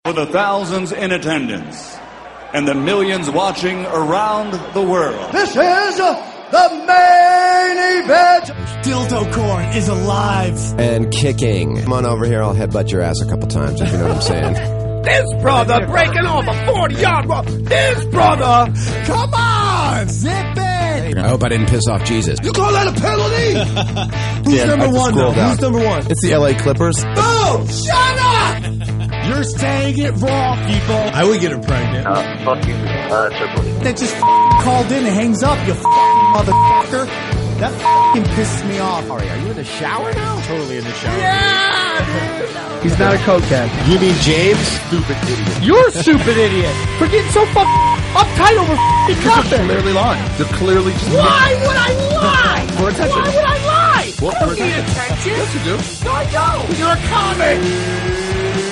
For the thousands in attendance and the millions watching around the world. This is the main event. Dildo Corn is alive. And kicking. Come on over here, I'll headbutt your ass a couple times, if you know what I'm saying. This brother breaking off a 40-yard run. This brother. Come on, zip it. I hope I didn't piss off Jesus. You call that a penalty? Who's number one, though? Who's number one? It's the LA Clippers. Boom! Shut up! You're saying it wrong, people. I would get her pregnant. Fuck you, Triple E. That just called in and hangs up, you motherfucker. That pisses me off. Are you in the shower now? Totally in the shower. Yeah! He's not a cokehead. You mean James? Stupid idiot. You're a stupid idiot for getting so uptight over nothing. They're clearly lying. They're clearly just... Why would I lie? For attention. Why would I lie? Well, I don't need attention. Yes, you do. No, I don't. You're a comic.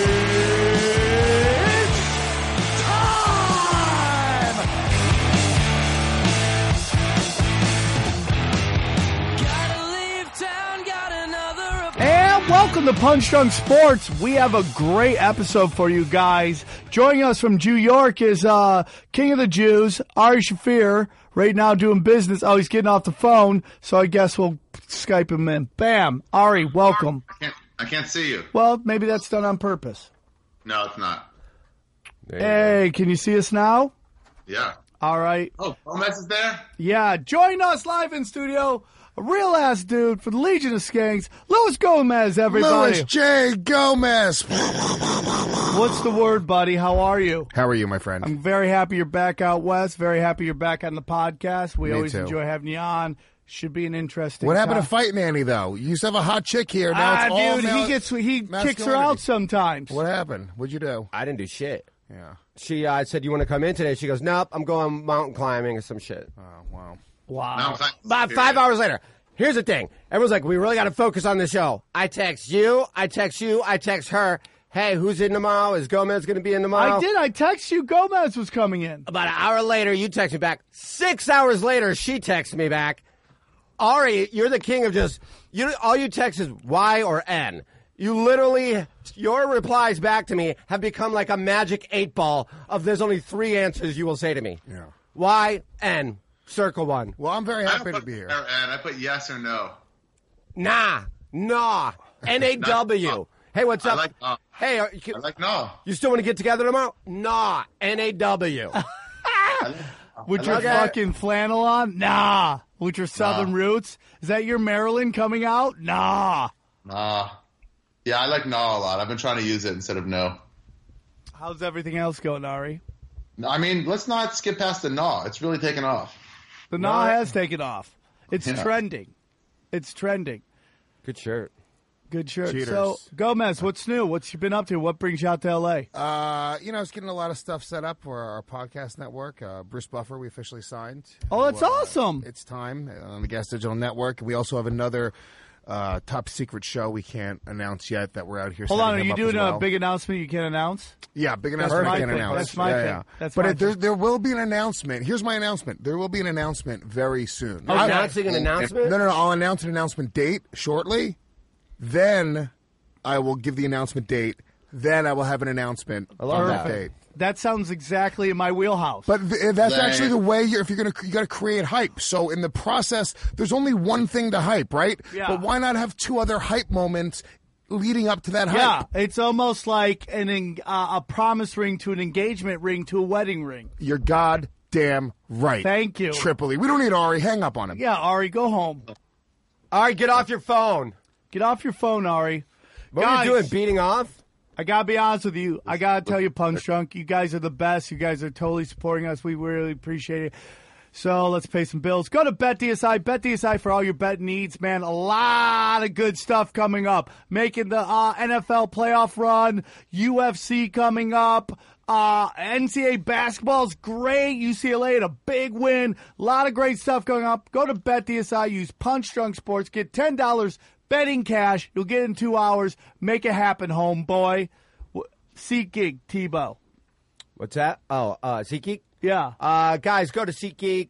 And welcome to Punch Drunk Sports. We have a great episode for you guys. Joining us from New York is King of the Jews, Ari Shaffir, right now doing business. Oh, he's getting off the phone, so I guess we'll Skype him in. Bam. Ari, welcome. I can't see you. Well, maybe that's done on purpose. No, it's not. Hey, can you see us now? Yeah. All right. Oh, Gomez is there? Yeah, join us live in studio. A real-ass dude for the Legion of Skanks, Luis Gomez, everybody. Luis J. Gomez. What's the word, buddy? How are you? How are you, my friend? I'm very happy you're back out west. Very happy you're back on the podcast. We Me always too. enjoy having you on. Should be an interesting What happened time. to Fight Nanny, though? You used to have a hot chick here. Now it's all dude, male- he kicks her masculinity. out sometimes. What happened? What'd you do? I didn't do shit. Yeah. She said, you want to come in today? She goes, nope, I'm going mountain climbing or some shit. Oh, wow. Wow. About 5 hours later. Here's the thing. Everyone's like, we really got to focus on the show. I text you, I text her. Hey, who's in tomorrow? Is Gomez going to be in tomorrow? I did. I text you Gomez was coming in. About an hour later, you text me back. 6 hours later, she texts me back. Ari, you're the king of just, all you text is Y or N. You literally, your replies back to me have become like a magic 8-ball of there's only 3 answers you will say to me. Yeah. Y, N, circle one. Well, I'm very happy to be here. And I put yes or no. Nah, N-A-W. Hey, what's up? I like nah. Hey, I like no. you still want to get together tomorrow? Nah, N-A-W. With your fucking flannel on? Nah. With your southern roots? Is that your Maryland coming out? Nah. Nah. Yeah, I like no a lot. I've been trying to use it instead of no. How's everything else going, Ari? I mean, let's not skip past the no. It's really taken off. The nah has taken off. It's Yeah. trending. It's trending. Good shirt. Good shirt. Cheaters. So, Gomez, what's new? What's you been up to? What brings you out to L.A.? I was getting a lot of stuff set up for our podcast network. Bruce Buffer, we officially signed. Oh, that's awesome. It's time on the Gas Digital Network. We also have another top secret show we can't announce yet that we're out here Hold on, are setting you him up doing as well. a big announcement you can't announce? Yeah, big That's announcement my we can't thing. announce. That's my thing. That's my But thing. there will be an announcement. Here's my announcement. There will be an announcement very soon. You're announcing an announcement? No. I'll announce an announcement date shortly. Then I will give the announcement date. Then I will have an announcement on that date. That sounds exactly in my wheelhouse. But that's actually the way you got to create hype. So in the process, there's only one thing to hype, right? Yeah. But why not have 2 other hype moments leading up to that hype? Yeah, it's almost like a promise ring to an engagement ring to a wedding ring. You're goddamn right. Thank you. Triple E. We don't need Ari. Hang up on him. Yeah, Ari, go home. Ari, get off your phone. Get off your phone, Ari. What Guys, are you doing, beating off? I gotta be honest with you. I gotta tell you, Punch Drunk, you guys are the best. You guys are totally supporting us. We really appreciate it. So let's pay some bills. Go to BetDSI. BetDSI for all your bet needs, man. A lot of good stuff coming up. Making the NFL playoff run. UFC coming up. NCAA basketball is great. UCLA had a big win. A lot of great stuff going up. Go to BetDSI. Use Punch Drunk Sports. Get $10 betting cash. You'll get it in 2 hours. Make it happen, homeboy. SeatGeek, Tebow. What's that? Oh, SeatGeek? Yeah. Guys, go to SeatGeek,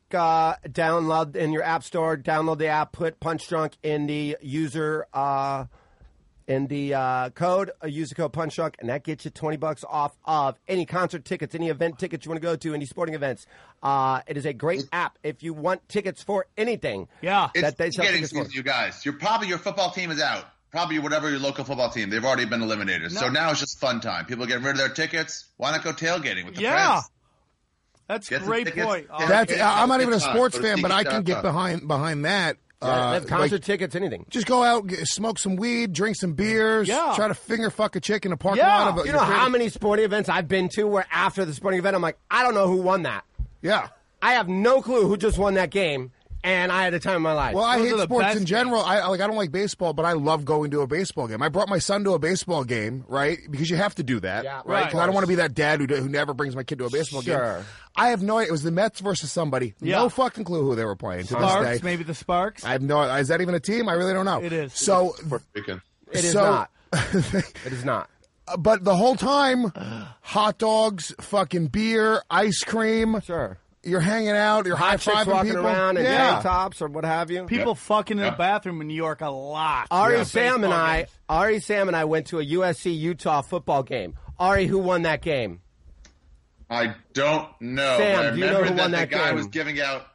download in your app store, download the app, put Punch Drunk in the user in the code. Use the code PunchDrunk, and that gets you $20 off of any concert tickets, any event tickets you want to go to, any sporting events. It is a great app if you want tickets for anything. Yeah. It's they sell getting tickets for. you guys. Your football team is out. Probably whatever your local football team. They've already been eliminated. So now it's just fun time. People getting rid of their tickets. Why not go tailgating with the friends? That's a Get some great tickets. point. Yeah. I'm not even a sports Go to fan, but I can Tiki get behind that. They have concert like, tickets, anything. just go out, smoke some weed, drink some beers, try to finger fuck a chick in a parking Yeah. lot. You know how many sporting events I've been to where after the sporting event, I'm like, I don't know who won that. Yeah. I have no clue who just won that game, and I had a time of my life. Well, I Those hate are the sports best in general. I don't like baseball, but I love going to a baseball game. I brought my son to a baseball game, right? Because you have to do that, Yeah, right? right. 'Cause I don't want to be that dad who never brings my kid to a baseball game. Sure. I have no idea. It was the Mets versus somebody. Yeah. No fucking clue who they were playing. To this Sparks, day, maybe the Sparks. I have no. Is that even a team? I really don't know. It is. So, Weekend. It is so- not. It is not. but the whole time, hot dogs, fucking beer, ice cream. Sure. You're hanging out. You're high Hot chicks fiving walking people. around in yeah. tank tops or what have you. People fucking in the bathroom in New York a lot. Ari, Sam, and Baseball I went to a USC-Utah football game. Ari, who won that game? I don't know. Sam, but I do you know remember who won the that guy game? was giving out.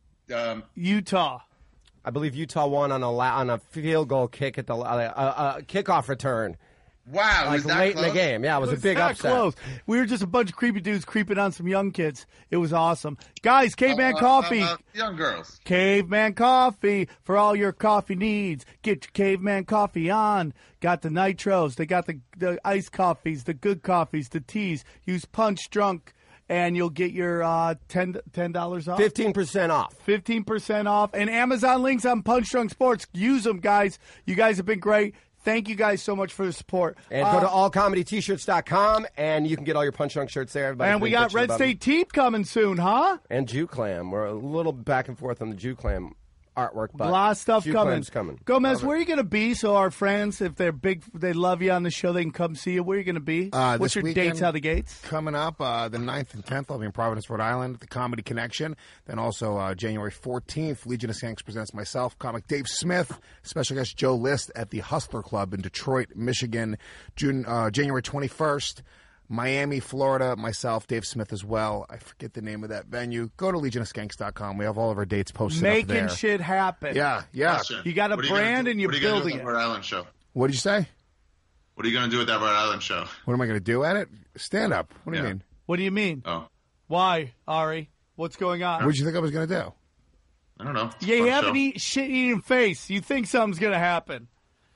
Utah. I believe Utah won on a field goal kick at the kickoff return. Wow, Like was that late close? in the game. Yeah, it was a big that upset. close. We were just a bunch of creepy dudes creeping on some young kids. It was awesome. Guys, Caveman Coffee. Young girls. Caveman Coffee for all your coffee needs. Get your Caveman Coffee on. Got the nitros. They got the iced coffees, the good coffees, the teas. Use Punch Drunk, and you'll get your $10 off. 15% off. 15% off. And Amazon links on Punch Drunk Sports. Use them, guys. You guys have been great. Thank you guys so much for the support. And go to allcomedyt-shirts.com, and you can get all your Punch Drunk shirts there. Everybody's And we been got bitching Red about State Teep coming soon, huh? them. And Jew Clam. We're a little back and forth on the Jew Clam artwork, but A lot of stuff Jew coming. Clam's coming. Gomez, where are you going to be so our friends, if they're big, they love you on the show, they can come see you? Where are you going to be? What's This your weekend, dates out of the gates? Coming up, the 9th and 10th, I'll be in Providence, Rhode Island at the Comedy Connection. Then also January 14th, Legion of Skanks presents myself, comic Dave Smith, special guest Joe List at the Hustler Club in Detroit, Michigan, January 21st. Miami, Florida, myself, Dave Smith as well. I forget the name of that venue. Go to legionofskanks.com. We have all of our dates posted up there. Making shit happen. Yeah. Question. You got a What are gonna brand do- and you're what are gonna do building with it. that Rhode Island show? What did you say? What are you going to do with that Rhode Island show? What am I going to do at it? Stand up. What do you Yeah. mean? What do you mean? Oh, Why, Ari? What's going on? What did you think I was going to do? I don't know. You Fun have show. an shit-eating face. You think something's going to happen.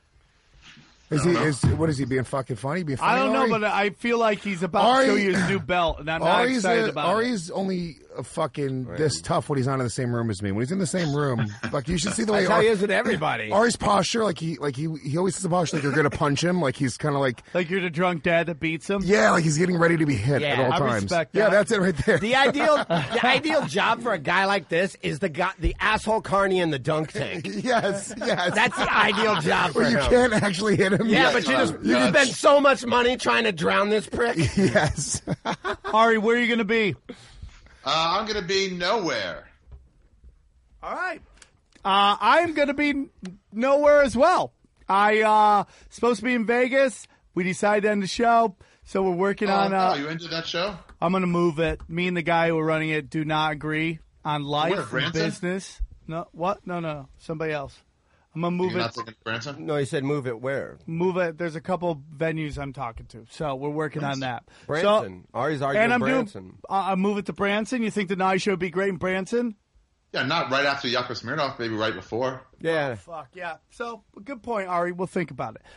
What is he being fucking funny? Being funny? I don't know, Ari? but I feel like he's about to show you his new belt, and I'm not excited about it. Ari's only fucking this tough when he's not in the same room as me. When he's in the same room, like you should see the way That's how he is with everybody. Ari's posture, like he always has a posture like you're gonna punch him, like he's kind of like Like you're the drunk dad that beats him? yeah, like he's getting ready to be hit Yeah, at all I times. respect Yeah, that. that's it right there. The ideal job for a guy like this is the asshole carny in the dunk tank. yes. That's the ideal job for where you him. can't actually hit him. Yeah, but you spend so much money trying to drown this prick. yes. Ari, where are you going to be? I'm going to be nowhere. All right. I'm going to be nowhere as well. I supposed to be in Vegas. We decided to end the show, so we're working on. You into that show? I'm going to move it. Me and the guy who are running it do not agree on Where, life and Branson? business. No, what? No. Somebody else. I'm going to move You're it. not taking Branson? No, he said move it where? Move it. There's a couple venues I'm talking to, so we're working on that. Branson. So, Ari's arguing and I'm Branson. doing. I move it to Branson. You think the night show would be great in Branson? Yeah, not right after Yakov Smirnoff, maybe right before. Yeah. Fuck yeah. So good point, Ari. We'll think about it.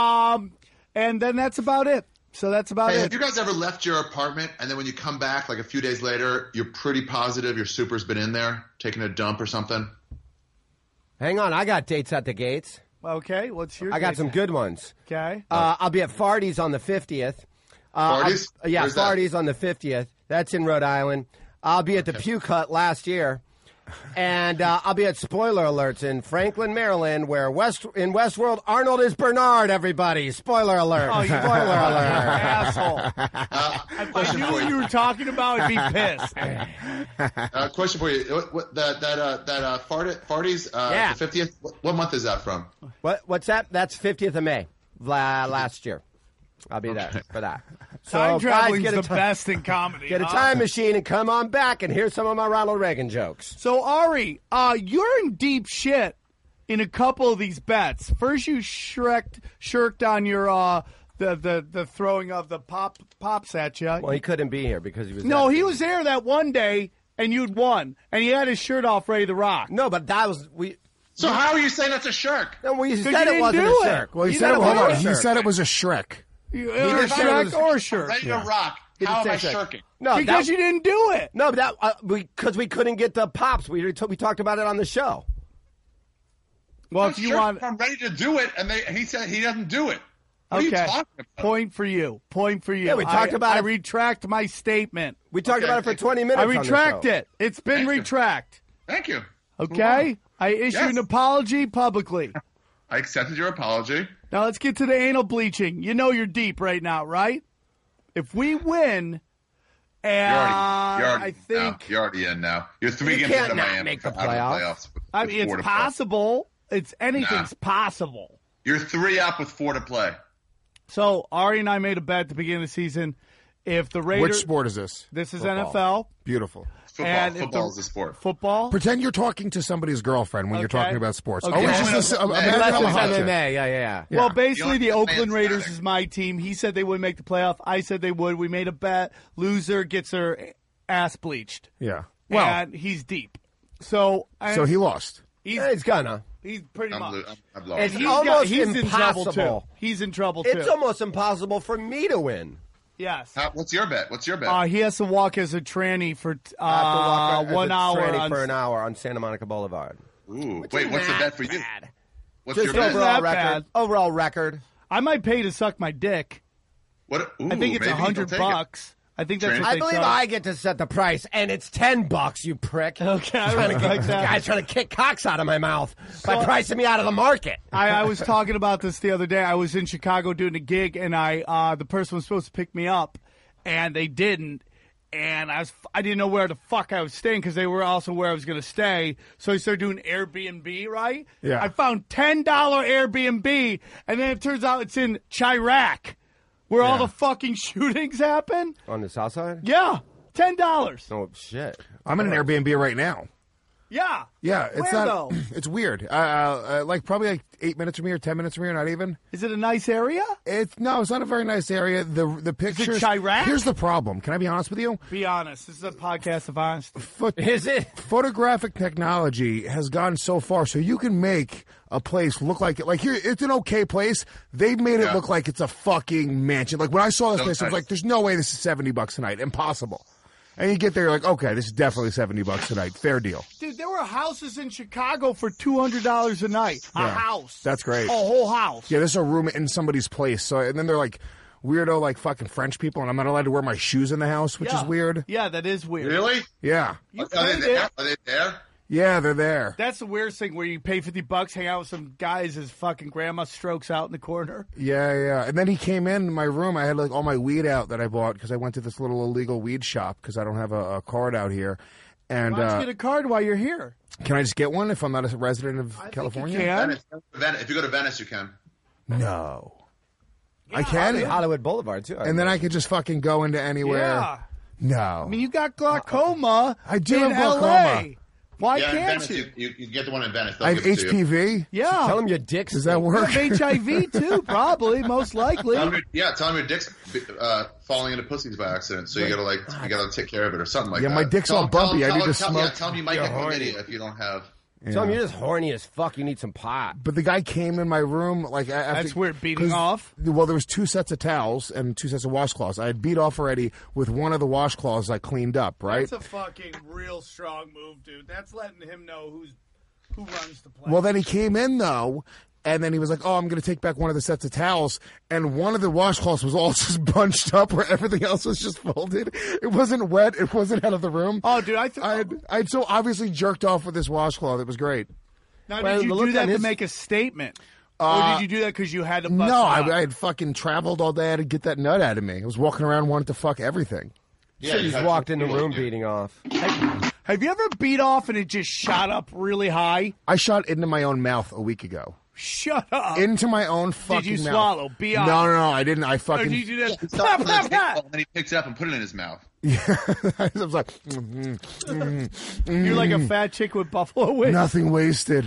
And then that's about it. So that's about Hey, it. have you guys ever left your apartment and then when you come back, like a few days later, you're pretty positive your super's been in there taking a dump or something? Hang on, I got dates at the gates. Okay, what's your? I got date? some good ones. Okay. I'll be at Farty's on the 50th. Farty's? Yeah, Where's that? Farty's on the 50th. That's in Rhode Island. I'll be at the Pew Cut last year. And I'll be at Spoiler Alerts in Franklin, Maryland, where in Westworld, Arnold is Bernard, everybody. Spoiler alert. Oh, you Spoiler alert. asshole! I knew what you were talking about. I'd be pissed. Question for you. Farty's Yeah. the 50th, what month is that from? What's that? That's 50th of May. last year. I'll be there for that. So, Time guys, traveling get is a the ti- best in comedy. Get a huh? time machine and come on back and hear some of my Ronald Reagan jokes. So Ari, you're in deep shit in a couple of these bets. First, you shirked on your the throwing of the pops at you. Well, he couldn't be here because he was. No, he was there that one day, and you'd won, and he had his shirt off, ready to rock. No, but that was we. So how are you saying that's a shirk? No, we you said didn't it wasn't do a it. shirk. Well, he You said it. never Hold did on. a He shirt. said it was a Shrek. Or did say it Shrek was- or shirt. Ready to rock. He How am didn't I say shirking? No, Because you didn't do it. No, but that because we couldn't get the pops. We talked about it on the show. Well, I'm if you sure want, I'm ready to do it, and he said he doesn't do it. What are you okay. talking about? Point for you. Point for you. Yeah, we talked about I it. retract my statement. We talked Okay. about it for 20 minutes. I on the retract show. it. It's been Thank you. retract. Thank you. Okay? I issue Yes. an apology publicly. I accepted your apology. Now let's get to the anal bleaching. You know you're deep right now, right? If we win, and I think you're already in now. You're 3 You games can't out of not Miami. make the out of the playoffs. playoffs with I mean 4 it's to play. possible. It's anything's possible. You're 3 up with 4 to play. So Ari and I made a bet at the beginning of the season. If the Raiders, Which sport is this? This is Football. NFL. Beautiful. And if Football the- is a sport. Football. Pretend you're talking to somebody's girlfriend when you're Okay. talking about sports. Okay. Always Yeah. just Unless imagine Unless I'm a it's hot chick. MMA, yeah. Well, basically, the You don't Oakland get Raiders fans is my team. He said they wouldn't make the playoff. I said they would. We made a bet. Loser gets her ass bleached. Yeah. Well, And he's deep. So he lost. he's Yeah, it's gonna. he's pretty much. I'm lost. It's He's almost he's in trouble impossible. too. He's in trouble too. It's almost impossible for me to win. Yes. What's your bet? What's your bet? He has to walk as a tranny for I have to walk as 1 a hour. tranny on- for an hour on Santa Monica Boulevard. Ooh. Wait, what's the bet for you? Bad. What's Just your bet? over- overall that record. bad. Overall record. I might pay to suck my dick. What? Ooh, I think it's maybe he'll $100. take it. I think that's Tranny? what I they believe charge. I get to set the price, and it's $10, you prick. Okay, I really like that. Guy's trying to kick cocks out of my mouth by pricing me out of the market. I was talking about this the other day. I was in Chicago doing a gig, and the person was supposed to pick me up, and they didn't. And I didn't know where the fuck I was staying because they were also where I was going to stay. So I started doing Airbnb, right? Yeah. I found $10 Airbnb, and then it turns out it's in Chirac, where all the fucking shootings happen. On the south side? Yeah, $10. Oh, shit. I'm in an Airbnb right now. Yeah. Yeah, it's Where, not. though? It's weird. Like probably like 8 minutes from here, 10 minutes from here, not even. Is it a nice area? It's not a very nice area. The pictures. Chirac? Here's the problem. Can I be honest with you? Be honest. This is a podcast of honesty. Is it? Photographic technology has gone so far, so you can make a place look like it. Like here, it's an okay place. They've made it look like it's a fucking mansion. Like when I saw this So place, I was nice. like, "There's no way this is $70 a night. Impossible." And you get there, you're like, "Okay, this is definitely $70 a night. Fair deal." Dude, there were houses in Chicago for $200 a night. A house. That's great. A whole house. Yeah, there's a room in somebody's place. So, and then they're like weirdo, like fucking French people, and I'm not allowed to wear my shoes in the house, which is weird. Yeah, that is weird. Really? Yeah, You Are they paid there? it. Are they there? yeah, they're there. That's the weirdest thing where you pay $50, hang out with some guys as fucking grandma strokes out in the corner. Yeah. And then he came in my room. I had like all my weed out that I bought because I went to this little illegal weed shop because I don't have a card out here. And Why don't you get a card while you're here? can I just get one if I'm not a resident of California? You can. If you go to Venice, you can. No. I can? Hollywood Boulevard, too. And then I could just fucking go into anywhere. Yeah. No. I mean, you got glaucoma. I do in have LA. glaucoma. Why Yeah, in can't Venice, you? you get the one in Venice. They'll I have give it to you. HPV. Yeah. Tell him your dick's Does that You work? have HIV too, probably, most likely. Tell them your dick's falling into pussies by accident, so you gotta take care of it or something like Yeah, that. my dick's all bumpy. I need to smoke. Tell them you might get chlamydia if you don't have. Tell him you're just horny as fuck. You need some pot. But the guy came in my room like after, That's weird, beating 'cause- off? Well, there was 2 sets of towels and 2 sets of washcloths. I had beat off already with one of the washcloths I cleaned up, right? That's a fucking real strong move, dude. That's letting him know who runs the place. Well, then he came in though, and then he was like, "Oh, I'm going to take back one of the sets of towels," and one of the washcloths was all just bunched up, where everything else was just folded. It wasn't wet. It wasn't out of the room. Oh, dude, I'd so obviously jerked off with this washcloth. It was great. Now, Well, did you look do that on to his- make a statement? Or did you do that because you had to bust No, it up? I had fucking traveled all day to get that nut out of me. I was walking around wanting to fuck everything. Yeah, You you just have walked to in the do it, room yeah. beating off. Have you ever beat off and it just shot up really high? I shot into my own mouth a week ago. Shut up. Into my own fucking Did you mouth. swallow? Be honest. No, I didn't. I Or fucking. did you just He thought it was a baseball, and then he picked it up and put it in his mouth. I was like, You're like a fat chick with buffalo wings. nothing wasted.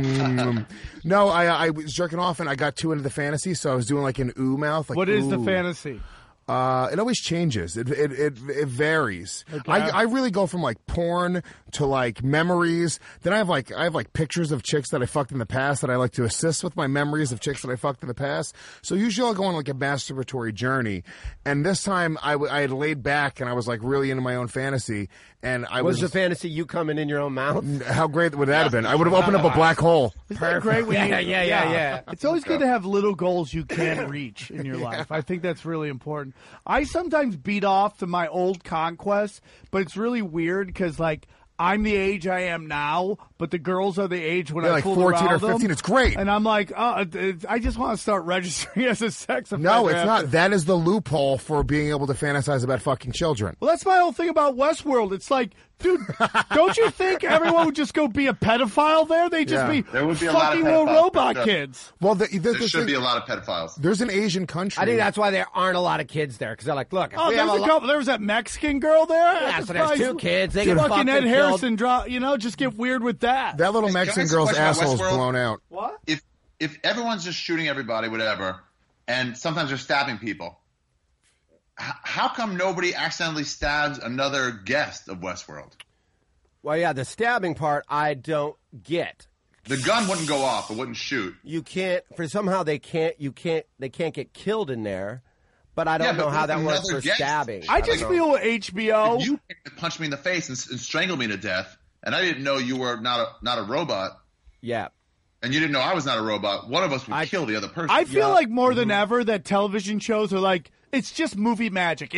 No, I was jerking off and I got too into the fantasy, so I was doing like an ooh mouth. Like, What is the ooh. fantasy? It always changes. It varies. Okay. I really go from like porn to like memories. Then I have like pictures of chicks that I fucked in the past that I like to assist with my memories of chicks that I fucked in the past. So usually I'll go on like a masturbatory journey. And this time I had laid back and I was like really into my own fantasy. And I Was the fantasy you coming in your own mouth? how great would that have been? I would have opened up a black hole. Isn't that great when you, Yeah. It's always good to have little goals you can reach in your life. I think that's really important. I sometimes beat off to my old conquests, but it's really weird because, like, I'm the age I am now, but the girls are the age when They're I like fooled 14 or around them. 15. It's great. And I'm like, I just want to start registering as a sex offender. No, it's after- not. That is the loophole for being able to fantasize about fucking children. Well, that's my whole thing about Westworld. It's like, dude, don't you think everyone would just go be a pedophile there? They'd just Yeah. be There would be a lot of fucking little pedophiles, robot for sure. kids. Well, There should be a lot of pedophiles. there's an Asian country. I think that's why there aren't a lot of kids there, because they're like, look, if Oh, we there's have a a couple. There was that Mexican girl there. Yeah, so there's two kids. They get fucking fucked Ed and Harrison drop. Just get weird with that. That little Can I Mexican ask a girl's question about asshole's Westworld? blown out. What? If everyone's just shooting everybody, whatever, and sometimes they're stabbing people, how come nobody accidentally stabs another guest of Westworld? Well, yeah, the stabbing part I don't get. The gun wouldn't go off; it wouldn't shoot. You can't somehow they can't get killed in there, but I don't Yeah, know but how with that works another for guest. stabbing. I don't just know. feel with HBO. If you punched me in the face and strangled me to death, and I didn't know you were not a robot, Yeah. and you didn't know I was not a robot, one of us would kill the other person. I feel like more than ever that television shows are like, it's just movie magic.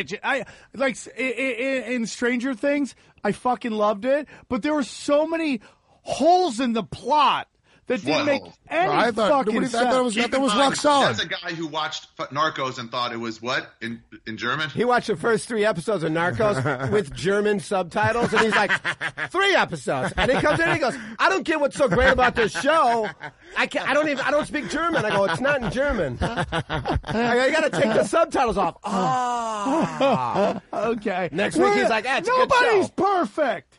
In Stranger Things, I fucking loved it, but there were so many holes in the plot that didn't What make holes? any I thought- fucking I sense. thought it was- Keep that in was mind, rock solid. That's a guy who watched Narcos and thought it was what in German. He watched the first 3 episodes of Narcos with German subtitles, and he's like, 3 episodes. And he comes in and he goes, I don't get what's so great about this show. I don't speak German. I go, it's not in German. I got to take the subtitles off. Ah. Okay. Next week he's like, it's a good nobody's show. perfect.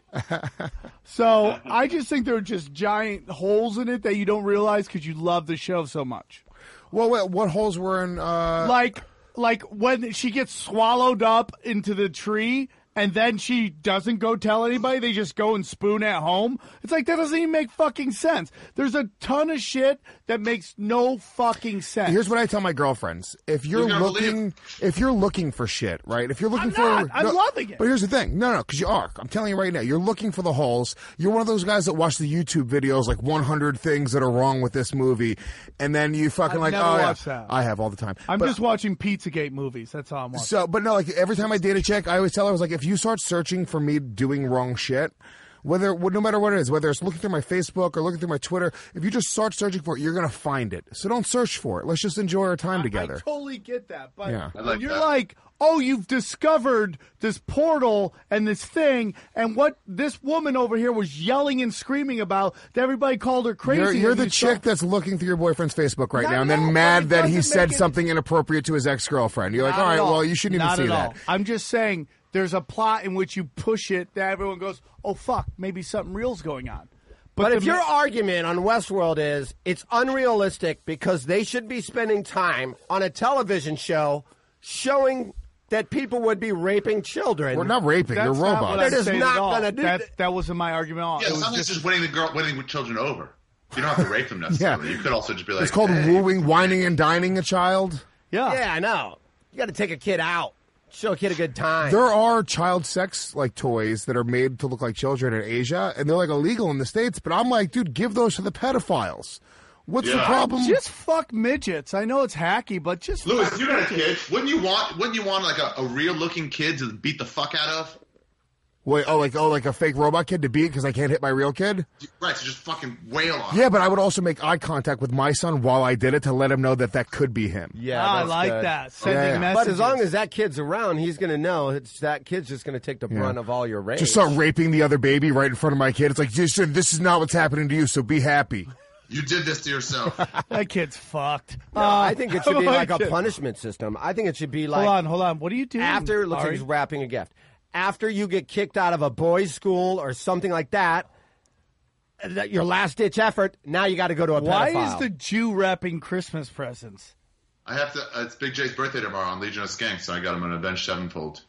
So I just think there are just giant holes in it that you don't realize because you love the show so much. Well, wait, what holes were in? Like when she gets swallowed up into the tree and then she doesn't go tell anybody, they just go and spoon at home. It's like, that doesn't even make fucking sense. There's a ton of shit that makes no fucking sense. Here's what I tell my girlfriends: if you're Who's gonna looking for shit, right? If you're looking I'm loving it. But here's the thing: no, because you are. I'm telling you right now, you're looking for the holes. You're one of those guys that watch the YouTube videos, like 100 things that are wrong with this movie, and then you fucking I've like, never oh watched yeah, that. I have all the time. I'm But- just watching Pizzagate movies. That's all I'm watching. So, but no, like every time I date a chick, I always tell her, I was like, if you start searching for me doing wrong shit, no matter what it is, whether it's looking through my Facebook or looking through my Twitter, if you just start searching for it, you're gonna find it. So don't search for it. Let's just enjoy our time together. I totally get that. But Yeah. I when like you're that. like, oh, you've discovered this portal and this thing, and what this woman over here was yelling and screaming about, that everybody called her crazy. You're and the you chick start- that's looking through your boyfriend's Facebook right Not now, and at all, then but mad it that he doesn't said make it- something inappropriate to his ex-girlfriend. You're like, Not all at right, well, you shouldn't even Not see at that. all. I'm just saying there's a plot in which you push it that everyone goes, oh, fuck, maybe something real's going on. But if the your ma- argument on Westworld is it's unrealistic because they should be spending time on a television show showing that people would be raping children. We're not raping. They're That's not what robots. I'm They're just saying not at all. gonna do that wasn't my argument at all. Yeah, It was sometimes just winning the children over. You don't have to rape them necessarily. You could also just be like, It's called hey, wooing, whining, and dining a child. yeah. Yeah, I know. You got to take a kid out, show a kid a good time. There are child sex like toys that are made to look like children in Asia, and they're like illegal in the States. But I'm like, dude, give those to the pedophiles. What's the Yeah. problem? Just fuck midgets. I know it's hacky, but just Louis, fuck you got a midgets. kid. Wouldn't you want like a real looking kid to beat the fuck out of? Wait, like a fake robot kid to beat because I can't hit my real kid? Right, so just fucking wail on him. Yeah, but I would also make eye contact with my son while I did it to let him know that could be him. yeah, I that's like good. that. Sending Yeah. messages. But as long as that kid's around, he's going to know that kid's just going to take the brunt of all your rape. Just start raping the other baby right in front of my kid. It's like, this is not what's happening to you, so be happy. You did this to yourself. That kid's fucked. No, I think it should be like a kid. punishment system. I think it should be like Hold on. What are you doing? after it looks like Ari? he's wrapping a gift. After you get kicked out of a boys' school or something like that, your last ditch effort. Now you got to go to a Why pedophile. is the Jew wrapping Christmas presents? I have to. It's Big J's birthday tomorrow on Legion of Skanks, so I got him an Avenged Sevenfold.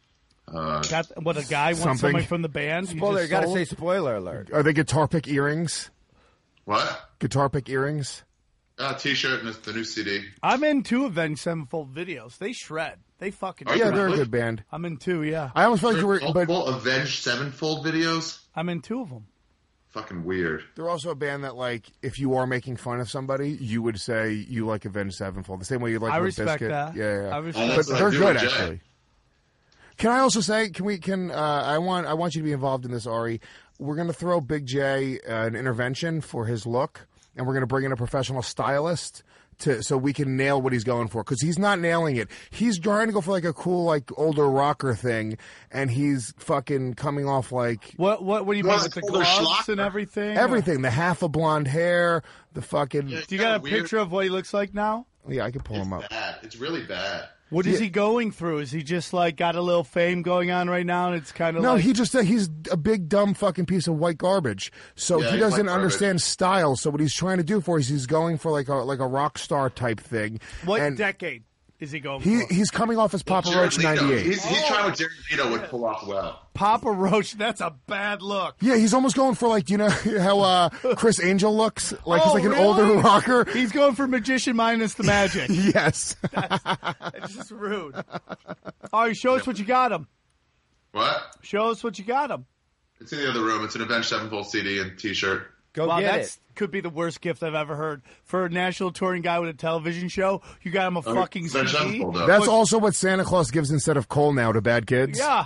Got what a guy wants Something. somebody from the band. spoiler? You got to say spoiler alert. Are they guitar pick earrings? What? Guitar pick earrings? T-shirt and the new CD. I'm in 2 Avenged Sevenfold videos. They shred. They fucking. Are you Yeah, shred. they're a really? good band. I'm in 2. Yeah, I almost felt like you were, but Multiple Avenged Sevenfold videos. I'm in 2 of them. Fucking weird. they're also a band that, like, if you are making fun of somebody, you would say you like Avenged Sevenfold, the same way you like I Limp respect Bizkit. that. Yeah. I respect Oh, But that's what I they're do good, with Jay. actually. Can I also say, I want you to be involved in this, Ari. We're going to throw Big J an intervention for his look, and we're going to bring in a professional stylist so we can nail what he's going for, because he's not nailing it. He's trying to go for like a cool, like, older rocker thing, and he's fucking coming off like What do you mean Well, with the it's older gloves schlocker. and everything? everything. The half of blonde hair, the fucking Yeah. Do you got a Weird. picture of what he looks like now? yeah. I can pull him It's up. bad. It's really bad. What is he going through? Is he just like got a little fame going on right now, and it's kind of No, like he's a big dumb fucking piece of white garbage. So Yeah, he he's doesn't white understand style. So what he's trying to do for is he's going for like a rock star type thing. what and decade is he going He for? he's coming off as Papa Jared Roach Leto. '98. He's trying what Jared Leto would pull off well. Papa Roach. That's a bad look. Yeah, he's almost going for like, you know how Chris Angel looks like he's Oh, like an really? older rocker. He's going for magician minus the magic. Yes. It's just rude. All right, show us what you got him. What? Show us what you got him. It's in the other room. It's an Avenged Sevenfold CD and T-shirt. Go Wow, get that's it. could be the worst gift I've ever heard for a national touring guy with a television show. You got him a fucking Avenged CD. Sevenfold, though. That's also what Santa Claus gives instead of coal now to bad kids. Yeah.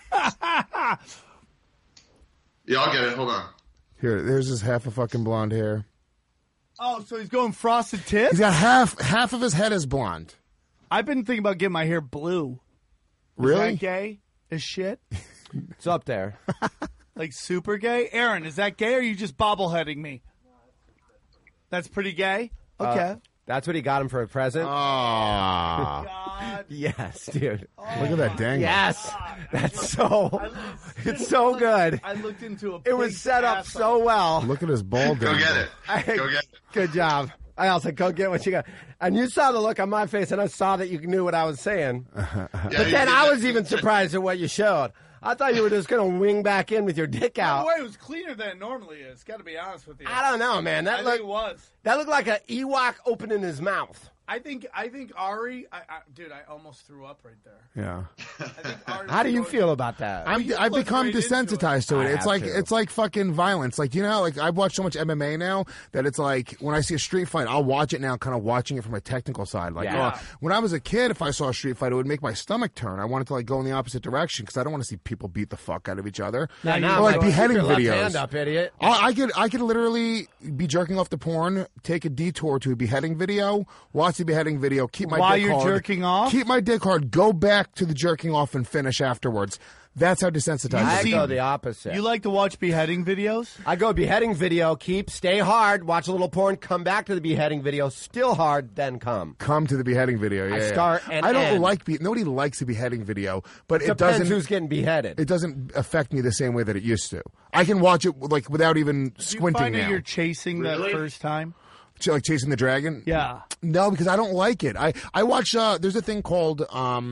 Yeah, I'll get it. Hold on. Here, there's his half of fucking blonde hair. Oh, so he's going frosted tips? He's got half of his head is blonde. I've been thinking about getting my hair blue. Is Really? that gay as shit? It's up there. Like super gay? Aaron, is that gay or are you just bobbleheading me? That's pretty gay? Okay. That's what he got him for a present. Ah. God. Yes, dude. Look at that dangle. Yes, that's so. It's so good. I looked into a It was pig's set up asshole. so well. Look at his ball Go dangle. get it. Go get it. Good job. I also go get what you got. And you saw the look on my face, and I saw that you knew what I was saying. Yeah, But you then did I that. was even surprised at what you showed. I thought you were just going to wing back in with your dick By the out. way, it was cleaner than it normally is. Got to be honest with you. I don't know, man. I think it was. That looked like an Ewok opening his mouth. I think Ari, dude, I almost threw up right there. Yeah. I think Ari How do you was- feel about that? I've looked become right into desensitized to it. I It's have like to. it's like fucking violence. Like, you know, like I've watched so much MMA now that it's like when I see a street fight, I'll watch it now, kind of watching it from a technical side. Like, Yeah. when I was a kid, if I saw a street fight, it would make my stomach turn. I wanted to like go in the opposite direction because I don't want to see people beat the fuck out of each other. Now, Or like I'm beheading keep your videos. Left hand up, idiot. I could literally be jerking off to porn, take a detour to a beheading video, watch the beheading video, keep my While dick you're hard, jerking off? keep my dick hard, go back to the jerking off and finish afterwards. That's how desensitized I I see- go the opposite. You like to watch beheading videos? I go beheading video, stay hard, watch a little porn, come back to the beheading video, still hard, then come. come to the beheading video. Yeah, I yeah. start and I don't end. like nobody likes a beheading video, but it Depends doesn't. who's getting beheaded. It doesn't affect me the same way that it used to. I can watch it like without even Do you squinting find that now. you're chasing Really? that first time? Like chasing the dragon. Yeah. No, because I don't like it. I watch. There's a thing called.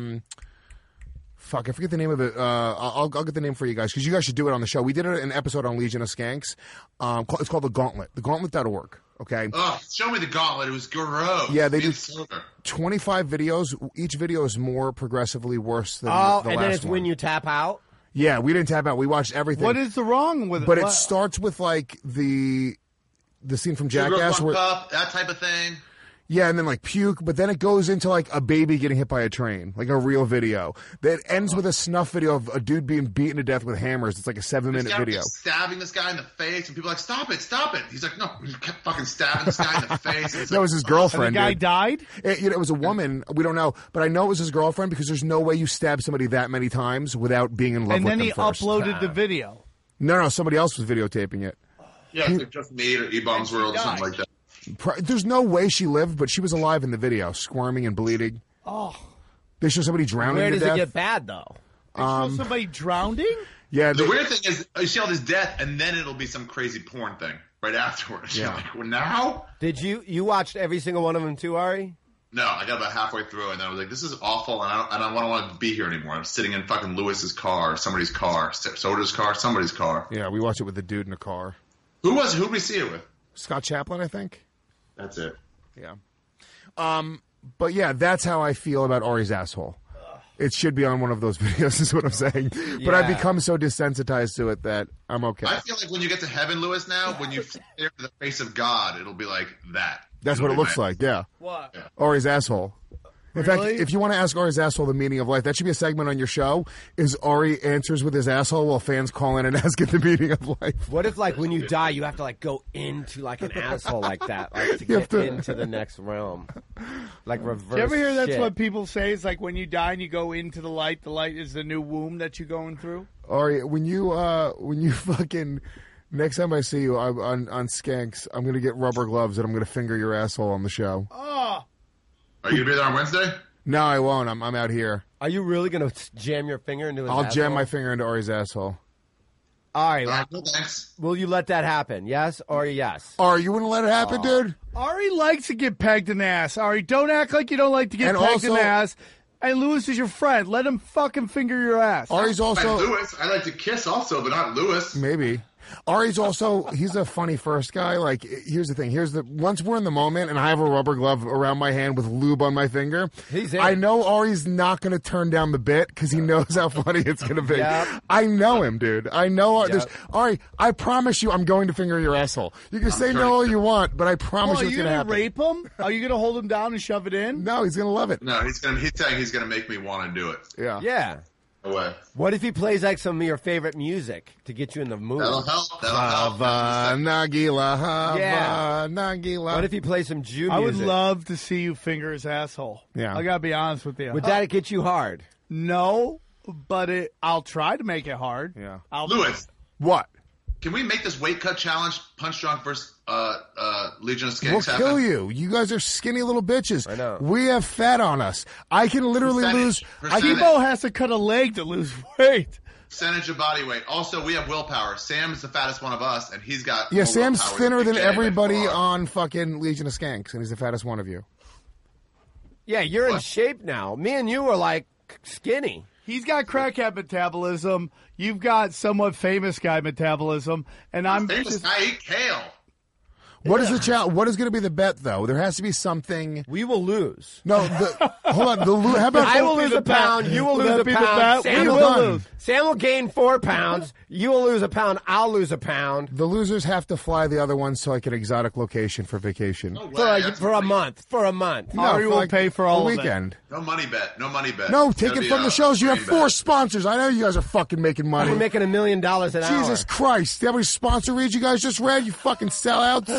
Fuck, I forget the name of it. I'll get the name for you guys because you guys should do it on the show. We did an episode on Legion of Skanks. It's called The Gauntlet. TheGauntlet.org. Okay. Oh, show me the gauntlet. It was gross. Yeah, they Being do- sober. 25 videos. Each video is more progressively worse than Oh, the and last then it's one. when you tap out. Yeah, we didn't tap out. We watched everything. What is the wrong with it? But it What- starts with like the scene from Sugar Jackass Plum where Cup, that type of thing. yeah, and then like puke, but then it goes into like a baby getting hit by a train, like a real video. That ends with a snuff video of a dude being beaten to death with hammers. It's like a 7-minute This guy video. was stabbing this guy in the face, and people are like, "Stop it, stop it!" He's like, "No," he kept fucking stabbing this guy in the face. And it's That like, was his And girlfriend. the guy dude. died? It was a woman. We don't know, but I know it was his girlfriend because there's no way you stab somebody that many times without being in love And with then them he first. uploaded the video. No, somebody else was videotaping it. Yeah, it's like Just Meat or E-Bombs World or something like that. There's no way she lived, but she was alive in the video, squirming and bleeding. Oh. They show somebody drowning Where to does death. it get bad, though? Somebody drowning? Yeah, The weird thing is, you see all this death, and then it'll be some crazy porn thing right afterwards. Yeah. You're like, well, now? Did you watched every single one of them too, Ari? No, I got about halfway through, and then I was like, this is awful, and I don't want to be here anymore. I'm sitting in fucking Lewis's car, somebody's car, Soda's car, somebody's car. Yeah, we watched it with the dude in the car. Who'd we see it with? Scott Chaplin, I think. That's it. Yeah. But yeah, that's how I feel about Ari's asshole. It should be on one of those videos, is what I'm saying. But I've become so desensitized to it that I'm okay. I feel like when you get to heaven, Lewis, now, when you stare at the face of God, it'll be like that. That's what it looks like, yeah. What? Ari's asshole. In fact, Really? if you want to ask Ari's asshole the meaning of life, that should be a segment on your show, is Ari answers with his asshole while fans call in and ask it the meaning of life. What if, like, when you die, you have to, like, go into, like, an asshole like that, like, to You have get to- into the next realm? Like, reverse Do you ever hear that's shit. what people say? It's like when you die and you go into the light is the new womb that you're going through? Ari, when you fucking... Next time I see you on Skanks, I'm going to get rubber gloves and I'm going to finger your asshole on the show. Oh. Are you going to be there on Wednesday? No, I won't. I'm out here. Are you really going to jam your finger into his I'll asshole? jam my finger into Ari's asshole. All right. No, thanks. Will you let that happen? Yes or yes? Ari, you wouldn't let it happen, dude? Ari likes to get pegged in the ass. Ari, don't act like you don't like to get And pegged in also- the ass. And Lewis is your friend. Let him fucking finger your ass. Ari's also... Like Lewis, I like to kiss also, but not Lewis. Maybe. Ari's also, he's a funny first guy. Like, here's the thing. Once we're in the moment and I have a rubber glove around my hand with lube on my finger, He's in. I know Ari's not going to turn down the bit because he knows how funny it's going to be. Yep. I know him, dude. I know. Ari, I promise you I'm going to finger your asshole. You can say no all you want, but I promise Are you you it's going to going to happen. rape him? Are you going to hold him down and shove it in? No, he's going to love it. No, he's saying he's going to make me want to do it. Yeah. Yeah. No way. What if he plays, like, some of your favorite music to get you in the mood? That'll help. That'll help. Hava Nagila, Hava Yeah. Nagila. What if he plays some Jew music? I would love to see you finger his asshole. Yeah. I got to be honest with you. Would that get you hard? No, but I'll try to make it hard. Yeah. Lewis, What? can we make this weight cut challenge, Punch Drunk versus Legion of Skanks We'll happen? kill you. You guys are skinny little bitches. I know. We have fat on us. I can literally lose. Percentage. Debo has to cut a leg to lose weight. Percentage of body weight. Also, we have willpower. Sam's the fattest one of us, and he's got Yeah, more Sam's willpower thinner than Big J by everybody far. on fucking Legion of Skanks, and he's the fattest one of you. Yeah, you're in What? shape now. Me and you are, like, skinny. He's got crackhead metabolism. You've got somewhat famous guy metabolism, and I'm Famous just guy eat kale. What is the challenge? What is going to be the bet, though? There has to be something. We will lose. No, hold on. How about I will be lose the a pound. bet. You will Will lose that a be the pound. bet? Sam We will will lose. lose. Sam will gain 4 pounds. You will lose a pound. I'll lose a pound the losers have to fly the other ones to like an exotic location for vacation? No way. for a, That's for a funny. month. For a month. Ari will pay for all a of it. weekend. No money bet. No money bet. No, It's take gotta it be from a the shows. You have green 4 bet. sponsors. I know you guys are fucking making money. We're making $1 million an Jesus hour. Christ. How many sponsor reads you guys just read? You fucking sellouts.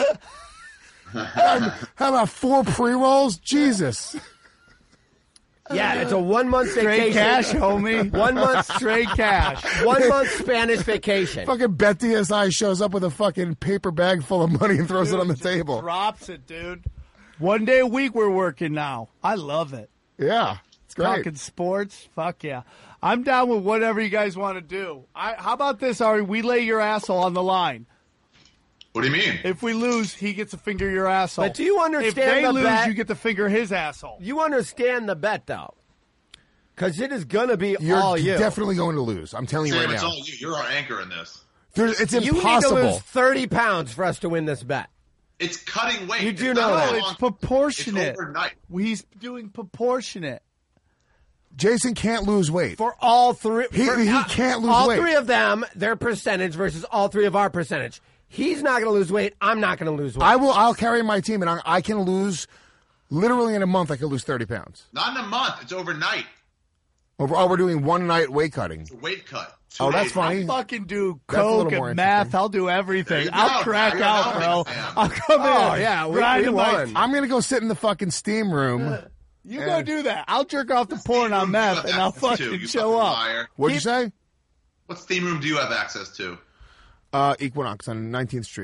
How about 4 pre-rolls? Jesus. Yeah, it's a 1 month straight vacation. cash, homie. 1 month Straight cash. 1 month Spanish vacation. Fucking Bet DSI shows up with a fucking paper bag full of money and throws it on the table. Drops it, dude. 1 day a week we're working now. I love it. Yeah. It's great. Talking sports, fuck yeah. I'm down with whatever you guys want to do. How about this, Ari? We lay your asshole on the line. What do you mean? If we lose, he gets to finger your asshole. But do you understand If they the lose, bet? you get to finger his asshole. You understand the bet, though. Because it is going to be You're all you. definitely going to lose. I'm telling you Sam, right it's now. all you. You're our anchor in this. It's You need to impossible. lose 30 pounds for us to win this bet. It's cutting weight. You do It's not know a that. long- It's proportionate. It's overnight. He's doing proportionate. Jason can't lose weight. For all three. He can't lose all weight. All 3 of them, their percentage versus all 3 of our percentage. He's not going to lose weight. I'm not going to lose weight. I'll carry my team, and I can lose, literally in a month, I can lose 30 pounds. Not in a month. It's overnight. We're doing one night weight cutting. It's a weight cut. Oh, that's 2 days. funny. I'll fucking do That's a little coke more and math. interesting. I'll do everything. There you I'll go. crack You're out, bro. helping, Sam. I'll come Oh, in. yeah, we grind my- won. I'm going to go sit in the fucking steam room. You go do that. I'll jerk off the porn on meth, and I'll fucking show up. Liar. What'd you say? What steam room do you have access to? Equinox on 19th Street.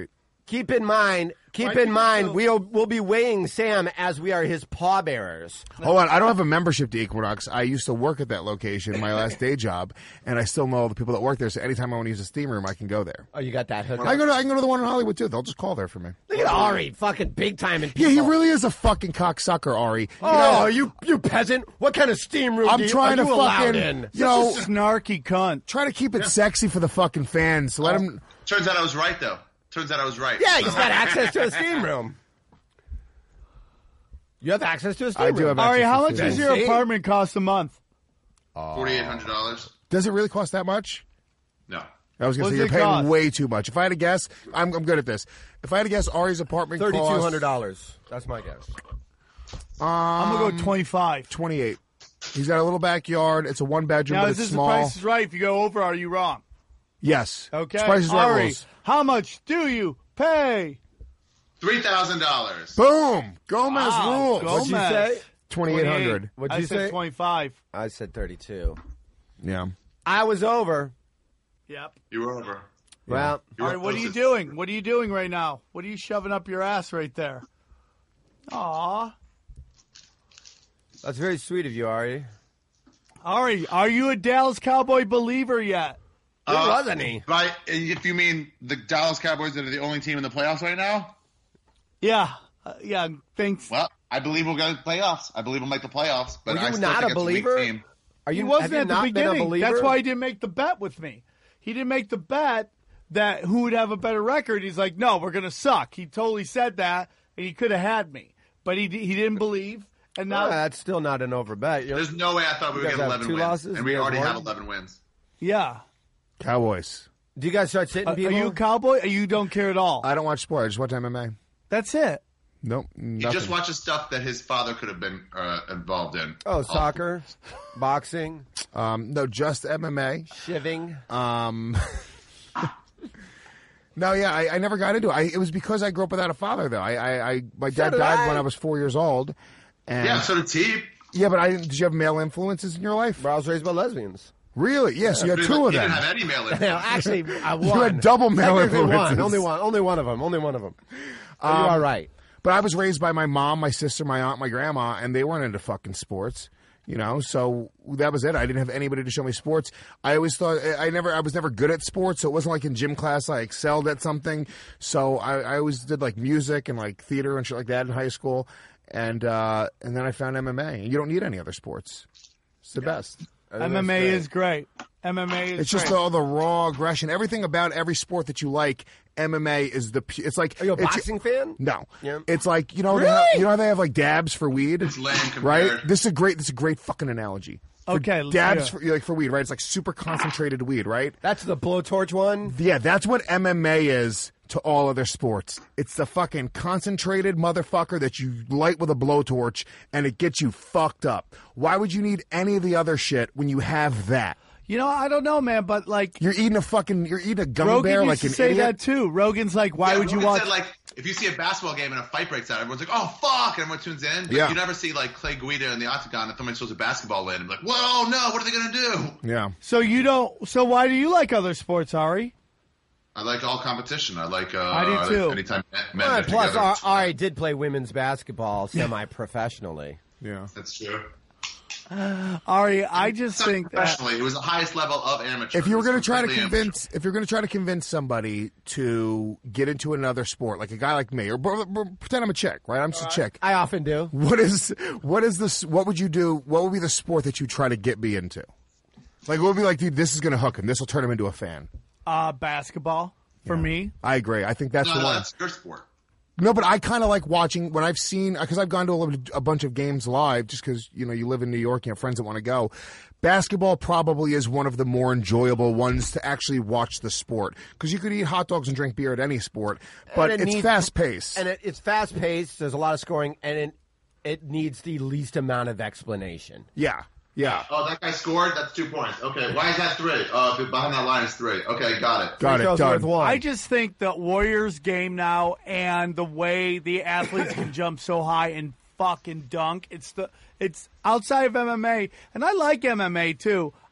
Keep in mind, we'll be weighing Sam as we are his pallbearers. Hold on, I don't have a membership to Equinox. I used to work at that location, my last day job, and I still know all the people that work there. So anytime I want to use a steam room, I can go there. Oh, you got that hook? I can go to the one in Hollywood too. They'll just call there for me. Look at Ari, fucking big time in people. Yeah, he really is a fucking cocksucker, Ari. Oh, you peasant! What kind of steam room? I'm trying to fucking, fucking, snarky cunt. Try to keep it sexy for the fucking fans. So let him. Turns out I was right, though. Turns out I was right. Yeah, he's got access to a steam room. You have access to a steam room. I do have access. Ari, how much to a does steam your room. apartment cost a month? $4,800. Does it really cost that much? No. I was going to say you're paying way too much. If I had to guess, I'm good at this. If I had to guess, Ari's apartment cost $3,200. That's my guess. I'm gonna go 25. 28. He's got a little backyard. It's a one bedroom, Now, but is it's this small. The Price is Right? If you go over, are you wrong? Yes. Okay. It's Price is Right Ari, rules. how much do you pay? $3,000. Boom. Gomez Wow, rules. Gomez. What'd you say? 2,800. What'd I you said say? 25. I said 32. Yeah. I was over. Yep. You were over. Well, You were Ari, what are you closest. doing? What are you doing right now? What are you shoving up your ass right there? Aw. that's very sweet of you, Ari. Ari, are you a Dallas Cowboy believer yet? Wasn't he? Right, if you mean the Dallas Cowboys that are the only team in the playoffs right now, Yeah. Yeah, thanks. well, I believe we'll go to the playoffs. I believe we'll make the playoffs. But Were you I still not think a it's weak believer? team. Are He you? wasn't have you at the not been a beginning. believer? That's why he didn't make the bet with me. He didn't make the bet that who would have a better record. He's like, no, we're going to suck. He totally said that, and he could have had me. But he didn't believe. And now, that's still not an over bet. There's no way I thought we would You get guys have 11 two wins. losses, And we you have already have one? 11 wins. yeah. Cowboys. Do you guys start sitting Are people? you a cowboy? Or you don't care at all? I don't watch sport. I just watch MMA. That's it. Nope. He Nothing. just watches stuff that his father could have been involved in. Oh, soccer, boxing, No, just MMA. shiving. No, yeah, I never got into it. It was because I grew up without a father, though. My dad did died I. when I was 4 years old. And Yeah, so did T. Yeah, but did you have male influences in your life? I was raised by lesbians. Really? Yes, you had two of He them. didn't have any male influence. No, actually, I won. You had double male Technically influences. one. Only one of them. Only one of them. You're all right. But I was raised by my mom, my sister, my aunt, my grandma, and they weren't into fucking sports. You know, so that was it. I didn't have anybody to show me sports. I always thought I was never good at sports, so it wasn't like in gym class I excelled at something. So I always did like music and like theater and shit like that in high school, and then I found MMA. You don't need any other sports. It's the best. MMA is great. MMA is It's just great. all the raw aggression. Everything about every sport that you like, MMA is it's like. Are you a it's- boxing fan? No. Yeah. It's like, you know, Really? how they have like dabs for weed? It's lame compared. Right? This is a great fucking analogy. For Okay, let's dabs hear for weed, right? It's like super concentrated weed, right? That's the blowtorch one. Yeah, that's what MMA is to all other sports. It's the fucking concentrated motherfucker that you light with a blowtorch and it gets you fucked up. Why would you need any of the other shit when you have that? You know, I don't know, man, but like You're eating a gummy Rogan bear used like to an say idiot. that too. Rogan's like, why Yeah, would you Rogan watch? said, like, if you see a basketball game and a fight breaks out, everyone's like, oh, fuck, and everyone tunes in. But Yeah. you never see, like, Clay Guida in the octagon and someone shows a basketball in and be like, whoa, no, what are they going to do? Yeah. So you don't. So why do you like other sports, Ari? I like all competition. I like I do too. anytime men Well, get plus, together. Ari did play women's basketball semi-professionally. Yeah. That's true. Ari, I just Not think that professionally, it was the highest level of amateur. If you were It going was to try to completely convince somebody to get into another sport, like a guy like me, or pretend I'm a chick, right? I'm just a chick. I often do. What is this? What would you do? What would be the sport that you try to get me into? Like, what would be like, dude? This is going to hook him. This will turn him into a fan. basketball for me. I agree. I think that's No, the one. that's your sport. No, but I kind of like watching when I've seen, because I've gone to a bunch of games live just because, you know, you live in New York, you have friends that want to go. Basketball probably is one of the more enjoyable ones to actually watch the sport because you could eat hot dogs and drink beer at any sport, but And it it's needs- fast paced. And it's fast-paced. There's a lot of scoring, and it needs the least amount of explanation. Yeah. Yeah. Oh, that guy scored? That's 2 points. Okay, why is that 3? Behind that line is 3. Okay, got it. Got it. Free throws Done. worth one. I just think the Warriors game now and the way the athletes can jump so high and fucking dunk. It's outside of MMA, and I like MMA too.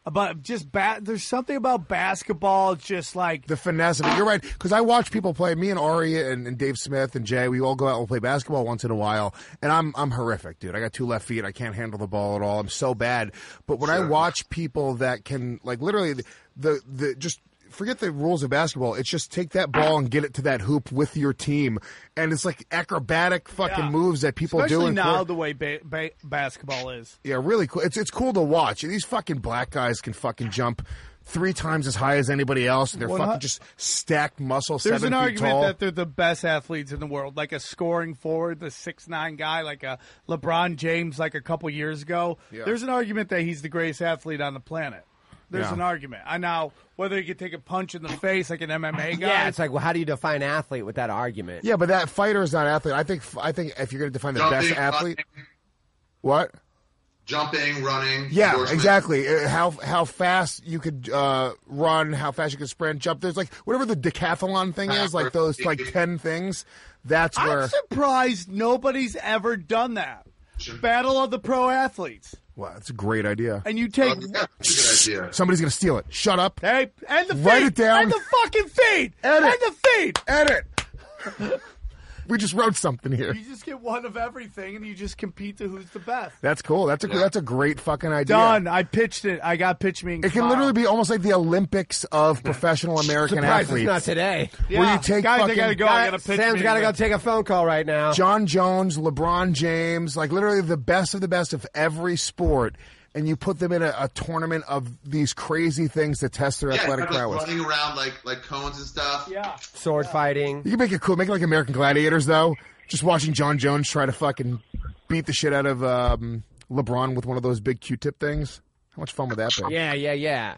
But just there's something about basketball. It's just like the finesse of it. You're right, because I watch people play. Me and Ari and Dave Smith and Jay, we all go out and play basketball once in a while, and I'm horrific, dude. I got 2 left feet. I can't handle the ball at all. I'm so bad. But when I watch people that can, like, literally the just forget the rules of basketball. It's just take that ball and get it to that hoop with your team, and it's like acrobatic fucking moves that people especially do. Now the way basketball is. Yeah, really cool. It's cool to watch. These fucking black guys can fucking jump 3 times as high as anybody else, and they're fucking just stacked muscle. There's 7 an feet argument tall. that they're the best athletes in the world, like a scoring forward, the 6'9" guy, like a LeBron James, like a couple years ago. Yeah. There's an argument that he's the greatest athlete on the planet. There's an argument. I know whether he could take a punch in the face like an MMA guy. Yeah, it's like, well, how do you define athlete with that argument? Yeah, but that fighter is not athlete. I think if you're going to define the best athlete, what? Jumping, running. Yeah, endorsement. exactly. How fast you could run, how fast you could sprint, jump. There's like whatever the decathlon thing is, like those like 10 things. That's where. I'm surprised nobody's ever done that. Battle of the pro athletes. Wow, that's a great idea. And you take. That's a good idea. Somebody's going to steal it. Shut up. Hey, and the feet. Write it down. And the fucking feet. Edit. And the feet. Edit. We just wrote something here. You just get one of everything, and you just compete to who's the best. That's cool. That's a great fucking idea. Done. I pitched it. I got pitch meetings. It can literally be almost like the Olympics of professional American Surprised athletes. it's not today. Yeah. Where you take guys, fucking, I gotta go. I got a pitch Sam's meeting. got to go take a phone call right now. John Jones, LeBron James, like literally the best of every sport, and you put them in a tournament of these crazy things to test their athletic like prowess. running around like cones and stuff. Yeah. Sword fighting. You can make it cool. Make it like American Gladiators, though. Just watching John Jones try to fucking beat the shit out of LeBron with one of those big Q-tip things. How much fun would that be? Yeah.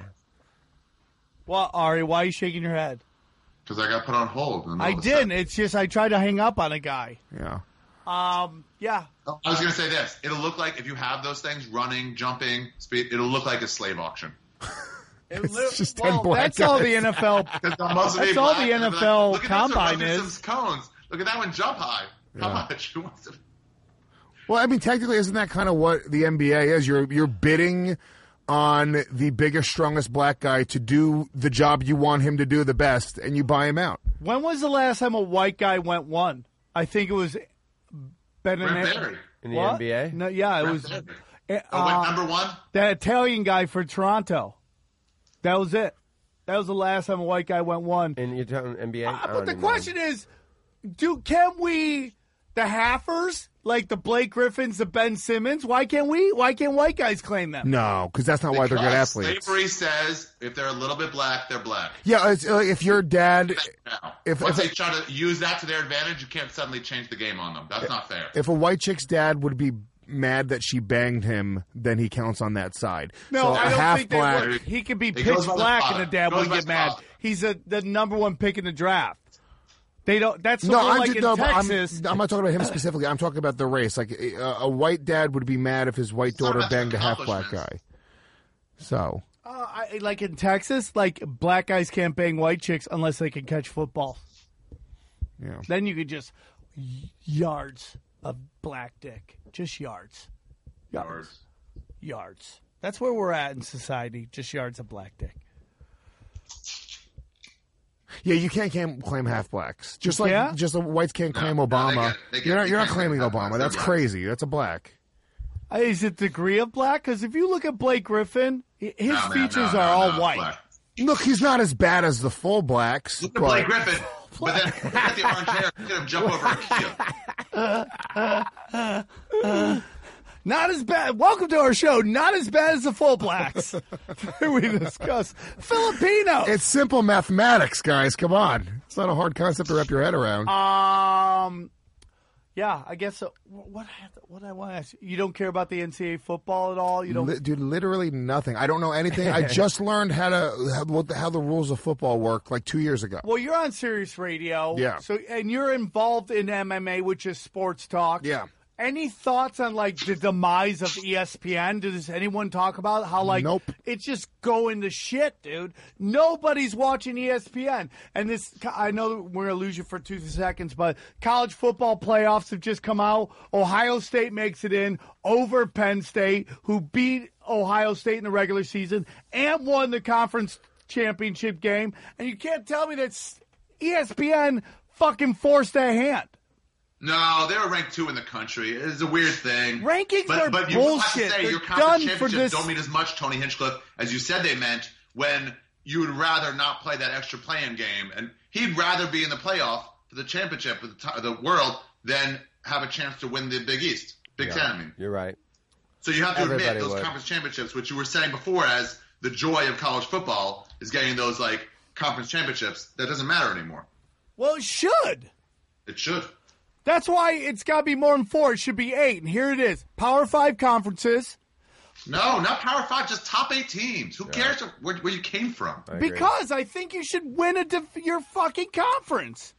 Well, Ari, why are you shaking your head? Because I got put on hold. in the middle I of the didn't. set. It's just I tried to hang up on a guy. Yeah. Yeah. I was going to say this. It'll look like if you have those things, running, jumping, speed, it'll look like a slave auction. It's just 10 black that's all the guys. NFL. That's all That's all the NFL Look at combine this, is. some cones. Look at that one jump high. How much? Who wants to- Well, I mean, technically, isn't that kind of what the NBA is? You're bidding on the biggest, strongest black guy to do the job you want him to do the best, and you buy him out. When was the last time a white guy went one? I think it was Ben Brent Barry. In the What? NBA? No, yeah, it Brent was Barry. Went number one? that Italian guy for Toronto. That was it. That was the last time a white guy went one. And you're talking NBA? I But don't the even know. question is, can we, the halfers, like the Blake Griffins, the Ben Simmons, why can't white guys claim them? No, because that's not why they're good Because athletes. Slavery says if they're a little bit black, they're black. Yeah, it's, if your dad, Now, If- once if- they try to use that to their advantage, you can't suddenly change the game on them. That's not fair. if a white chick's dad would be mad that she banged him, then he counts on that side. No, so I a don't half think black. they would. He could be It pitch goes by the black father. and the dad It goes wouldn't by get the mad. father. He's the number one pick in the draft. They don't. That's No, sort of I'm like just, in no, but Texas. I'm not talking about him specifically. I'm talking about the race. Like a white dad would be mad if his white not daughter about banged a the half black guy. accomplishments. So Like in Texas, like black guys can't bang white chicks unless they can catch football. yeah. Then you could just yards of black dick, just yards. That's where we're at in society. Just yards of black dick. Yeah, you can't claim half blacks. Just like Yeah? just the whites can't claim no, Obama. they get- You're not they claiming can't claim Obama. half That's blacks. crazy. That's a black. Is it degree of black? Because if you look at Blake Griffin, his No, man, features no, are all no, white. black. Look, he's not as bad as the full blacks. Look at Blake But Griffin, but then look at the orange hair. Look at him jump over a keel. Not as bad. Welcome to our show. Not as bad as the full blacks. We discuss Filipinos. it's simple mathematics, guys. Come on. It's not a hard concept to wrap your head around. Yeah, I guess so. What I want to ask you don't care about the NCAA football at all? You don't. Dude, literally nothing. I don't know anything. I just learned how the rules of football work like 2 years ago. Well, you're on Sirius Radio. Yeah. So and you're involved in MMA, which is sports talk. Yeah. Any thoughts on like the demise of ESPN? Does anyone talk about how like Nope. it's just going to shit, dude? Nobody's watching ESPN. And this, I know we're gonna lose you for 2 seconds, but college football playoffs have just come out. Ohio State makes it in over Penn State, who beat Ohio State in the regular season and won the conference championship game. And you can't tell me that ESPN fucking forced their hand. No, they were ranked 2 in the country. It's a weird thing. Rankings are but you bullshit. have to say They're your done conference for championships this. don't mean as much, Tony Hinchcliffe, as you said they meant when you would rather not play that extra play-in game. And he'd rather be in the playoff for the championship of the world than have a chance to win the Big East. Big Ten, I mean. You're right. So you have to Everybody admit those would. conference championships, which you were saying before as the joy of college football, is getting those like conference championships. That doesn't matter anymore. Well, it should. It should. That's why it's got to be more than 4. It should be 8. And here it is. Power 5 conferences. No, not Power 5, just top 8 teams. Who cares where you came from? I agree. Because I think you should win your fucking conference.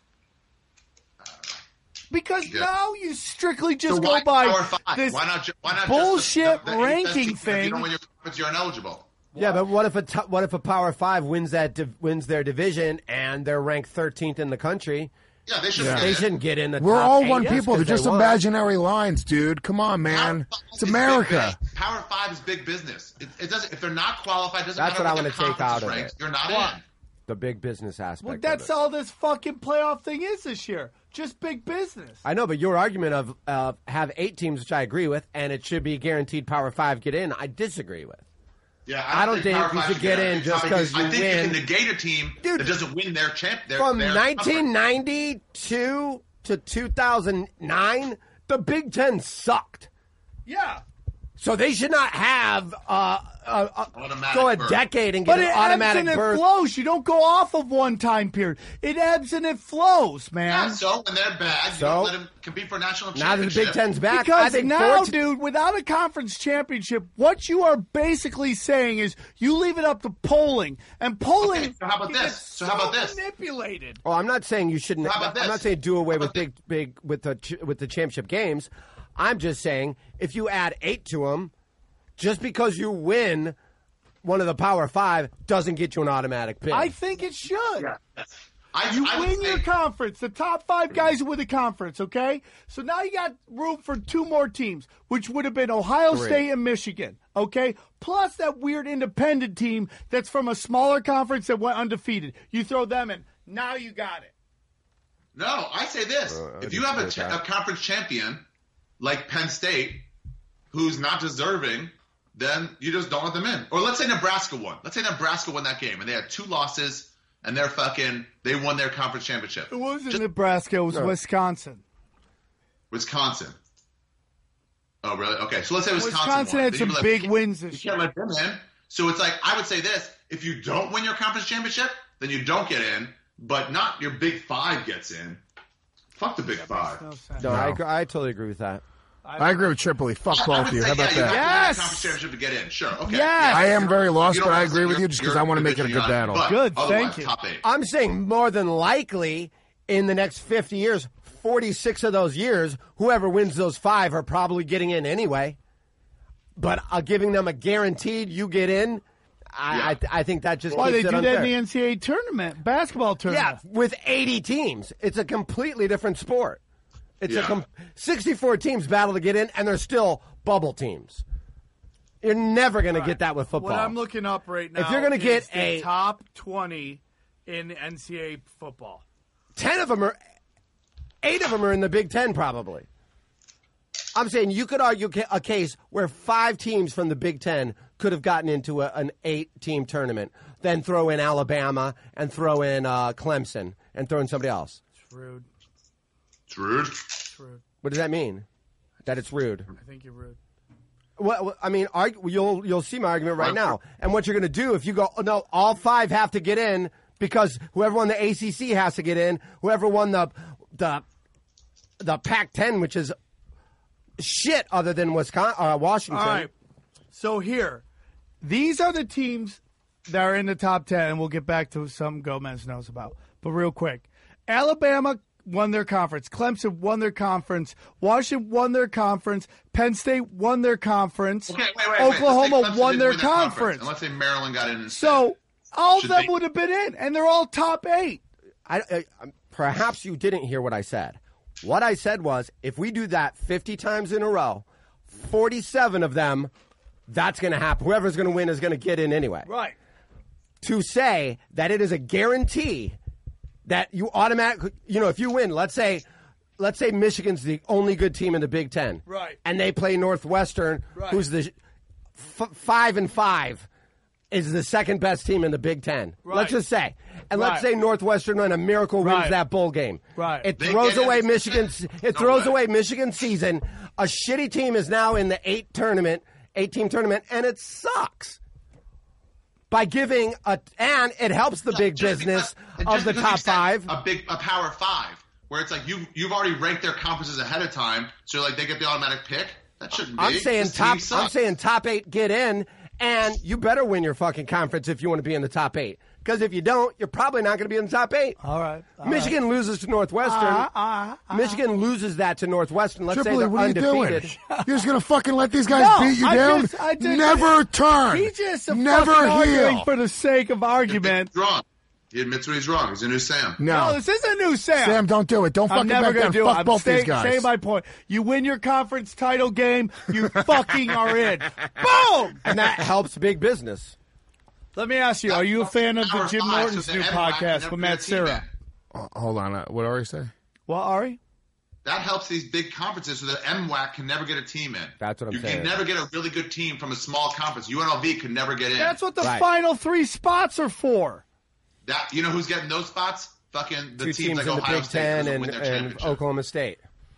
Because Yeah. now you strictly just So go why by Power 5? this Why not bullshit just the 8 best ranking teams? If thing. you don't win your conference, you're ineligible. Yeah, but what if a Power 5 wins their division and they're ranked 13th in the country? Yeah, they should. They shouldn't get in the We're top all 8 one just people. They're 'cause just they won. imaginary lines, dude. Come on, man. It's America. Power 5 is big business. It doesn't. If they're not qualified, it doesn't That's matter what I what wanna their take conference out of ranks. it. You're not in. The big business aspect. Well, of that's it. all this fucking playoff thing is this year. Just big business. I know, but your argument of have 8 teams, which I agree with, and it should be guaranteed Power 5 get in, I disagree with. Yeah, I don't think Power you 5 should get in I just think 'cause you I think win. you can negate a team Dude, that doesn't win their champ. From their 1992 to 2009, the Big Ten sucked. Yeah. So they should not have Automatic go a berth. decade and get But an it automatic ebbs and berth. it flows. You don't go off of one time period. It ebbs and it flows, man. Yeah, so when they're bad, you So? don't let them compete for a national Now that the championship. Big Ten's back, I Because think now, 14 dude, without a conference championship, what you are basically saying is you leave it up to polling, and polling Okay, so how about this? gets So how about this? manipulated. Oh, I'm not saying you shouldn't. How about I'm not this? saying do away How with about big with the championship games. I'm just saying if you add 8 to them, just because you win one of the Power 5 doesn't get you an automatic bid. I think it should. You You win your conference, the top 5 guys who win the conference, okay? So now you got room for 2 more teams, which would have been Ohio State and Michigan, okay? Plus that weird independent team that's from a smaller conference that went undefeated. You throw them in. Now you got it. No, I say this: if you have a conference champion like Penn State, who's not deserving, then you just don't let them in. Or let's say Nebraska won. Let's say Nebraska won that game, and they had 2 losses, and they won their conference championship. It wasn't Nebraska, it was Wisconsin. Wisconsin. Oh, really? Okay, so let's say Wisconsin Wisconsin won. had Then some you let- big wins You this can't year. let them in. So it's like, I would say this: if you don't win your conference championship, then you don't get in, but not your Big 5 gets in. Fuck the Big 5. No sense. no, I totally agree with that. I agree with Tripoli. Fuck both of you. How about you that? have to win a conference championship to get in. Sure. Okay. Yes. I am very lost, You don't but I have to- agree with you you're- just because you're I want to make it a good division battle. but Good, otherwise, thank you. Top 8. I'm saying more than likely in the next 50 years, 46 of those years, whoever wins those 5 are probably getting in anyway. But giving them a guaranteed you get in, I think that just Why keeps they it do unfair. that in the NCAA tournament, basketball Yeah, tournament. with 80 teams. It's a completely different sport. It's Yeah. 64 teams battle to get in, and they're still bubble teams. You're never going to get that with football. What I'm looking up right now, If you're gonna is get the a- top 20 in NCAA football. 8 of them are in the Big Ten, probably. I'm saying you could argue a case where 5 teams from the Big Ten could have gotten into an 8-team tournament, then throw in Alabama and throw in Clemson and throw in somebody else. It's rude. It's rude. It's rude. What does that mean? That it's rude. I think you're rude. Well, I mean, you'll see my argument right now. And what you're going to do if you go, oh, no, all 5 have to get in because whoever won the ACC has to get in. Whoever won the Pac-10, which is shit other than Washington. All right. So here, these are the teams that are in the top 10, and we'll get back to something Gomez knows about. But real quick, Alabama won their conference. Clemson won their conference. Washington won their conference. Penn State won their conference. Okay, wait. Oklahoma won their conference. And let's say Maryland got in instead. So all of them would have been in, and they're all top 8. Perhaps you didn't hear what I said. What I said was, if we do that 50 times in a row, 47 of them, that's going to happen. Whoever's going to win is going to get in anyway. Right. To say that it is a guarantee that you automatically, if you win, let's say Michigan's the only good team in the Big Ten. Right. And they play Northwestern, who's the 5-5, is the second best team in the Big Ten. Right. Let's just say. And let's say Northwestern on a miracle wins that bowl game. Right. It throws away Michigan's away Michigan's season. A shitty team is now in the 8-team tournament, and it sucks. By giving and it helps the big business of the top 5. A power 5, where it's like you've already ranked their conferences ahead of time, so like they get the automatic pick. That shouldn't be. I'm saying top 8 get in, and you better win your fucking conference if you want to be in the top 8. Because if you don't, you're probably not going to be in the top 8. All right. Michigan loses to Northwestern. Michigan loses that to Northwestern. Let's say they're undefeated. You're just going to fucking let these guys beat you down? Never turn. He's just never arguing heel. for the sake of argument. He's wrong. He admits when he's wrong. He's a new Sam. No, this is a new Sam. Sam, don't do it. Don't fucking never back down. Do Fuck it. both these guys. Say my point. You win your conference title game, you fucking are in. Boom! And that helps big business. Let me ask you, are you a fan of the Jim Norton's new podcast with Matt Serra? Hold on. What did Ari say? What, Ari? That helps these big conferences so that MWAC can never get a team in. That's what I'm saying. You can never get a really good team from a small conference. UNLV could never get in. That's what the final 3 spots are for. You know who's getting those spots? Fucking the 2 teams like in the Ohio Big State Ten win their and championship. Oklahoma State.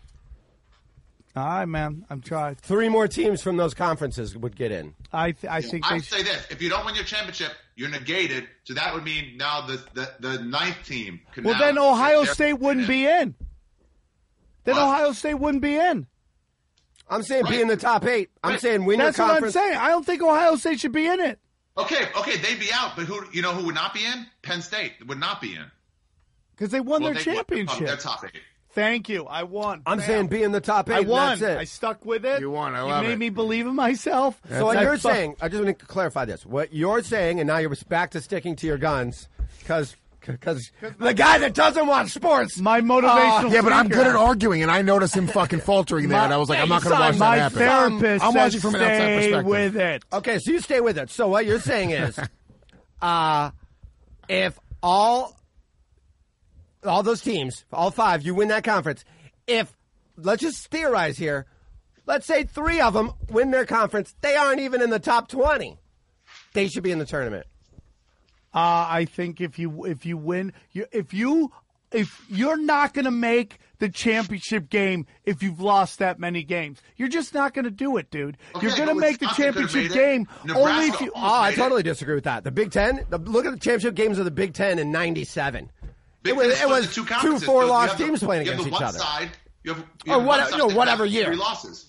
All right, man. I'm trying. 3 more teams from those conferences would get in. I think I would say this: if you don't win your championship, you're negated. So that would mean now the 9th team can. Well, then Ohio State wouldn't be in. Then Ohio State wouldn't be in. I'm saying be in the top 8. I'm saying win your conference. That's what I'm saying. I don't think Ohio State should be in it. Okay, they'd be out, but who would not be in? Penn State would not be in because they won their championship. They're top 8. Thank you. I won. I'm saying be in the top 8. I won. That's it. I stuck with it. You won. I love it. You made me believe in myself. So what you're saying, I just want to clarify this. What you're saying, and now you're back to sticking to your guns, because the guy that doesn't watch sports. My motivational yeah, but I'm speaker. good at arguing, and I noticed him fucking faltering there, and I was like, I'm not going to watch that happen. My therapist I'm watching from an outside stay perspective. with it. Okay, so you stay with it. So what you're saying is, if all those teams, all 5, you win that conference. If, let's just theorize here, let's say 3 of them win their conference, they aren't even in the top 20. They should be in the tournament. I think if you win, if you're not going to make the championship game if you've lost that many games, you're just not going to do it, dude. Okay, you're going to make the championship game Nebraska only if you. I totally disagree with that. The Big Ten. Look at the championship games of the Big Ten in '97. It was 2 4-loss teams playing against each other. You have whatever year. 3 losses.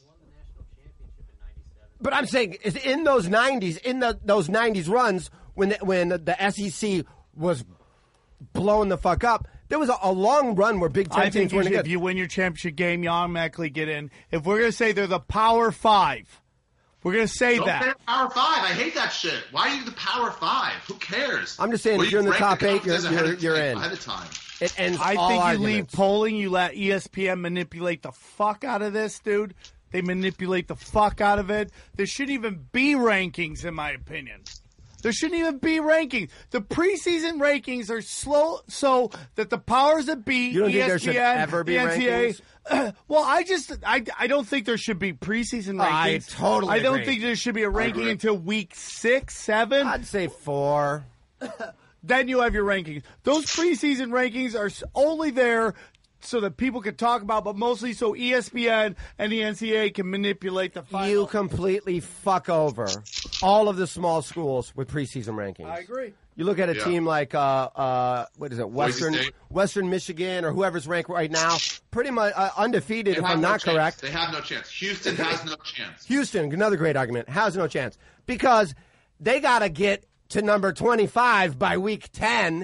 But I'm saying is in those 90s, those 90s runs when the SEC was blowing the fuck up, there was a long run where Big Ten teams weren't good. If you win your championship game, you automatically get in. If we're going to say they're the Power 5, we're going to say Don't that. say Power 5. I hate that shit. Why are you the Power 5? Who cares? I'm just saying if you're in the top 8, you're in. Ahead of time. It ends I all think arguments. you leave polling. You let ESPN manipulate the fuck out of this, dude. They manipulate the fuck out of it. There shouldn't even be rankings, in my opinion. There shouldn't even be rankings. The preseason rankings are slow so that the powers that be, you don't ESPN, think there should ever be the NCAA, rankings? Well, I don't think there should be preseason rankings. I totally don't agree. think there should be a ranking until week 6, 7. I'd say 4. Then you have your rankings. Those preseason rankings are only there so that people can talk about, but mostly so ESPN and the NCAA can manipulate the final. You completely fuck over all of the small schools with preseason rankings. I agree. You look at a team like what is it, Western Michigan or whoever's ranked right now, pretty much undefeated. If I'm not correct, they have no chance. Houston has no chance. Houston, another great argument, has no chance because they got to get to number 25 by week 10,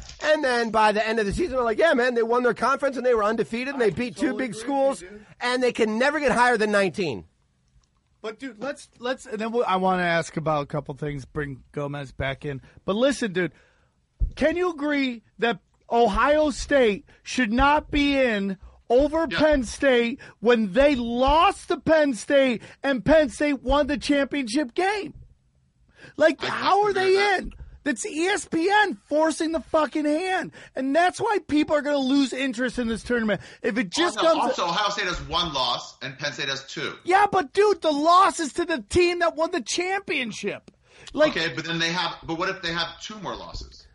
And then by the end of the season, we're like, yeah, man, they won their conference and they were undefeated and they beat two big schools and they can never get higher than 19. But dude, let's and then I want to ask about a couple things. Bring Gomez back in. But listen, dude, can you agree that Ohio State should not be in over Penn State when they lost to Penn State and Penn State won the championship game? Like, how are they in? That's ESPN forcing the fucking hand. And that's why people are going to lose interest in this tournament. If it just comes... Also, Ohio State has one loss and Penn State has two. Yeah, but dude, the loss is to the team that won the championship. Like, okay, but then they have... But what if they have two more losses?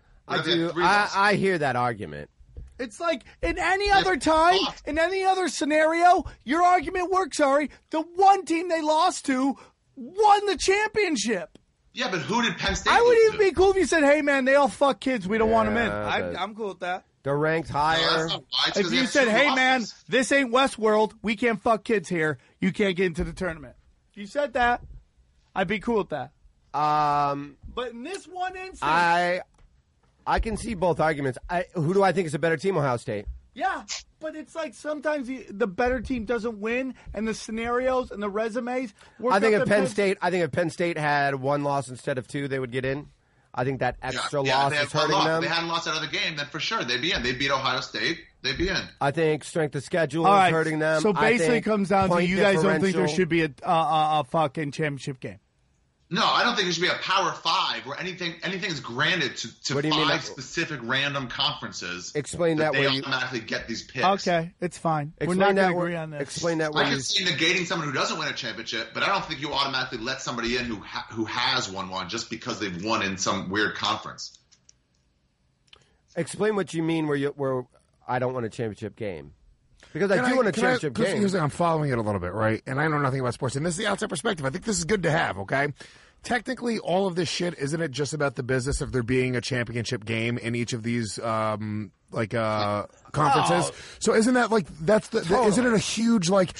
I hear that argument. It's like, in any other time, in any other scenario, your argument works, Ari. The one team they lost to won the championship. Yeah, but who did Penn State I would lose even be cool if you said, hey, man, they all fuck kids. We don't want them in. but- I'm cool with that. They're ranked higher. If you said, hey, man, this ain't Westworld. We can't fuck kids here. You can't get into the tournament. If you said that, I'd be cool with that. But in this one instance... I can see both arguments. Who do I think is a better team, Ohio State? Yeah, but it's like sometimes the better team doesn't win, and the scenarios and the resumes work. I think if Penn State had one loss instead of two, they would get in. I think that extra loss is hurting them. If they hadn't lost another game, then for sure they'd be in. They beat Ohio State. They'd be in. I think strength of schedule is hurting them. So basically, it comes down to you guys don't think there should be a fucking championship game. No, I don't think there should be a Power 5 where anything is granted to What do you mean, five specific random conferences. Explain that they where you automatically get these picks. Okay, it's fine. We're explain not that going to where- agree on this. Explain that I where can see negating someone who doesn't win a championship, but I don't think you automatically let somebody in who has won one just because they've won in some weird conference. Explain what you mean where I don't want a championship game. Because I do want a championship game. Here's the thing, I'm following it a little bit, right? And I know nothing about sports. And this is the outside perspective. I think this is good to have, okay? Technically, all of this shit, isn't it just about the business of there being a championship game in each of these conferences? Oh. So isn't that like isn't it a huge like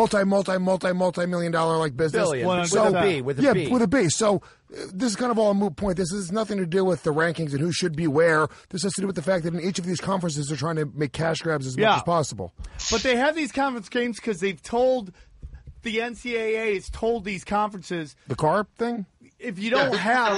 multi-million dollar like business? Billion. So- With a B. With a yeah, B. with a B. So this is kind of all a moot point. This has nothing to do with the rankings and who should be where. This has to do with the fact that in each of these conferences they're trying to make cash grabs as much as possible. But they have these conference games because they've told the NCAA has told these conferences The car thing? if you don't have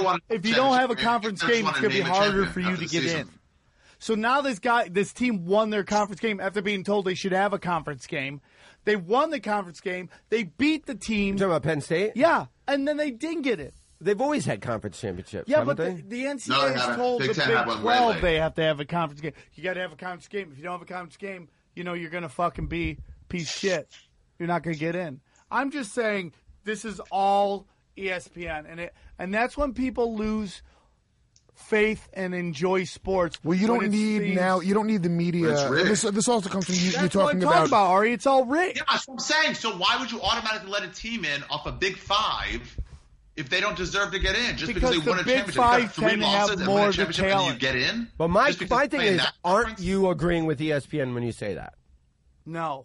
a conference game, it's going to be harder for you to get in. So now this team won their conference game after being told they should have a conference game. They won the conference game. They beat the team. You talking about Penn State? Yeah, and then they didn't get it. They've always had conference championships. Yeah, haven't but they? the NCAA No, they has haven't. told Big the Ten Big had one 12 way they have to have a conference game. You got to have a conference game. If you don't have a conference game, you're going to fucking be a piece of shit. You're not going to get in. I'm just saying this is all ESPN, and that's when people lose faith and enjoy sports. Well, you don't need the media. It's rigged. This also comes from you That's talking what I'm talking about, Ari. It's all rigged. Yeah, that's what I'm saying. So why would you automatically let a team in off a Big Five if they don't deserve to get in just because they Because won a the Big championship? You got Five three tend to have losses and more win a of the championship and talent. you get in? But my Just because thing they play in is, that aren't conference? you agreeing with ESPN when you say that? No.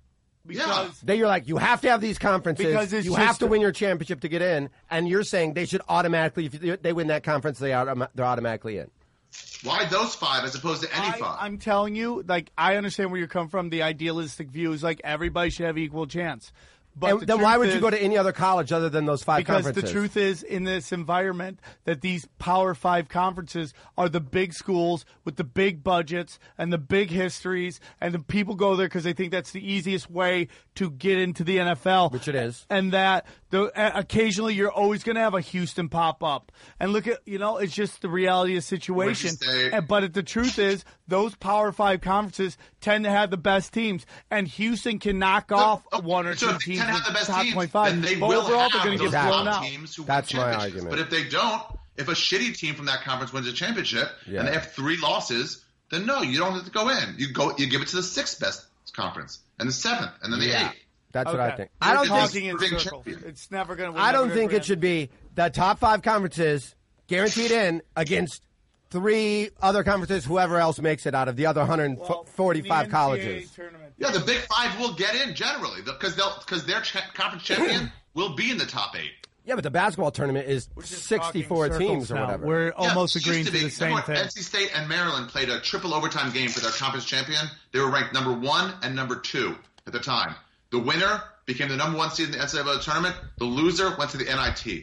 Because That you're like, you have to have these conferences. Because it's you have just to win your championship to get in, and you're saying they should automatically, if they win that conference, they're automatically in. Why those five as opposed to any five? I'm telling you, like, I understand where you're coming from. The idealistic view is like everybody should have equal chance. But And the then why truth would you is- go to any other college other than those five Because conferences? the truth is, in this environment, that these Power 5 conferences are the big schools with the big budgets and the big histories, and the people go there because they think that's the easiest way to get into the NFL. Which it is. And that occasionally you're always going to have a Houston pop up. And look at, it's just the reality of the situation. State. But the truth is, those Power 5 conferences tend to have the best teams, and Houston can knock off one or so two if they teams can have the in best top teams, 25. then they But will overall, have they're going to those get blown top out. teams who That's win my championships. argument. But if they don't, if a shitty team from that conference wins a championship and they have three losses, then no, you don't have to go in. You give it to the sixth best conference and the seventh and then the eighth. That's what I Okay. think. You're I don't talking think. in Big circles. champion. It's never going to. I don't think it should be the top five conferences guaranteed in against three other conferences. Whoever else makes it out of the other 145 colleges. Yeah, the Big Five will get in generally because their conference champion will be in the top eight. Yeah, but the basketball tournament is We're just 64 talking teams circles or now. whatever. We're almost it used agreeing to to be. the same Remember thing. NC State and Maryland played a triple overtime game for their conference champion. They were ranked number 1 and number 2 at the time. The winner became the number 1 seed in the NCAA tournament. The loser went to the NIT.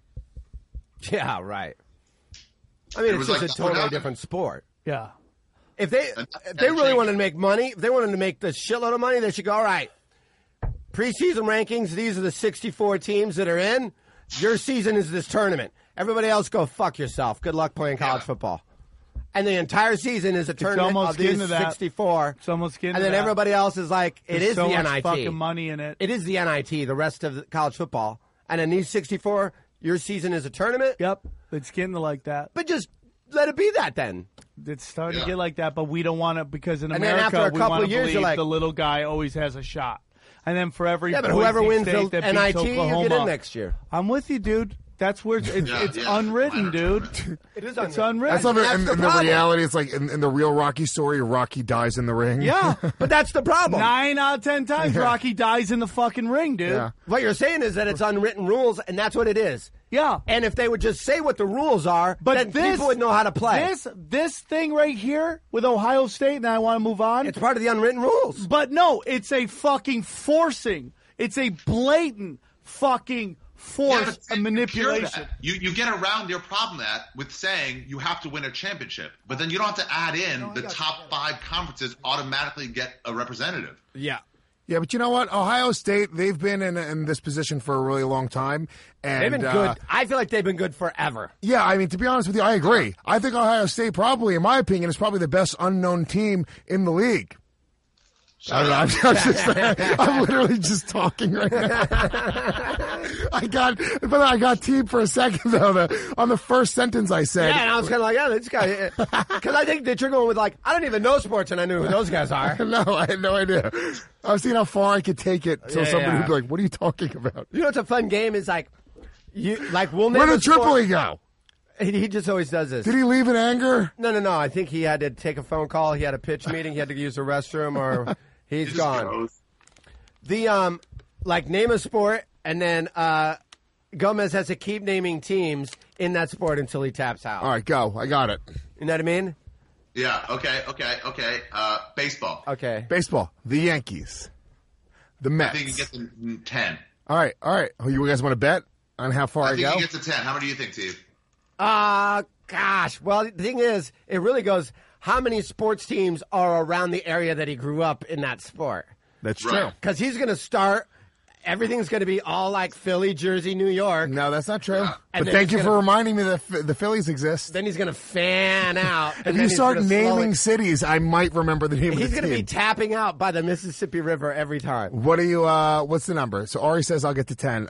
Yeah, right. I mean, It it's was just like a totally nothing. different sport. Yeah. If they really wanted to make money, if they wanted to make the shitload of money, they should go, all right, preseason rankings, these are the 64 teams that are in. Your season is this tournament. Everybody else go fuck yourself. Good luck playing college football. And the entire season is a tournament almost of these getting to that. 64. It's almost getting And to then that. everybody else is like, it There's is so the much NIT. fucking money in it. It is the NIT, the rest of the college football. And in these 64, your season is a tournament. Yep. It's getting to like that. But just let it be that then. It's starting Yeah. to get like that, but we don't want to, because in And then America, after a we couple want of to years, believe you're like- the little guy always has a shot. And then for every Yeah, but Boise whoever wins State the that beats NIT, you Oklahoma, get in next year. I'm with you, dude. That's where it's Yeah. unwritten, Minor dude. tournament. It is It's unwritten. That's not That's in the the problem. reality. It's like in the real Rocky story, Rocky dies in the ring. Yeah. But that's the problem. 9 out of 10 times, Rocky dies in the fucking ring, dude. Yeah. What you're saying is that it's unwritten rules, and that's what it is. Yeah. And if they would just say what the rules are, But then this, people would know how to play. This thing right here with Ohio State, and I want to move on. It's part of the unwritten rules. But no, it's a fucking forcing. It's a blatant fucking force but and you cure manipulation. that. You get around your problem with saying you have to win a championship, but then you don't have to add in the top 5 conferences automatically get a representative. Yeah. Yeah, but you know what? Ohio State, they've been in this position for a really long time. And, They've been good. I feel like they've been good forever. Yeah, I mean, to be honest with you, I agree. I think Ohio State probably, in my opinion, is probably the best unknown team in the league. I don't know. I'm literally just talking right now. I got teed for a second though. On the first sentence I said. Yeah, and I was kind of like, yeah, this guy. Because I think that you're going with like, I don't even know sports, and I knew who those guys are. No, I had no idea. I was seeing how far I could take it till somebody would be like, "What are you talking about?" You know what's a fun game is like, we'll name Where a did sport- Tripoli go? He just always does this. Did he leave in anger? No. I think he had to take a phone call. He had a pitch meeting. He had to use the restroom, or he's Just gone. goes. The name a sport, and then Gomez has to keep naming teams in that sport until he taps out. All right, go. I got it. You know what I mean? Yeah. Okay. Baseball. Okay. Baseball. The Yankees. The I Mets. think he gets to 10. All right. Oh, you guys want to bet on how far I, I think go? he gets to 10. How many do you think, Steve? Gosh. Well, the thing is, it really goes, how many sports teams are around the area that he grew up in that sport? That's Right. true. Because he's going to start, everything's going to be all like Philly, Jersey, New York. No, that's not true. And But then thank he's you gonna- for reminding me that the Phillies exist. Then he's going to fan out. If you start naming cities, I might remember the name of He's the going to be team. tapping out by the Mississippi River every time. What are you? What's the number? So Ari says I'll get to 10.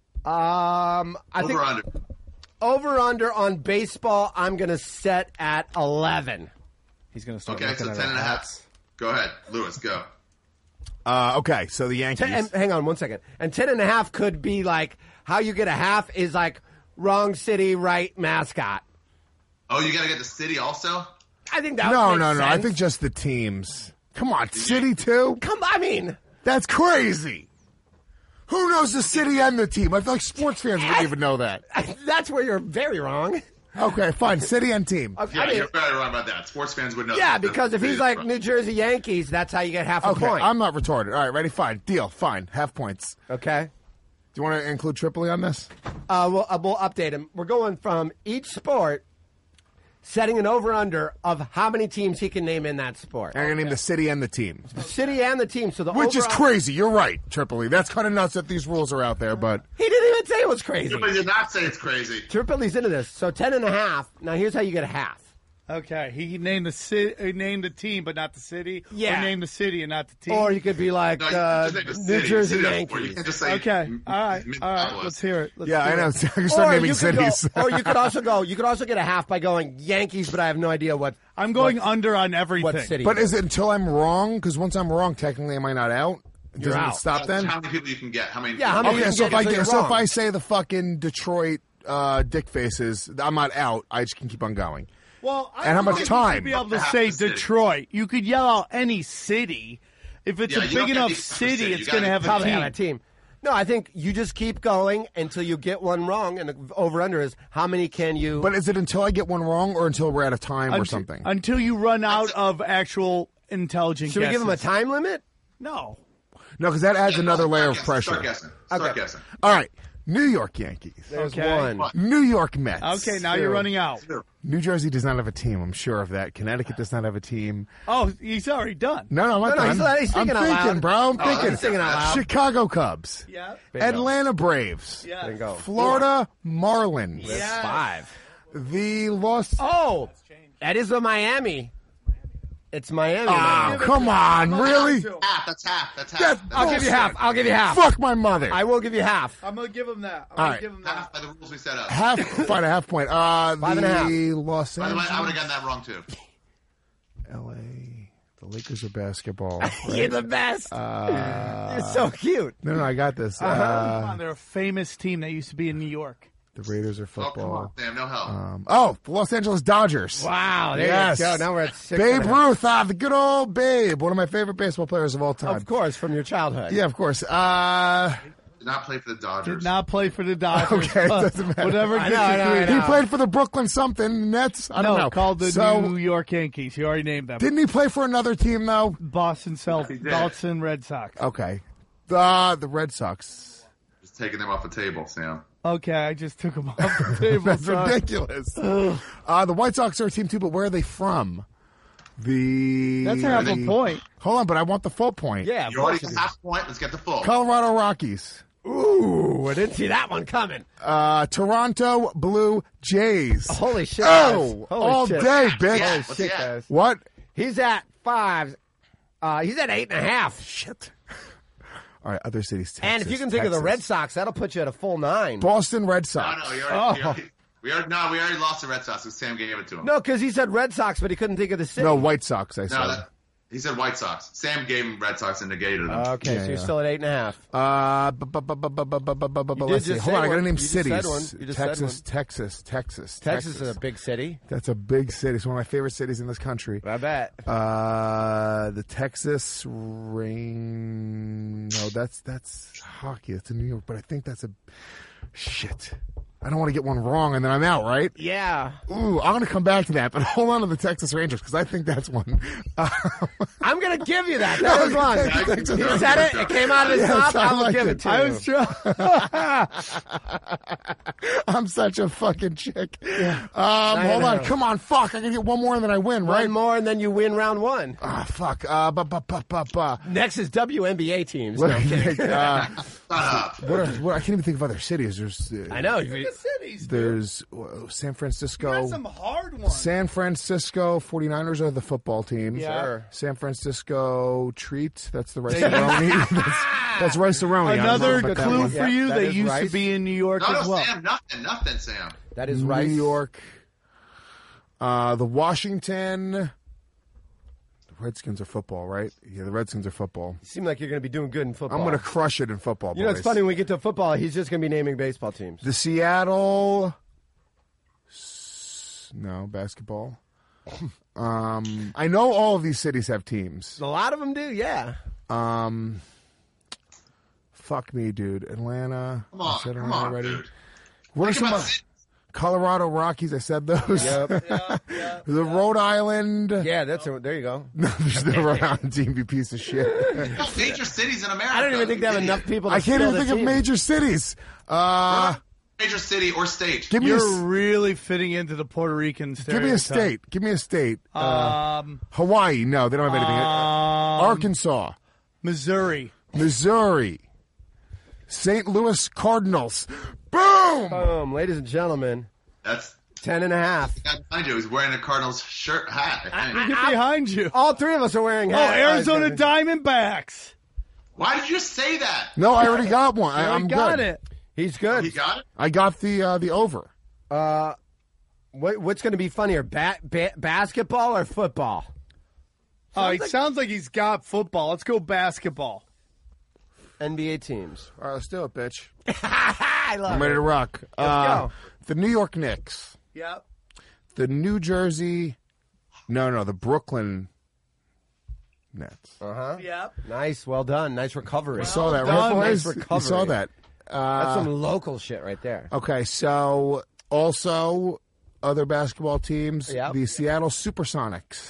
I think Over under. over-under on baseball, I'm going to set at 11. He's going to start Okay, looking so at 10 our and a half. hats. Go ahead, Lewis. Go. Okay, so the Yankees. And hang on one second. And 10.5 could be like, how you get a half is like wrong city, right mascot. Oh, you got to get the city also? I think that no. would make I sense. think just the teams. Come on, city too. Come on, I mean, That's crazy. Who knows the city and the team? I feel like sports fans wouldn't even know that. that's where you're very wrong. Okay, fine. City and team. Yeah, I mean, you're very wrong about that. Sports fans would know. yeah, that. because if he's like New Jersey Yankees, that's how you get half a Okay, point. I'm not retarded. All right, ready? Fine. Deal. Fine. Half points. Okay. Do you want to include Tripoli on this? We'll update him. We're going from each sport, setting an over-under of how many teams he can name in that sport. I'm going to name the city and the team. The city and the team. So the Which is over- crazy. You're right, Tripoli. That's kind of nuts that these rules are out there, but He didn't even say it was crazy. Somebody did not say it's crazy. Tripoli's into this. So 10.5. Now here's how you get a half. Okay, he named the city, named the team, but not the city. Yeah. Or named the city and not the team. Or you could be like No, you can just name the New city. Jersey City, You Yankees. can't just say Okay, all right, Minneapolis. let's hear it. Let's yeah, I hear know. it. I can start naming you could go, cities. or you could also go. You could also get a half by going Yankees, but I have no idea what. I'm going what, under on everything. what city. But is it until I'm wrong? Because once I'm wrong, technically, am I not out? Doesn't out. it stop then? How many people you can get? How many? Yeah, how many- Okay, you so can if get I it, so you're if wrong. I say the fucking Detroit dick faces, I'm not out. I just can keep on going. Well, I And how don't much think time? You should be able to Half say the city. Detroit. You could yell out any city. If it's Yeah, a you big don't get enough these per city, city. it's You going to gotta have a probably team. have a team. No, I think you just keep going until you get one wrong, and the over-under is how many can you... But is it until I get one wrong or until we're out of time or something? Until you run out of actual intelligent Should we give him a guesses. time limit? No. No, because that adds another layer of Start pressure. guessing. Okay. Start guessing. All right. New York Yankees. There's Okay. one. New York Mets. Okay, now you're running out. New Jersey does not have a team. I'm sure of that. Connecticut does not have a team. Oh, he's already done. No, I'm not No, done. he's I'm thinking out thinking, loud. bro. I'm thinking. he's thinking out loud. Chicago Cubs. Yeah. Atlanta Braves. Yeah. Bingo. Florida Marlins. Yeah. 5. The Los. Oh, that is a Miami. It's Miami. Ah, man. come on, really? Half. That's half. That's half. That's That's I'll give you half. I'll give you half. Fuck my mother. I will give you half. I'm going to give him that. I'm All going right. to give him half that. by the rules we set up. Find a half point. 5.5. The Los By the way, I would Angeles, have gotten that wrong too. L.A. The Lakers are basketball. You're the best. You're so cute. No, I got this. Come on, they're a famous team that used to be in New York. The Raiders are Oh, come on, football. Sam. No help. The Los Angeles Dodgers. Wow, there Yes. you go. Now we're at 6. Babe Ruth, the good old Babe, one of my favorite baseball players of all time. Of course, from your childhood. Yeah, of course. Did not play for the Dodgers. Did not play for the Dodgers. Okay, it doesn't matter. Whatever I gets know, I you know, through I that. He played for the Brooklyn something Nets. I don't know. Called the So, New York Yankees. You already named them. didn't he play for another team though? Boston he did. Boston Red Sox. Okay, the Red Sox. Just taking them off the table, Sam. Okay, I just took them off the table. That's Sorry. ridiculous. The White Sox are a team too, but where are they from? That's half a point. Hold on, but I want the full point. Yeah, You already got half point. Let's get the full. Colorado Rockies. Ooh, I didn't see that one coming. Toronto Blue Jays. Holy shit. Oh, guys. Holy all shit. day, bitch. Yeah. Holy What's shit, that? guys. What? He's at 5. He's at 8.5. Shit. All right, other cities. Texas, And if you can think of the Red Sox, that'll put you at a full 9. Boston Red No, Sox. no, we already lost the Red Sox because Sam gave it to him. No, because he said Red Sox, but he couldn't think of the city. No, White Sox, I said. No, he said White Sox. Sam gave him Red Sox and negated them. Okay, Yeah, so you're yeah. still at 8.5. Let's see. just Hold say on, I one. gotta name You just said cities. one. You just said Texas. Texas is a big city. That's a big city. It's one of my favorite cities in this country. I bet. The Texas Rain. No, that's hockey. That's in New York, but I think that's a shit. I don't want to get one wrong and then I'm out, right? Yeah. Ooh, I'm going to come back to that, but hold on to the Texas Rangers because I think that's one. I'm going to give you that. That is one. Texas He Rangers. said it. It came out of his Yes, mouth. I I will liked give it. it to I you. was trying. I'm such a fucking chick. Hold on. Come on. Fuck. I can get one more and then I win, right? One more, and then you win round 1. Ah, fuck. Next is WNBA teams. No, I'm kidding. Shut up. What I can't even think of other cities. There's I know. There's San Francisco. That's some hard ones. San Francisco 49ers are the football team. Yeah. Sure. San Francisco Treat. That's the Rice-A-Roni. that's Rice-A-Roni. I don't know Another about that clue one. for you, that they is used to right. be in New York No, as well. Sam, nothing, Sam. That is right. New York. The Washington. The Redskins are football, right? Yeah, the Redskins are football. You seem like you're going to be doing good in football. I'm going to crush it in football, You know, it's boys. funny when we get to football, he's just going to be naming baseball teams. The Seattle. No, basketball. I know all of these cities have teams. A lot of them do, yeah. Fuck me, dude. Atlanta. Come I said on, Atlanta already. dude. What are Think some about of- cities. Colorado Rockies? I said those. Yep. The Rhode Island. Yeah, there you go. No, there's no Rhode Island team, you piece of shit. No, major cities in America. I don't even think they have enough people to I can't fill even the think of team. major cities. Major city or state. Give me a, You're really fitting into the Puerto Rican give stereotype. me a state. Give me a state. Um, Hawaii. No, they don't have anything. Arkansas. Missouri. Missouri. St. Louis Cardinals. Boom! Ladies and gentlemen, That's 10.5. the guy behind you. He's wearing a Cardinals shirt hat. I think. Get behind you. All three of us are wearing Oh, hats. Arizona Diamondbacks. Why did you say that? No, I already got one. I I'm got good. it. He's good. He got it. I got the over. What's going to be funnier, basketball or football? Oh, it sounds like he's got football. Let's go basketball. NBA teams. All right, let's do it, bitch. I love I'm ready to rock. go. The New York Knicks. Yep. The New Jersey. No, the Brooklyn Nets. Yep. Nice, well done. Nice recovery. You saw that, done. right, Nice boys? recovery. You saw that. That's some local shit right there. Okay, so also other basketball teams, Yep. the Seattle Supersonics.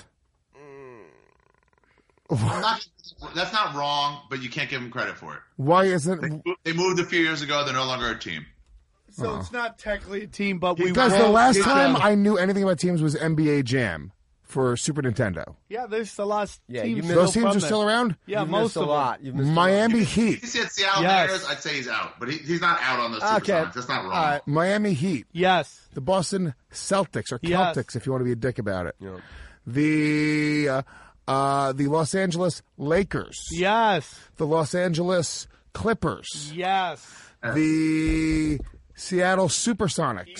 That's not wrong, but you can't give them credit for it. Why isn't They moved a few years ago. They're no longer a team. So it's not technically a team, but we Guys, will the last get time them. I knew anything about teams was NBA Jam for Super Nintendo. Yeah, there's a lot of Yeah, teams. you missed- Those still teams from are there. still around? Yeah, You've most missed a of lot. You've missed Miami If Heat. he said Seattle Yes. Mariners, I'd say he's out. But he's not out on the Supersonics. Okay. That's not wrong. All right. Miami Heat. Yes. The Boston Celtics, or Yes. Celtics, if you want to be a dick about it. The Los Angeles Lakers. Yes. The Los Angeles Clippers. Yes. The Seattle Supersonics.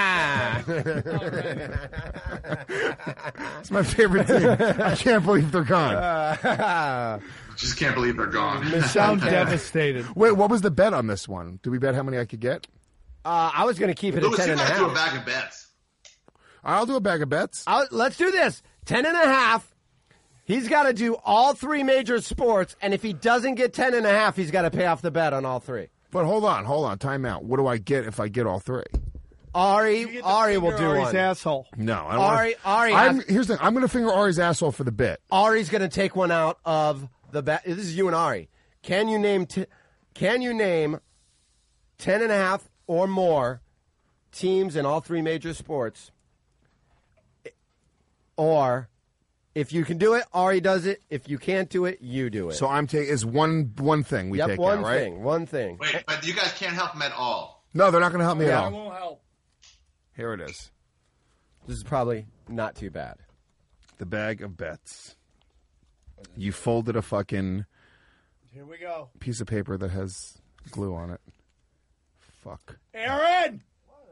It's my favorite team. I can't believe they're gone. Just can't believe they're gone. Sound devastated. Wait, what was the bet on this one? Did we bet how many I could get? I was going to keep it at Louis, 10 you and a gotta do a half. bag of bets. I'll do a bag of bets. Let's do this. 10 and a half. He's got to do all three major sports, and if he doesn't get 10 and a half, he's got to pay off the bet on all three. But hold on, time out. What do I get if I get all three? Ari will do Ari's one. asshole. No, I don't Ari want Here's the thing. I'm going to finger Ari's asshole for the bit. Ari's going to take one out of the bet. This is you and Ari. Can you name 10 and a half or more teams in all three major sports? Or if you can do it, Ari does it. If you can't do it, you do it. So I'm taking is one thing we take one out, right? thing. One thing. Wait, but you guys can't help him at all. No, they're not going to help me at I all. won't help. Here it is. This is probably not too bad. The bag of bets. You folded a fucking Here we go. piece of paper that has glue on it. Fuck. Aaron!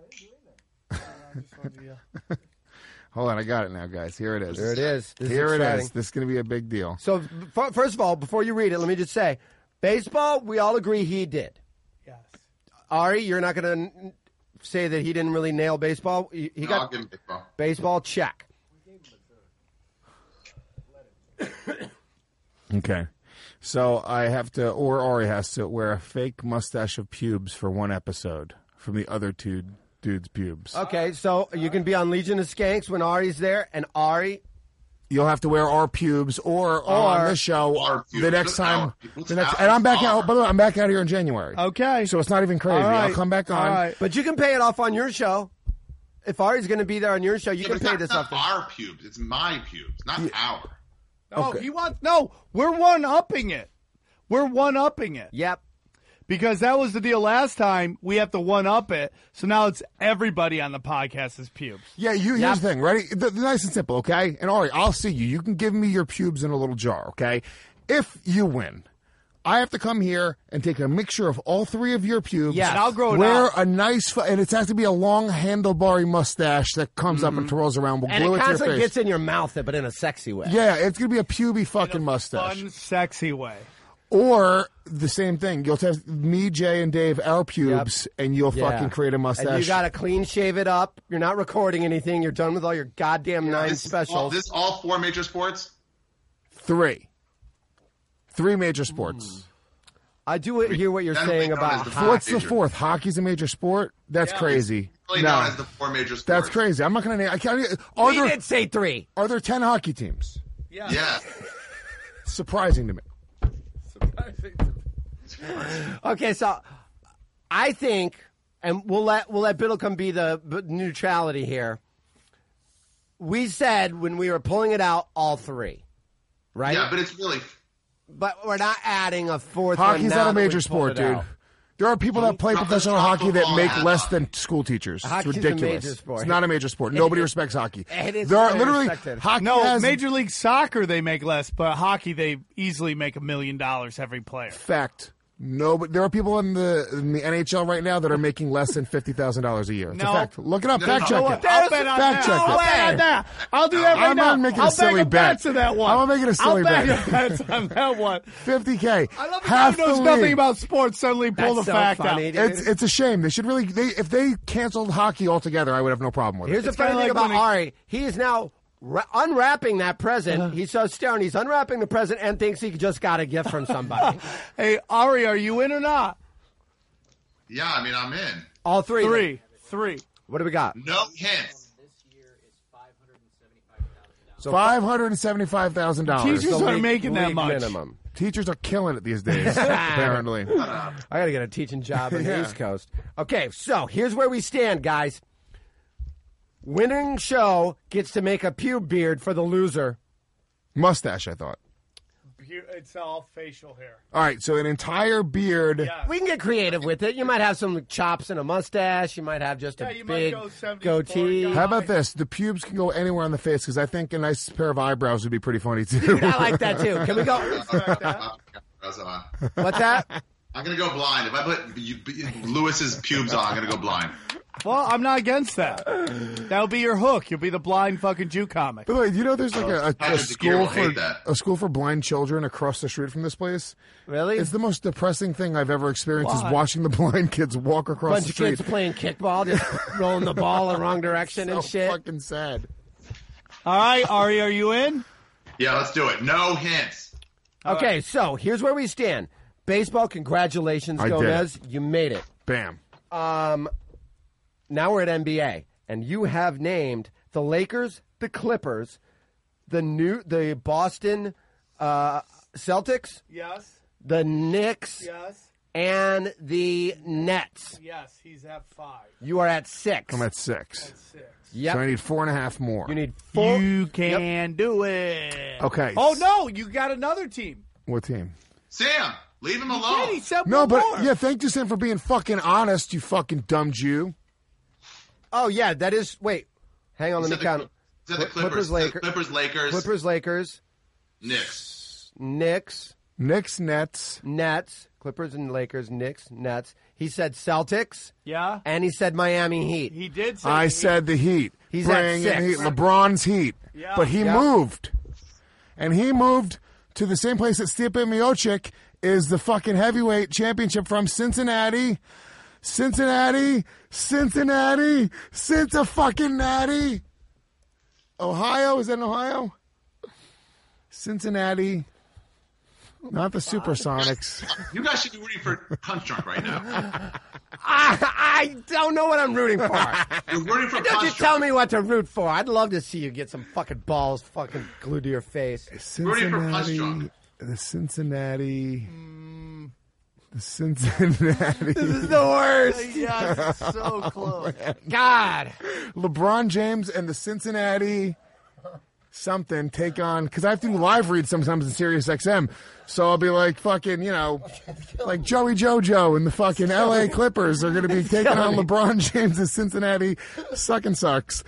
Hold on, I got it now, guys. Here it is. There it is. This Here is it exciting. is. This is going to be a big deal. So, first of all, before you read it, let me just say, baseball, we all agree he did. Yes. Ari, you're not going to say that he didn't really nail baseball. He I'll got give him baseball. baseball check. Okay. So I have to, or Ari has to, wear a fake mustache of pubes for one episode from the other two dudes' pubes. Okay, so you can be on Legion of Skanks when Ari's there, and Ari, You'll have to wear our pubes or on this show Our pubes. the next What's time. our- what's The next, our- and I'm back our- out. By the way, I'm back out here in January. Okay. So it's not even crazy. All right. I'll come back on. All right. but you can pay it off on your show. If Ari's going to be there on your show, you Yeah, can but pay it's this not off. our pubes. It's my pubes, not our. No, Okay. he wants. No, we're one-upping it. We're one-upping it. Yep. Because that was the deal last time. We have to one-up it. So now it's everybody on the podcast is pubes. Yeah, here's the thing. Ready? The nice and simple, okay? And Ari, I'll see you. You can give me your pubes in a little jar, okay? If you win, I have to come here and take a mixture of all three of your pubes. Yes. And I'll grow it Wear out. a nice, and it has to be a long handlebar mustache that comes up and twirls around. We'll And glue it it to your constantly face. gets in your mouth, but in a sexy way. Yeah, it's gonna be a puby fucking mustache. Fun, sexy way. Or the same thing. You'll have me, Jay, and Dave our pubes, and you'll fucking create a mustache. And you got to clean shave it up. You're not recording anything. You're done with all your goddamn 9 specials. All four major sports. Three major sports. I do hear what you're That'll saying be known as about the hockey. What's the fourth? Hockey's a major sport? That's crazy. Really No, known as the four major sports. that's crazy. I'm not going to name. I can't. We did say 3. Are there 10 hockey teams? Yeah. Surprising to me. Okay, so I think, and we'll let Biddlecombe be the neutrality here. We said when we were pulling it out, all 3, right? Yeah, but it's really. But we're not adding a fourth Hockey's one now not a that we major pulled sport, it dude. out. There are people that play Not professional the hockey that football make and less hockey. than school teachers. Hockey's It's a ridiculous. major sport. It's not a major sport. Nobody respects hockey. It is There are very literally respected. hockey No, has Major League Soccer they make less, but hockey they easily make $1 million every player. fact. No, but there are people in the NHL right now that are making less than $50,000 a year. It's a No. fact. Look it up. Fact check it. I'll bet on Fact that. check I'll it. bet on that. I'll do that right I'm now. not making a I'll silly make a bet. bet to that one. I'm not making a silly I'll bet. bets on that one. $50K. I love the Half guy who knows the nothing league. about sports suddenly pull That's the so fact funny, out. dude. It's a shame. They should if they canceled hockey altogether, I would have no problem with Here's it. the funny kinda thing like about when he- Ari. He is now unwrapping that present. He's so stoned. He's unwrapping the present and thinks he just got a gift from somebody. Hey, Ari, are you in or not? Yeah, I mean, I'm in. All three. Three. What do we got? No hints. So $575,000. Teachers aren't making that league much. minimum. Teachers are killing it these days, apparently. I got to get a teaching job on the East Coast. Okay, so here's where we stand, guys. Winning show gets to make a pube beard for the loser. Mustache, I thought. It's all facial hair. All right, so an entire beard. Yeah. We can get creative with it. You might have some chops and a mustache. You might have just a you might big go 70s goatee. porn How about this? The pubes can go anywhere on the face because I think a nice pair of eyebrows would be pretty funny too. I like that too. Can we go? What's that? I'm gonna go blind. If I put Lewis's pubes on, I'm gonna go blind. Well, I'm not against that. That'll be your hook. You'll be the blind fucking Jew comic. By the way, you know there's like Patrick a school for blind children across the street from this place? Really? It's the most depressing thing I've ever experienced Why? is watching the blind kids walk across Bunch the of street. kids playing kickball, just rolling the ball in the wrong direction so and shit. fucking sad. All right, Ari, are you in? Yeah, let's do it. No hints. Okay, so here's where we stand. Baseball, congratulations, I did Gomez. You made it. Bam. Now we're at NBA, and you have named the Lakers, the Clippers, the Boston Celtics, Yes. the Knicks, Yes. and the Nets. Yes, he's at 5. You are at 6. I'm at 6. 6. Yep. So I need 4.5 more. You need 4. You can do it. Okay. Oh, no, you got another team. What team? Sam, leave him Yeah, alone. he said No, one but more. yeah, thank you, Sam, for being fucking honest, you fucking dumb Jew. Oh, yeah, that is. Wait. Hang on, let me count. Is that the Clippers? Clippers, Lakers, Knicks. Knicks, Nets. Nets, Clippers and Lakers, Knicks, Nets. He said Celtics, Yeah, and he said Miami Heat. he did say I he- said the Heat. He's at Bring in 6. Heat. LeBron's Heat. Yeah. But he moved. And he moved to the same place that Stipe Miocic is the fucking heavyweight championship from Cincinnati. Fucking natty. Ohio? Is that in Ohio? Cincinnati. Not the Supersonics. You guys should be rooting for Punch Drunk right now. I don't know what I'm rooting for. You're rooting for Don't you Punch tell Drunk. me what to root for. I'd love to see you get some fucking balls fucking glued to your face. Rooting for Punch Drunk. The Cincinnati. This is the worst. Yes, it's so close. God. LeBron James and the Cincinnati something take on, because I have to do live reads sometimes in Sirius XM, so I'll be like fucking, like Joey Jojo and the fucking LA Clippers are going to be taking on LeBron James and Cincinnati sucks.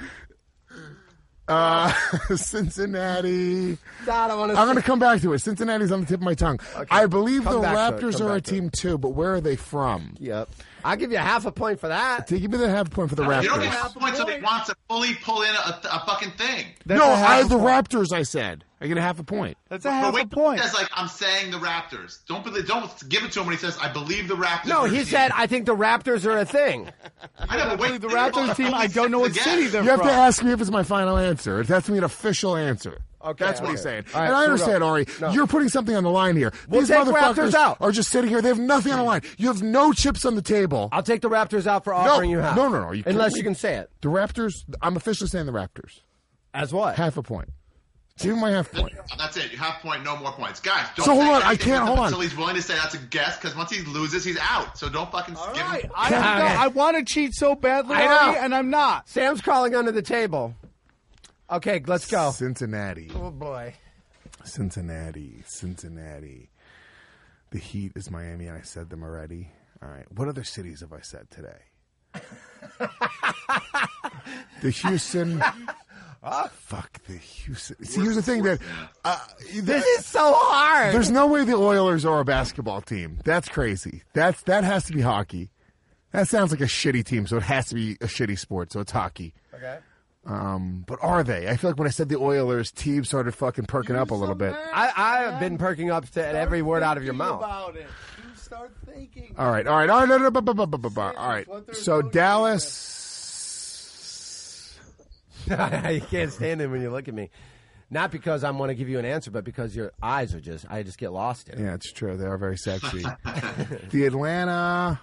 Cincinnati. God, I'm going to come back to it. Cincinnati's on the tip of my tongue. I believe Come the back to it. Raptors Come are a back to team too, but where are they from? Yep. I'll give you half a point for that. Give me the half point for the Raptors. You don't get half points if he wants to fully pull in a fucking thing. No, I have the Raptors, I said. I get a half a point. That's a half a point. He says, like, I'm saying the Raptors. Don't give it to him when he says, I believe the Raptors. No, are a he team. said, I think the Raptors are a thing. I know, but wait, The Raptors team, I don't know what Again. city they're You have from. to ask me if it's my final answer. It has to be an official answer. Okay, That's what okay. he's saying. All right, and I so understand, go. Ari. No. You're putting something on the line here. We'll These take motherfuckers Raptors out. are just sitting here. They have nothing on the line. You have no chips on the table. I'll take the Raptors out for offering you half. No. Unless you can say it. The Raptors, I'm officially saying the Raptors. As what? Half a point. Give me my half point. That's it. You half point, no more points. Guys, don't So hold say on, I anything can't- with hold him on. until he's willing to say that's a guess, because once he loses, he's out. So don't fucking All give right, him. I want to cheat so badly, I know. Ari, and I'm not. Sam's crawling under the table. Okay, let's go. Cincinnati. Oh, boy. Cincinnati. The Heat is Miami, and I said them already. All right. What other cities have I said today? The Houston. Fuck the Houston. See, here's the thing that This is so hard. there's no way the Oilers are a basketball team. That's crazy. That has to be hockey. That sounds like a shitty team, so it has to be a shitty sport. So it's hockey. Okay. But are they? I feel like when I said the Oilers, team started fucking perking up a little bit. I've been perking up to every word out of your mouth. About it. You start thinking. All right. All right. So Dallas. You can't stand it when you look at me. Not because I want to give you an answer, but because your eyes are I just get lost in it. Yeah, it's true. They are very sexy. The Atlanta.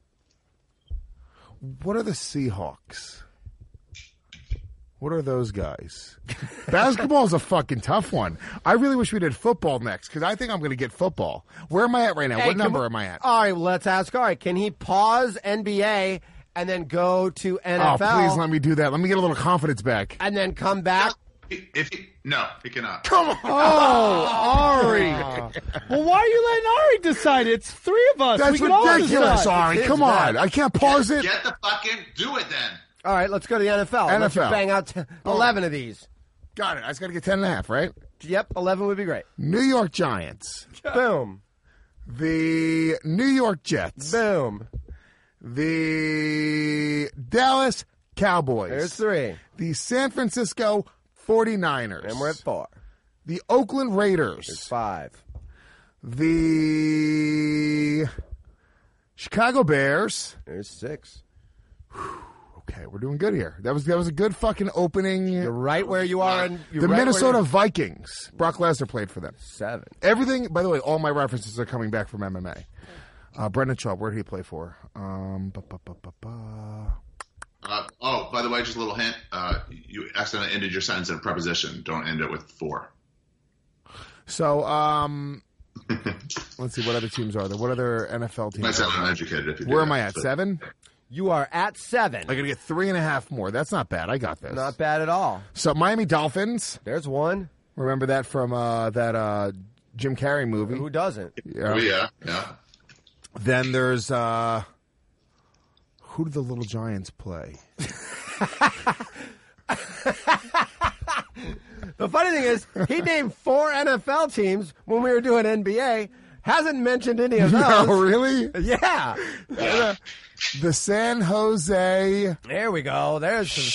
What are the Seahawks? What are those guys? Basketball is a fucking tough one. I really wish we did football next because I think I'm going to get football. Where am I at right now? Hey, What number am I at? All right, well, let's ask. All right, can he pause NBA and then go to NFL? Oh, please let me do that. Let me get a little confidence back. And then come back? No, he cannot. Come on. Oh, Ari. Well, why are you letting Ari decide? It's three of us. That's we can all ridiculous, decide. Ari. Come on. I can't pause it. Get the fucking do it then. All right, let's go to the NFL. Let's NFL. bang out 11 of these. Got it. I just got to get 10.5, right? Yep, 11 would be great. New York Giants. Boom. The New York Jets. Boom. The Dallas Cowboys. There's 3. The San Francisco 49ers. And we're at 4. The Oakland Raiders. There's 5. The Chicago Bears. There's 6. Okay, we're doing good here. That was a good fucking opening. You're right where you are. The Minnesota Vikings. Brock Lesnar played for them. 7. Everything, by the way, all my references are coming back from MMA. Brendan Schaub, where did he play for? By the way, just a little hint. You accidentally ended your sentence in a preposition. Don't end it with 4. So, let's see, what other teams are there? What other NFL teams Might sound are there? uneducated if you do Where that, am I at? but- 7? You are at 7. I got to get 3.5 more. That's not bad. I got this. Not bad at all. So, Miami Dolphins. There's 1. Remember that from that Jim Carrey movie? Who doesn't? Oh, yeah. Then there's who did the Little Giants play? The funny thing is, he named 4 NFL teams when we were doing NBA. Hasn't mentioned any of those. Oh, really? Yeah. The San Jose. There we go. There's some.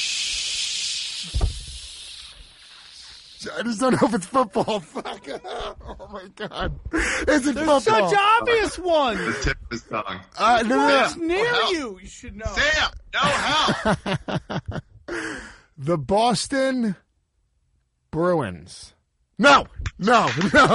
I just don't know if it's football. Fuck. Oh my god. Is it football? Such obvious ones. The tip of his tongue. No. It's near help. you. You should know. Sam, no help. The Boston Bruins. No. I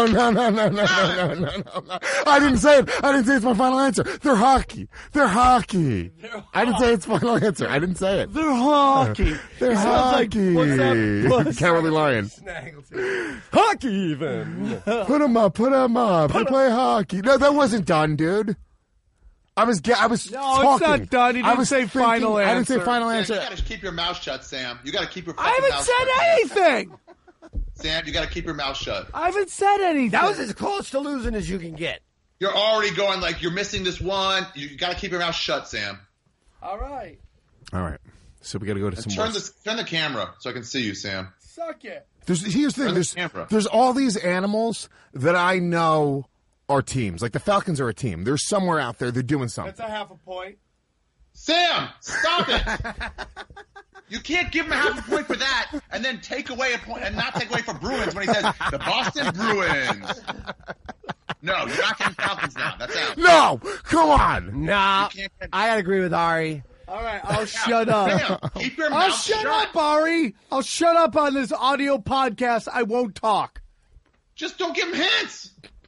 didn't say it. I didn't say it's my final answer. They're hockey. I didn't say it's final answer. I didn't say it. They're hockey. They're Sounds like, hockey. what's that? Cowardly Lion. Hockey even. Put them up. They play hockey. No, that wasn't done, dude. I was No, talking. it's not done. He didn't say final I didn't say answer. final Sam, answer. you got to keep your mouth shut, Sam. You got to keep your I fucking haven't mouth said shut. anything. Sam, you got to keep your mouth shut. I haven't said anything. That was as close to losing as you can get. You're already going like you're missing this one. You got to keep your mouth shut, Sam. All right. All right. So we got to go to some more. Turn the camera so I can see you, Sam. Suck it. Here's the Turn the thing. camera. There's all these animals that I know are teams. Like the Falcons are a team. They're somewhere out there. They're doing something. That's a half a point. Sam, stop it! You can't give him a half a point for that and then take away a point and not take away for Bruins when he says the Boston Bruins. No, you're not getting Falcons now. That's out. No, come on. Nah, You can't get- I gotta agree with Ari. All right, I'll shut up. Sam, keep your I'll mouth shut up, Ari. I'll shut up on this audio podcast. I won't talk. Just don't give him hints.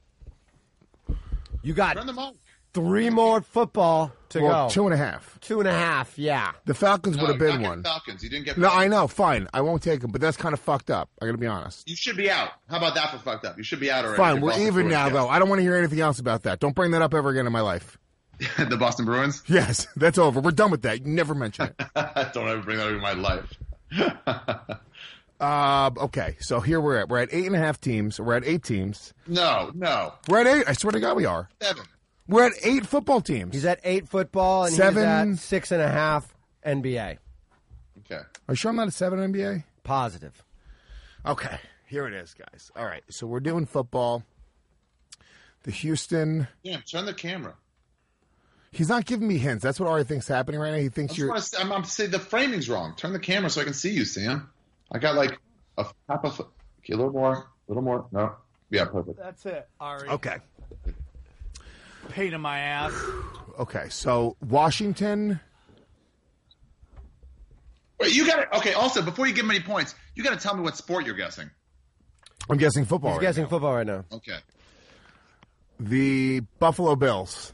You got Turn them off. 3 more football to Well, go. 2.5. 2.5, yeah. The Falcons would No, have you're been not one. getting Falcons. You didn't get No, Falcons. I know. Fine. I won't take them, but that's kind of fucked up. I got to be honest. You should be out. How about that for fucked up? You should be out already. Fine. The We're Boston even Bruins, now, yes. though. I don't want to hear anything else about that. Don't bring that up ever again in my life. The Boston Bruins? Yes, that's over. We're done with that. You never mention it. Don't ever bring that up in my life. Okay, so here we're at. We're at 8.5 teams. We're at 8 teams. No. We're at 8. I swear to God, we are. 7. We're at 8 football teams. He's at 8 football and 7. he's at 6.5 NBA. Okay. Are you sure I'm not at 7 NBA? Positive. Okay, here it is, guys. All right, so we're doing football. The Houston. Yeah, turn the camera. He's not giving me hints. That's what Ari thinks happening right now. He thinks you're. I'm saying the framing's wrong. Turn the camera so I can see you, Sam. I got like a half a foot. Okay, a little more. No. Yeah, perfect. That's it, Ari. Okay. Pain in my ass. Okay, so Washington. Wait, you got to. Okay. Also, before you give him any points, you got to tell me what sport you're guessing. I'm guessing football. He's guessing football right now. Okay. The Buffalo Bills.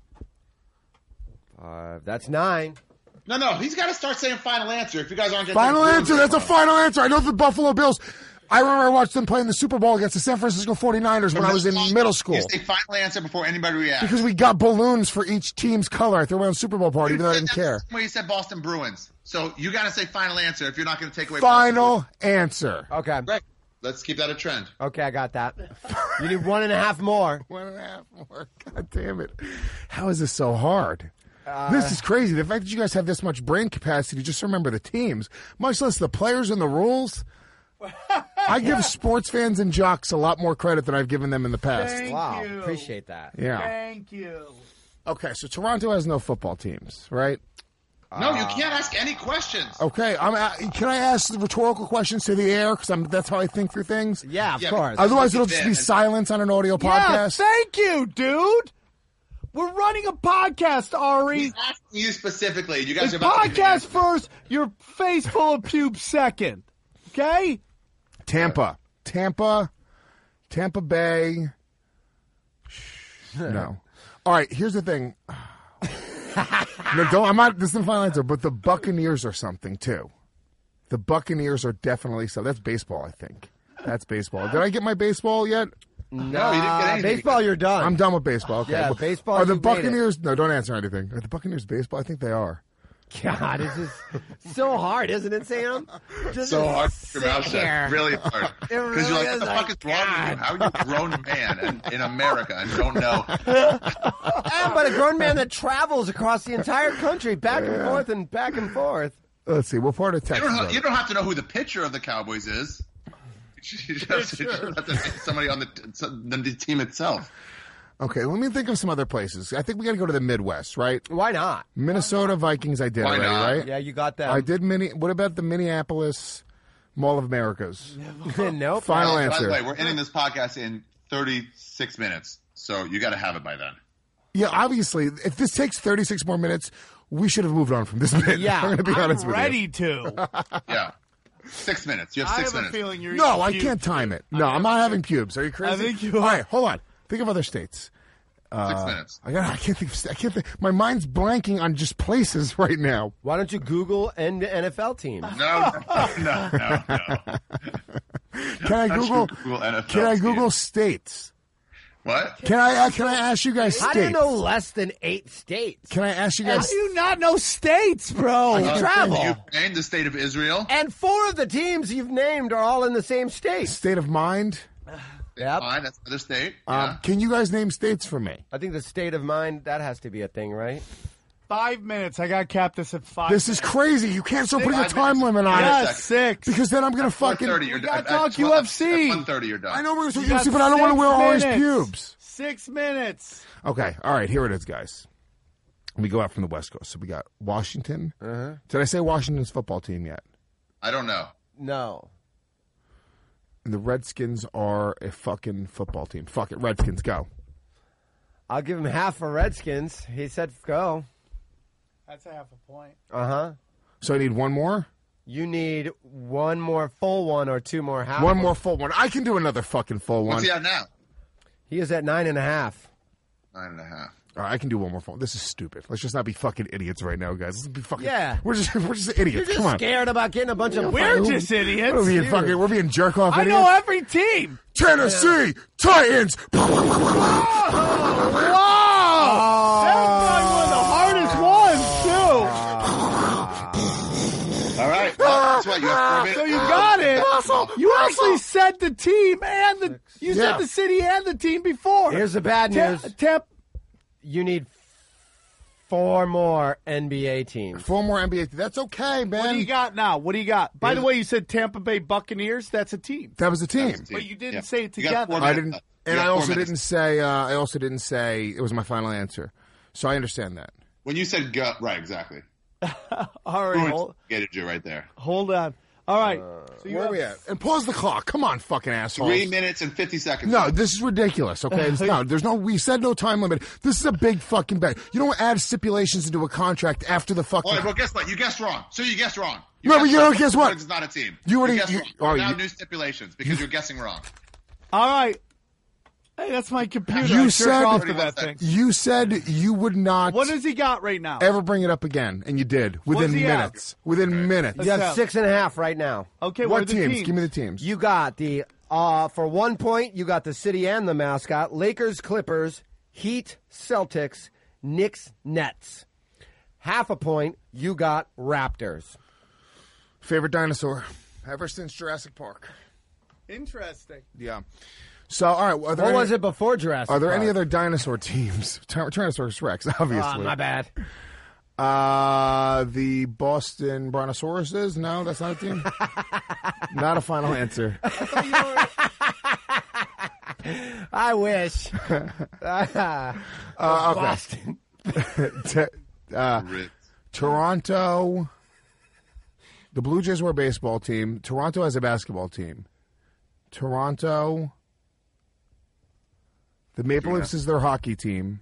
That's 9. No. He's got to start saying final answer. If you guys aren't getting Final answer. That's a final answer. I know the Buffalo Bills. I remember I watched them play in the Super Bowl against the San Francisco 49ers when I was in middle school. You say final answer before anybody reacts. Because we got balloons for each team's color. I threw my own Super Bowl party, even though I didn't care. Well, you said Boston Bruins. So you got to say final answer if you're not going to take away. Final answer. Okay. Right. Let's keep that a trend. Okay, I got that. You need 1.5 more. 1.5 more. God damn it. How is this so hard? This is crazy. The fact that you guys have this much brain capacity to just remember the teams, much less the players and the rules. I give sports fans and jocks a lot more credit than I've given them in the past. Thank Wow, you. appreciate that. Yeah. Thank you. Okay, so Toronto has no football teams, right? No, you can't ask any questions. Okay, can I ask the rhetorical questions to the air? Because that's how I think through things. Yeah, of Yeah, course. Otherwise, it'll just be silence on an audio podcast. Yeah, thank you, dude. We're running a podcast, Ari. He's asking you specifically. You guys It's are about to podcast first, your face full of pubes second. Okay? Tampa Bay. No. All right, here's the thing. No, I'm not. This is the final answer, but the Buccaneers are something too. The Buccaneers are definitely so. That's baseball, I think. That's baseball. Did I get my baseball yet? No, you didn't get anything. Baseball, you're done. I'm done with baseball. Okay. Yeah, Well, baseball, Are the you've made it. Buccaneers? No, don't answer anything. Are the Buccaneers baseball? I think they are. God, this is so hard, isn't it, Sam? Just So hard to sit keep your mouth here. shut. Really hard. Because you're like, what the fuck is wrong with you? How are you a grown man in America and don't know? Yeah, but a grown man that travels across the entire country, back and forth and back and forth. Let's see. What part of Texas? You don't have to know who the pitcher of the Cowboys is. You just have to name somebody on the team itself. Okay, let me think of some other places. I think we got to go to the Midwest, right? Why not? Minnesota Vikings, I did Why already, not? right? Yeah, you got that. I did What about the Minneapolis Mall of Americas? Nope. Final By the answer. way, we're ending this podcast in 36 minutes, so you got to have it by then. Yeah, obviously, if this takes 36 more minutes, we should have moved on from this bit. Yeah, I'm going to be honest with you. Ready to. Yeah. 6 minutes. You have I 6 have minutes. a feeling you're No, I cute. can't time it. No, I'm not having pubes. Are you crazy? I think you All are. right, hold on. Think of other states. 6 minutes. I can't think. My mind's blanking on just places right now. Why don't you Google NFL teams? No. Can I Google? NFL Can I teams. Google states? What? Can I ask you guys How states? do you know less than 8 states? Can I ask you How guys? do you not know states, bro? Travel. Ukraine, the state of Israel. And 4 of the teams you've named are all in the same state. State of mind. Yep. Fine, that's another state. Yeah. Can you guys name states for me? I think the state of mind, that has to be a thing, right? 5 minutes. I got to cap this at 5 This is crazy. You can't start putting a 5 time minutes. limit on Yeah. it. Yes, 6. Because then I'm going to fucking... 1:30, you're gotta done. talk UFC. At 1:30, you're done. I know we're going You got to but I don't want to 6 wear orange minutes. pubes. 6 minutes. Okay. All right. Here it is, guys. We go out from the West Coast. So we got Washington. Did I say Washington's football team yet? I don't know. No. And the Redskins are a fucking football team. Fuck it. Redskins, go. I'll give him half for Redskins. He said go. That's a half a point. Uh-huh. So I need one more? You need one more full one or 2 more half. One more full one. I can do another fucking full one. What's he at now? He is at 9.5. 9.5. All right, I can do one more full one. This is stupid. Let's just not be fucking idiots right now, guys. Let's be fucking... Yeah. We're just You're idiots. just Come on. scared about getting a bunch of... We're just idiots. We're being jerk-off I idiots. know every team. Tennessee Titans. Wow. That's probably one of the hardest ones, too. All right. Well, that's what you have 4 minutes. So you got it. You actually said the team and you Yeah. said the city and the team before. Here's the bad news. Temp. You need 4 more NBA teams. 4 more NBA. That's okay, man. What do you got now? What do you got? By the way, you said Tampa Bay Buccaneers. That's a team. That was a team. But you didn't say it You got together. 4 I minutes. didn't, You and got I 4 also minutes. didn't say. I also didn't say it was my final answer. So I understand that. When you said go, right, exactly. All right, Gated you right there. hold on. All right. So you Where are have- we at? And pause the clock. Come on, fucking assholes. 3 minutes and 50 seconds. No, this is ridiculous. Okay, we said no time limit. This is a big fucking bet. You don't add stipulations into a contract after the fucking. All right, well, guess what? You guessed wrong. So you guessed wrong. No, but you don't guess what? It's not a team. You already- guessed you- wrong. oh, Now you- new stipulations because you're guessing wrong. All right. Hey, that's my computer. You I jerk said- off to 31 that thing. seconds. You said you would not What has he got right now? ever bring it up again, and you did within What's he at? minutes. Within minutes. You have Let's 6.5 right now. Okay, what are What the teams? Give me the teams. You got the for 1 point. You got the city and the mascot. Lakers, Clippers, Heat, Celtics, Knicks, Nets. Half a point. You got Raptors. Favorite dinosaur ever since Jurassic Park. Interesting. Yeah. So, all right. Are there What any, was it before Jurassic? Are there any Park? other dinosaur teams? Tyrannosaurus Rex, obviously. My bad. The Boston Brontosauruses? No, that's not a team. Not a final answer. I wish. Okay. Boston. Toronto. The Blue Jays were a baseball team. Toronto has a basketball team. Toronto. The Maple Leafs is their hockey team.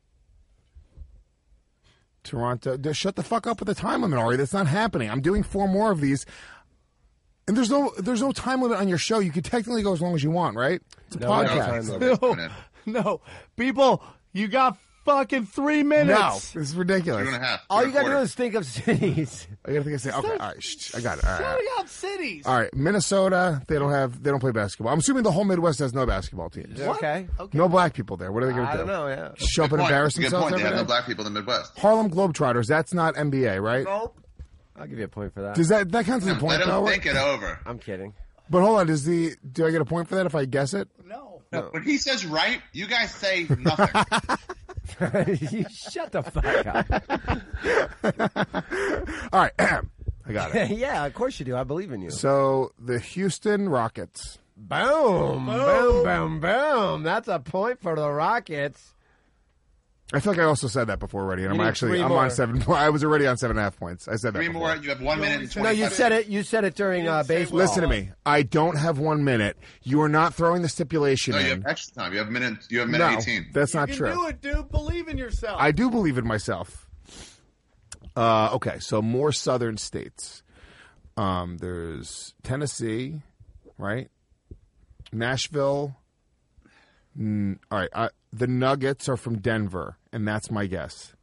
Toronto. Shut the fuck up with the time limit, Ari. That's not happening. I'm doing 4 more of these. And there's no time limit on your show. You can technically go as long as you want, right? It's a podcast. No. People, you got fucking 3 No, minutes. this is ridiculous. 2.5. All you got to do is think of cities. I gotta think I say okay. All right, I got it. All right. Shutting out cities. All right, Minnesota. They don't play basketball. I'm assuming the whole Midwest has no basketball teams. Okay. No black people there. What are they going to I do? don't know. Yeah. Show up and embarrass Good themselves point. They every have no day? black people in the Midwest. Harlem Globetrotters. That's not NBA, right? Nope. I'll give you a point for that. Does that counts as a Let point them though? think it over. I'm kidding. But hold on, do I get a point for that if I guess it? No. When he says right, you guys say nothing. You shut the fuck up. All right, I got it. Yeah, of course you do. I believe in you. So the Houston Rockets. Boom, boom, boom, boom. That's a point for the Rockets. I feel like I also said that before already, and You need 3 I'm more. on 7. I was already on 7.5 points. I said that 3 before. more. You have 1 minute and 25 No, you said it. You said it during baseball. Listen to me. I don't have 1 minute. You are not throwing the stipulation No, you in. have extra time. You have minute No, 18. that's not You true. can do it, dude. Believe in yourself. I do believe in myself. Okay, so more southern states. There's Tennessee, right? Nashville. All right, the Nuggets are from Denver, and that's my guess.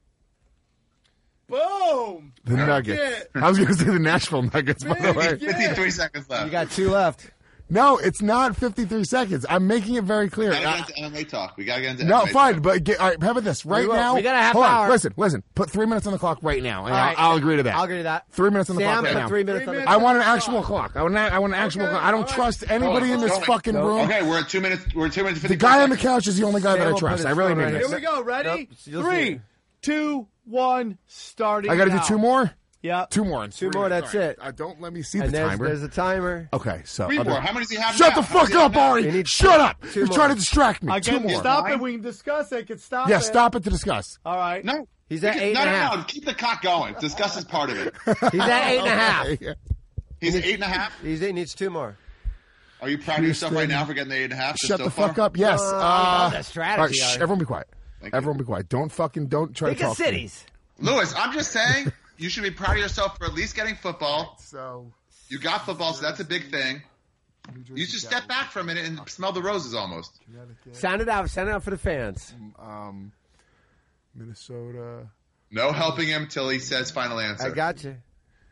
Boom. The Nuggets. it. I was going to say the Nashville Nuggets, by the way. 53 seconds left. You got 2 left. No, it's not 53 seconds. I'm making it very clear. We gotta get into MMA talk. We gotta get into No, MMA fine, talk. but all right, how about this? Right will. now, We got a half hold on, hour. listen. Put 3 minutes on the clock right now, and All right. I'll agree to that. I'll agree to that. 3 minutes on the Sam, clock right put now. 3 minutes on the minutes. I clock. want an actual clock. I want an actual clock. I don't trust anybody in this Going. fucking room. Okay, we're at 2 minutes. We're at 2 minutes. The 54 guy on the seconds. couch is the only guy Sam that I will put trust. his I really phone mean right this. Here we go. Ready? Nope, you'll see 3, it. 2, 1. Starting. I got to do now. 2 more. Yeah. 2 more. And 2 more, that's it. Don't let me see And the timer. there's a timer. Okay, so 3 okay. more. How many does he have Shut now? the fuck up, You Ari! need Shut up! 2 You're more. trying to distract me. I 2 can more. stop it. Nine? We can discuss it. Can stop Yeah, it. stop it to discuss. All right. No. He's at No, 8.5. no. Keep the cock going. Discuss is part of it. He's at 8.5. Yeah. He's at 8.5. He needs 2 more. Are you proud of yourself right now for getting the 8.5? Shut so the far? fuck up. Yes. love that strategy, all right, shh, Ari. everyone be quiet. Thank you. Everyone be quiet. Don't try Think to of talk to me. cities. Lewis, I'm just saying you should be proud of yourself for at least getting football. So You got football, so that's a big thing. You should step back for a minute and smell the roses almost. Sound it out. Sound it out for the fans. Minnesota. No helping him till he says final answer. I got you.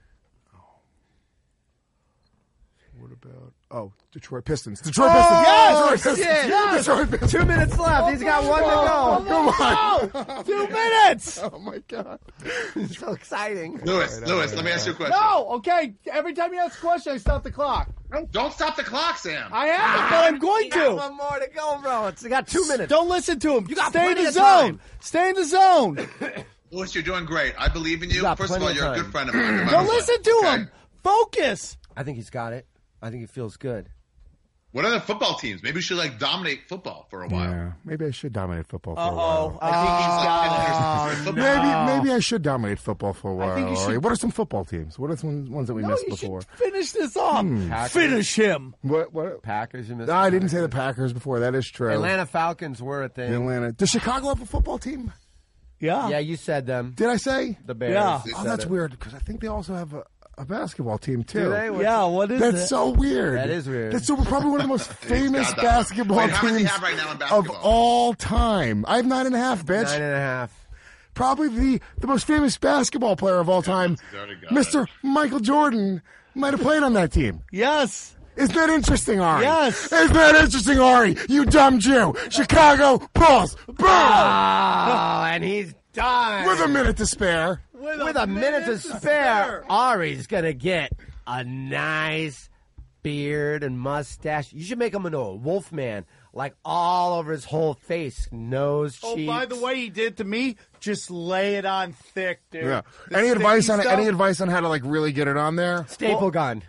What about Detroit Pistons? Detroit Pistons. Yes! Detroit Pistons. Shit. Yes! Detroit Pistons. 2 minutes left. He's got 1 to go. Come on. 2 minutes. Oh my god. So exciting. Lewis, let me ask you a question. No. Okay. Every time you ask a question, I stop the clock. Don't stop the clock, Sam. I am, but I'm going You got to. 1 more to go, bro. It's got 2 minutes. Don't listen to him. You got Stay in plenty the of zone. time. Stay in the zone. Lewis, you're doing great. I believe in you. You got First of all, plenty of you're a time. good friend of mine. no matter Don't what, listen to okay? him. Focus. I think he's got it. I think he feels good. What are the football teams? Maybe we should dominate football for a while. Yeah, maybe I should dominate football for a Uh-oh. while. I think he's got it. Maybe I should dominate football for a while. think you should- Ari. What are some football teams? What are some ones that we No, missed you before? should finish this off. Packers. Finish him. What? Packers, you missed. No, I didn't say the Packers before. That is true. Atlanta Falcons were a thing. Atlanta. Does Chicago have a football team? Yeah. Yeah, you said them. Did I say? The Bears. Yeah. You Oh, said that's it. weird because I think they also have a. a basketball team too. Do they? Yeah, what is That's it? so weird. That is weird. That's probably one of the most famous got that. basketball Wait, how many do teams you have right now in of basketball? all time. I have 9.5, bitch. 9.5. Probably the most famous basketball player of all time, already got Mr. Michael Jordan, might have played on that team. Yes. Isn't that interesting, Ari? Yes. Isn't that interesting, Ari? You dumb Jew. Chicago Bulls. Boom! Oh, and he's done. With a minute to spare. With a minute to spare, Ari's going to get a nice beard and mustache. You should make him into a wolf man, like all over his whole face, nose, cheeks. Oh, by the way, he did to me. Just lay it on thick, dude. Yeah. The Any advice sticky on stuff? any advice on how to like really get it on there? Staple gun.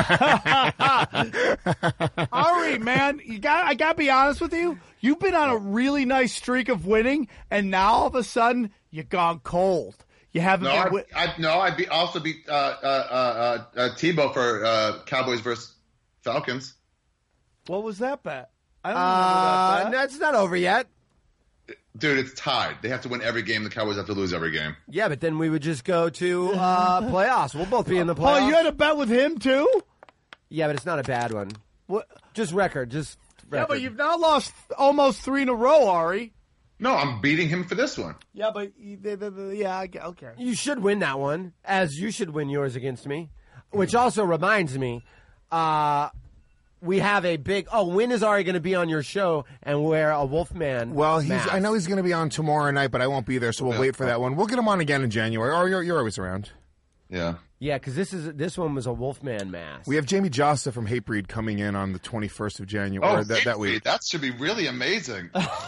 Ari, man, I gotta be honest with you. You've been on a really nice streak of winning, and now all of a sudden you gone cold. You haven't been. I also beat Tebow for Cowboys versus Falcons. What was that bet? I don't remember that bet. That's not over yet. Dude, it's tied. They have to win every game. The Cowboys have to lose every game. Yeah, but then we would just go to playoffs. We'll both be in the playoffs. Oh, you had a bet with him too? Yeah, but it's not a bad one. What? Just record. Just record. Yeah, but you've now lost almost 3 in a row, Ari. No, I'm beating him for this one. Yeah, but okay. You should win that one, as you should win yours against me. Which also reminds me, we have a big. Oh, when is Ari going to be on your show and wear a Wolfman? Well, mask? I know he's going to be on tomorrow night, but I won't be there, so we'll wait for that one. We'll get him on again in January. Oh, you're always around. Yeah. Yeah, because this one was a Wolfman mask. We have Jamie Josta from Hatebreed coming in on the 21st of January. Oh, that week. That should be really amazing.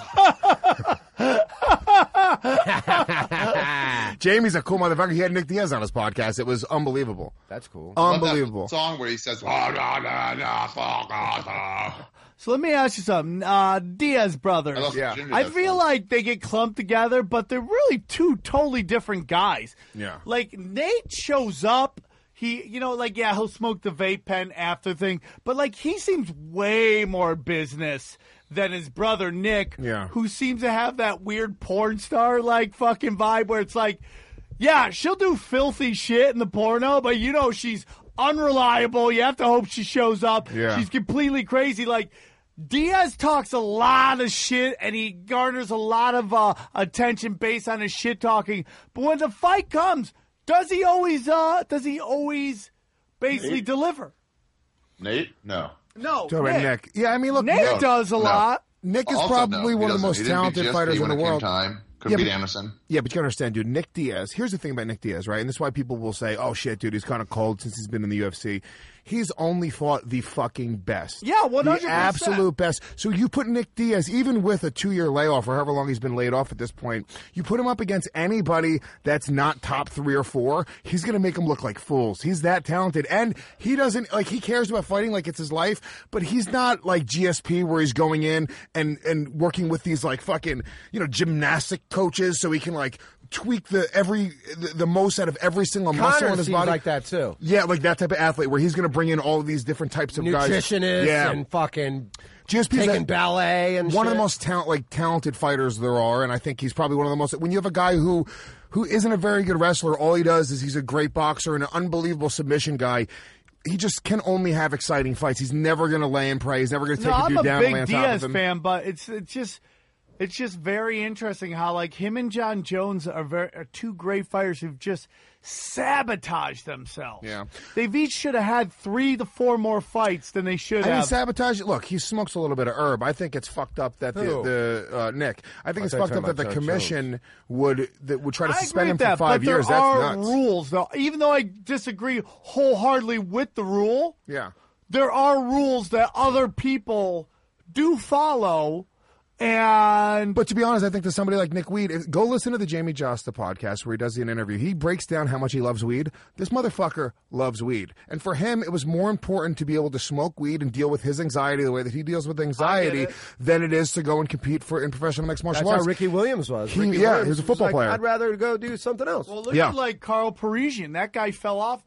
Jamie's a cool motherfucker. He had Nick Diaz on his podcast. It was unbelievable. That's cool. Unbelievable. That song where he says, So let me ask you something. Diaz brothers. Yeah. I feel like they get clumped together, but they're really two totally different guys. Yeah. Like, Nate shows up. He'll smoke the vape pen after thing, but like he seems way more business than his brother Nick, who seems to have that weird porn star like fucking vibe where it's like, yeah, she'll do filthy shit in the porno, but she's unreliable. You have to hope she shows up. Yeah. She's completely crazy. Like, Diaz talks a lot of shit and he garners a lot of attention based on his shit talking. But when the fight comes, does he always basically deliver? Nate? No. No. Talk about Nick. Yeah, I mean, look, Nick does a lot. Nick is Also, probably no, one of the he most doesn't. He didn't beat talented GSP fighters in when the it came world. time. Couldn't beat Anderson. Yeah, but you gotta understand, dude, Nick Diaz, here's the thing about Nick Diaz, right? And this is why people will say, oh, shit, dude, he's kind of cold since he's been in the UFC. He's only fought the fucking best. Yeah, 100%. The absolute best. So you put Nick Diaz, even with a 2-year layoff or however long he's been laid off at this point, you put him up against anybody that's not top 3 or 4, he's going to make them look like fools. He's that talented. And he doesn't, like, he cares about fighting like it's his life, but he's not like GSP where he's going in and working with these, like, fucking, gymnastic coaches so he can, like, tweak the most out of every single muscle in his body. Like that too. Yeah, like that type of athlete where he's going to bring in all of these different types of guys. Nutritionists and fucking GSP's taking ballet and one shit. of the most talented fighters there are, and I think he's probably one of the most. When you have a guy who isn't a very good wrestler, all he does is he's a great boxer and an unbelievable submission guy. He just can only have exciting fights. He's never going to lay and pray. He's never going to take a dude down and lay on top of him. I'm a big Diaz fan, but it's just very interesting how, like, him and John Jones are two great fighters who've just sabotaged themselves. Yeah. They've each should have had 3 to 4 more fights than they should I mean, have. sabotage. Look, he smokes a little bit of herb. I think it's fucked up that the Nick. I think it's fucked up that the commission would try to suspend him for 5 years. There That's are nuts. rules, though. Even though I disagree wholeheartedly with the rule, there are rules that other people do follow. But to be honest, I think to somebody like Nick Weed, go listen to the Jamie Josta podcast where he does an interview. He breaks down how much he loves weed. This motherfucker loves weed. And for him, it was more important to be able to smoke weed and deal with his anxiety the way that he deals with anxiety than it is to go and compete in professional mixed martial arts. That's how Ricky Williams was. He was a football player. I'd rather go do something else. Well, look at like Carl Parisian. That guy fell off because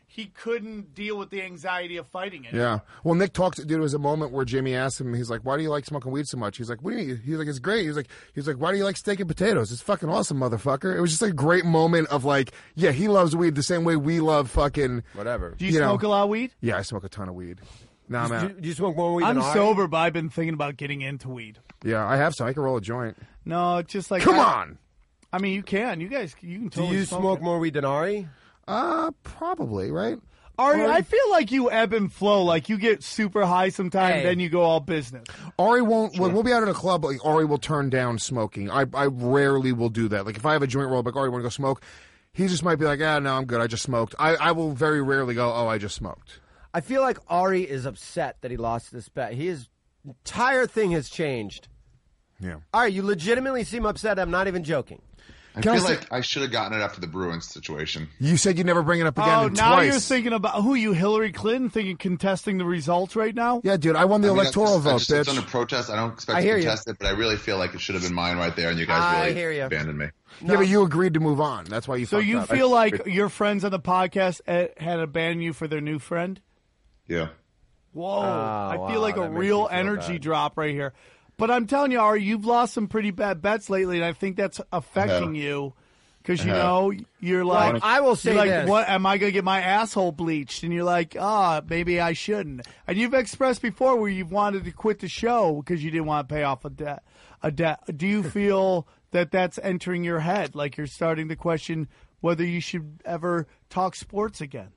he couldn't deal with the anxiety of fighting it. Yeah. Well, Nick talked. Dude, there was a moment where Jimmy asked him. He's like, "Why do you like smoking weed so much?" He's like, "What do you mean?" He's like, "It's great." He's like, "Why do you like steak and potatoes? It's fucking awesome, motherfucker." It was just a great moment of like, yeah, he loves weed the same way we love fucking Whatever. Do you smoke a lot of weed? Yeah, I smoke a ton of weed. Now I'm out. Do you smoke more weed I'm than Ari? sober, but I've been thinking about getting into weed. Yeah, I have some. I can roll a joint. No, it's just like Come on. I mean, you can. You guys, you can Do totally you smoke it. more weed than Ari? Probably right. Ari, I feel like you ebb and flow. Like you get super high sometimes, Hey. then you go all business. Ari won't. When we'll be out at a club, like Ari will turn down smoking. I rarely will do that. Like if I have a joint roll, like Ari want to go smoke, he just might be like, no, I'm good. I just smoked. I will very rarely go, oh, I just smoked. I feel like Ari is upset that he lost this bet. His entire thing has changed. Yeah. Ari, you legitimately seem upset. I'm not even joking. I feel like I should have gotten it after the Bruins situation. You said you'd never bring it up again. Oh, and now twice. you're thinking about who you, Hillary Clinton, thinking contesting the results right now? Yeah, dude, I won the I mean, electoral I vote, just, it's bitch. under protest. I don't expect I to hear you. contest it, but I really feel like it should have been mine right there, and you guys I really hear you. abandoned me. Yeah, but you agreed to move on. That's why you. So fucked you up. feel like your friends on the podcast had abandoned you for their new friend? Yeah. Whoa. I wow, feel like a that makes real me feel energy bad. drop right here. But I'm telling you, Ari, you've lost some pretty bad bets lately, and I think that's affecting you. Because, you know, you're like, Well, I will say you're like, this. what, am I going to get my asshole bleached? And you're like, maybe I shouldn't. And you've expressed before where you've wanted to quit the show because you didn't want to pay off a debt. Do you feel that that's entering your head? Like you're starting to question whether you should ever talk sports again?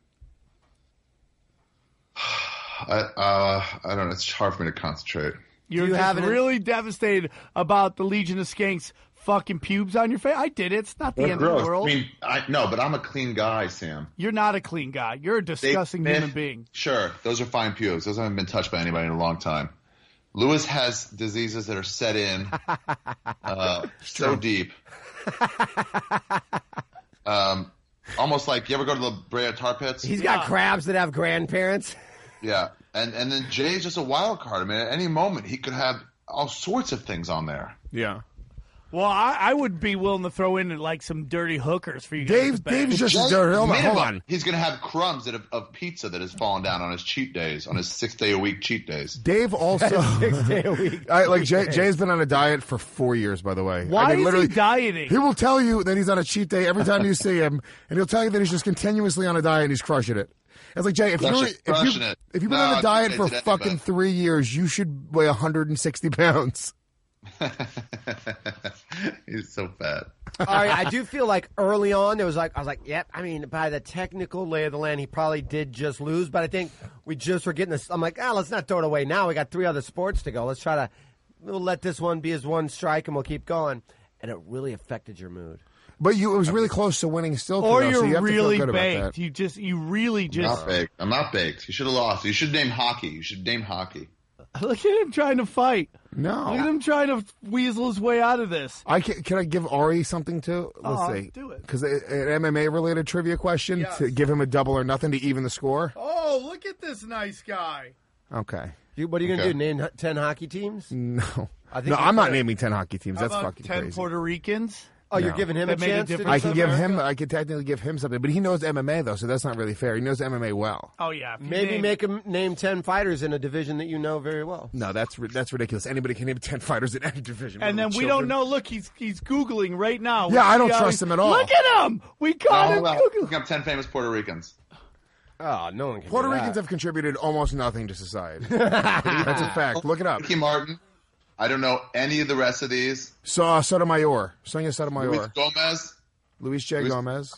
I don't know. It's hard for me to concentrate. You're you just have it in- really devastated about the Legion of Skanks fucking pubes on your face. I did it. It's not the They're end gross. of the world. I mean, no, but I'm a clean guy, Sam. You're not a clean guy. You're a disgusting Dave human Smith, being. Sure, those are fine pubes. Those haven't been touched by anybody in a long time. Lewis has diseases that are set in so deep. Almost like, you ever go to the Brea Tar Pits? He's got crabs that have grandparents. Yeah, and then Jay's just a wild card. I mean, at any moment, he could have all sorts of things on there. Yeah. Well, I would be willing to throw in like some dirty hookers for you guys. to bang. Dave's just Jay, dirty. Hold minimum, on. He's going to have crumbs of pizza that has fallen down on his cheat days, on his 6-day-a-week cheat days. Dave also 6 day a week. Jay's been on a diet for 4 years, by the way. Why I mean, is literally, he dieting? He will tell you that he's on a cheat day every time you see him, and he'll tell you that he's just continuously on a diet and he's crushing it. It's like, Jay, if you've been on a diet for fucking 3 years, you should weigh 160 pounds. He's so fat. All right, I do feel like early on I was like, yep. I mean, by the technical lay of the land, he probably did just lose. But I think we just were getting this. I'm like, let's not throw it away now. We got 3 other sports to go. Let's try to we'll let this one be his one strike, and we'll keep going. And it really affected your mood. But it was really close to winning still. Or though, you're so you have really to feel good baked. about that. You really just I'm not baked. You should have lost. You should name hockey. You should name hockey. look at him trying to fight. No. Look at him trying to weasel his way out of this. Can I give Ari something too? Let's see. Do it. Because an MMA-related trivia question Yes. to give him a double or nothing to even the score? Oh, look at this nice guy. Okay. What are you going to Okay. do? Name 10 hockey teams? No. I think No, you I'm not could. naming 10 hockey teams. How That's about fucking 10 crazy. Puerto Ricans? Oh, you're No. giving him That a make a chance to do difference. I can something? give him. I could technically give him something, but he knows MMA though, so that's not really fair. He knows MMA well. Oh, yeah. If you Maybe name- make him name 10 fighters in a division that you know very well. No, that's ridiculous. Anybody can name 10 fighters in any division. And then we don't know. Look, he's Googling right now. Yeah, I don't See how trust him at all. Look at him. We caught him Googling. Look up 10 famous Puerto Ricans. Oh, no one can Puerto do that. Ricans have contributed almost nothing to society. That's a fact. Look it up. Ricky Martin. I don't know any of the rest of these. Sotomayor. Sonia Sotomayor. Luis Gomez. Luis J. Gomez.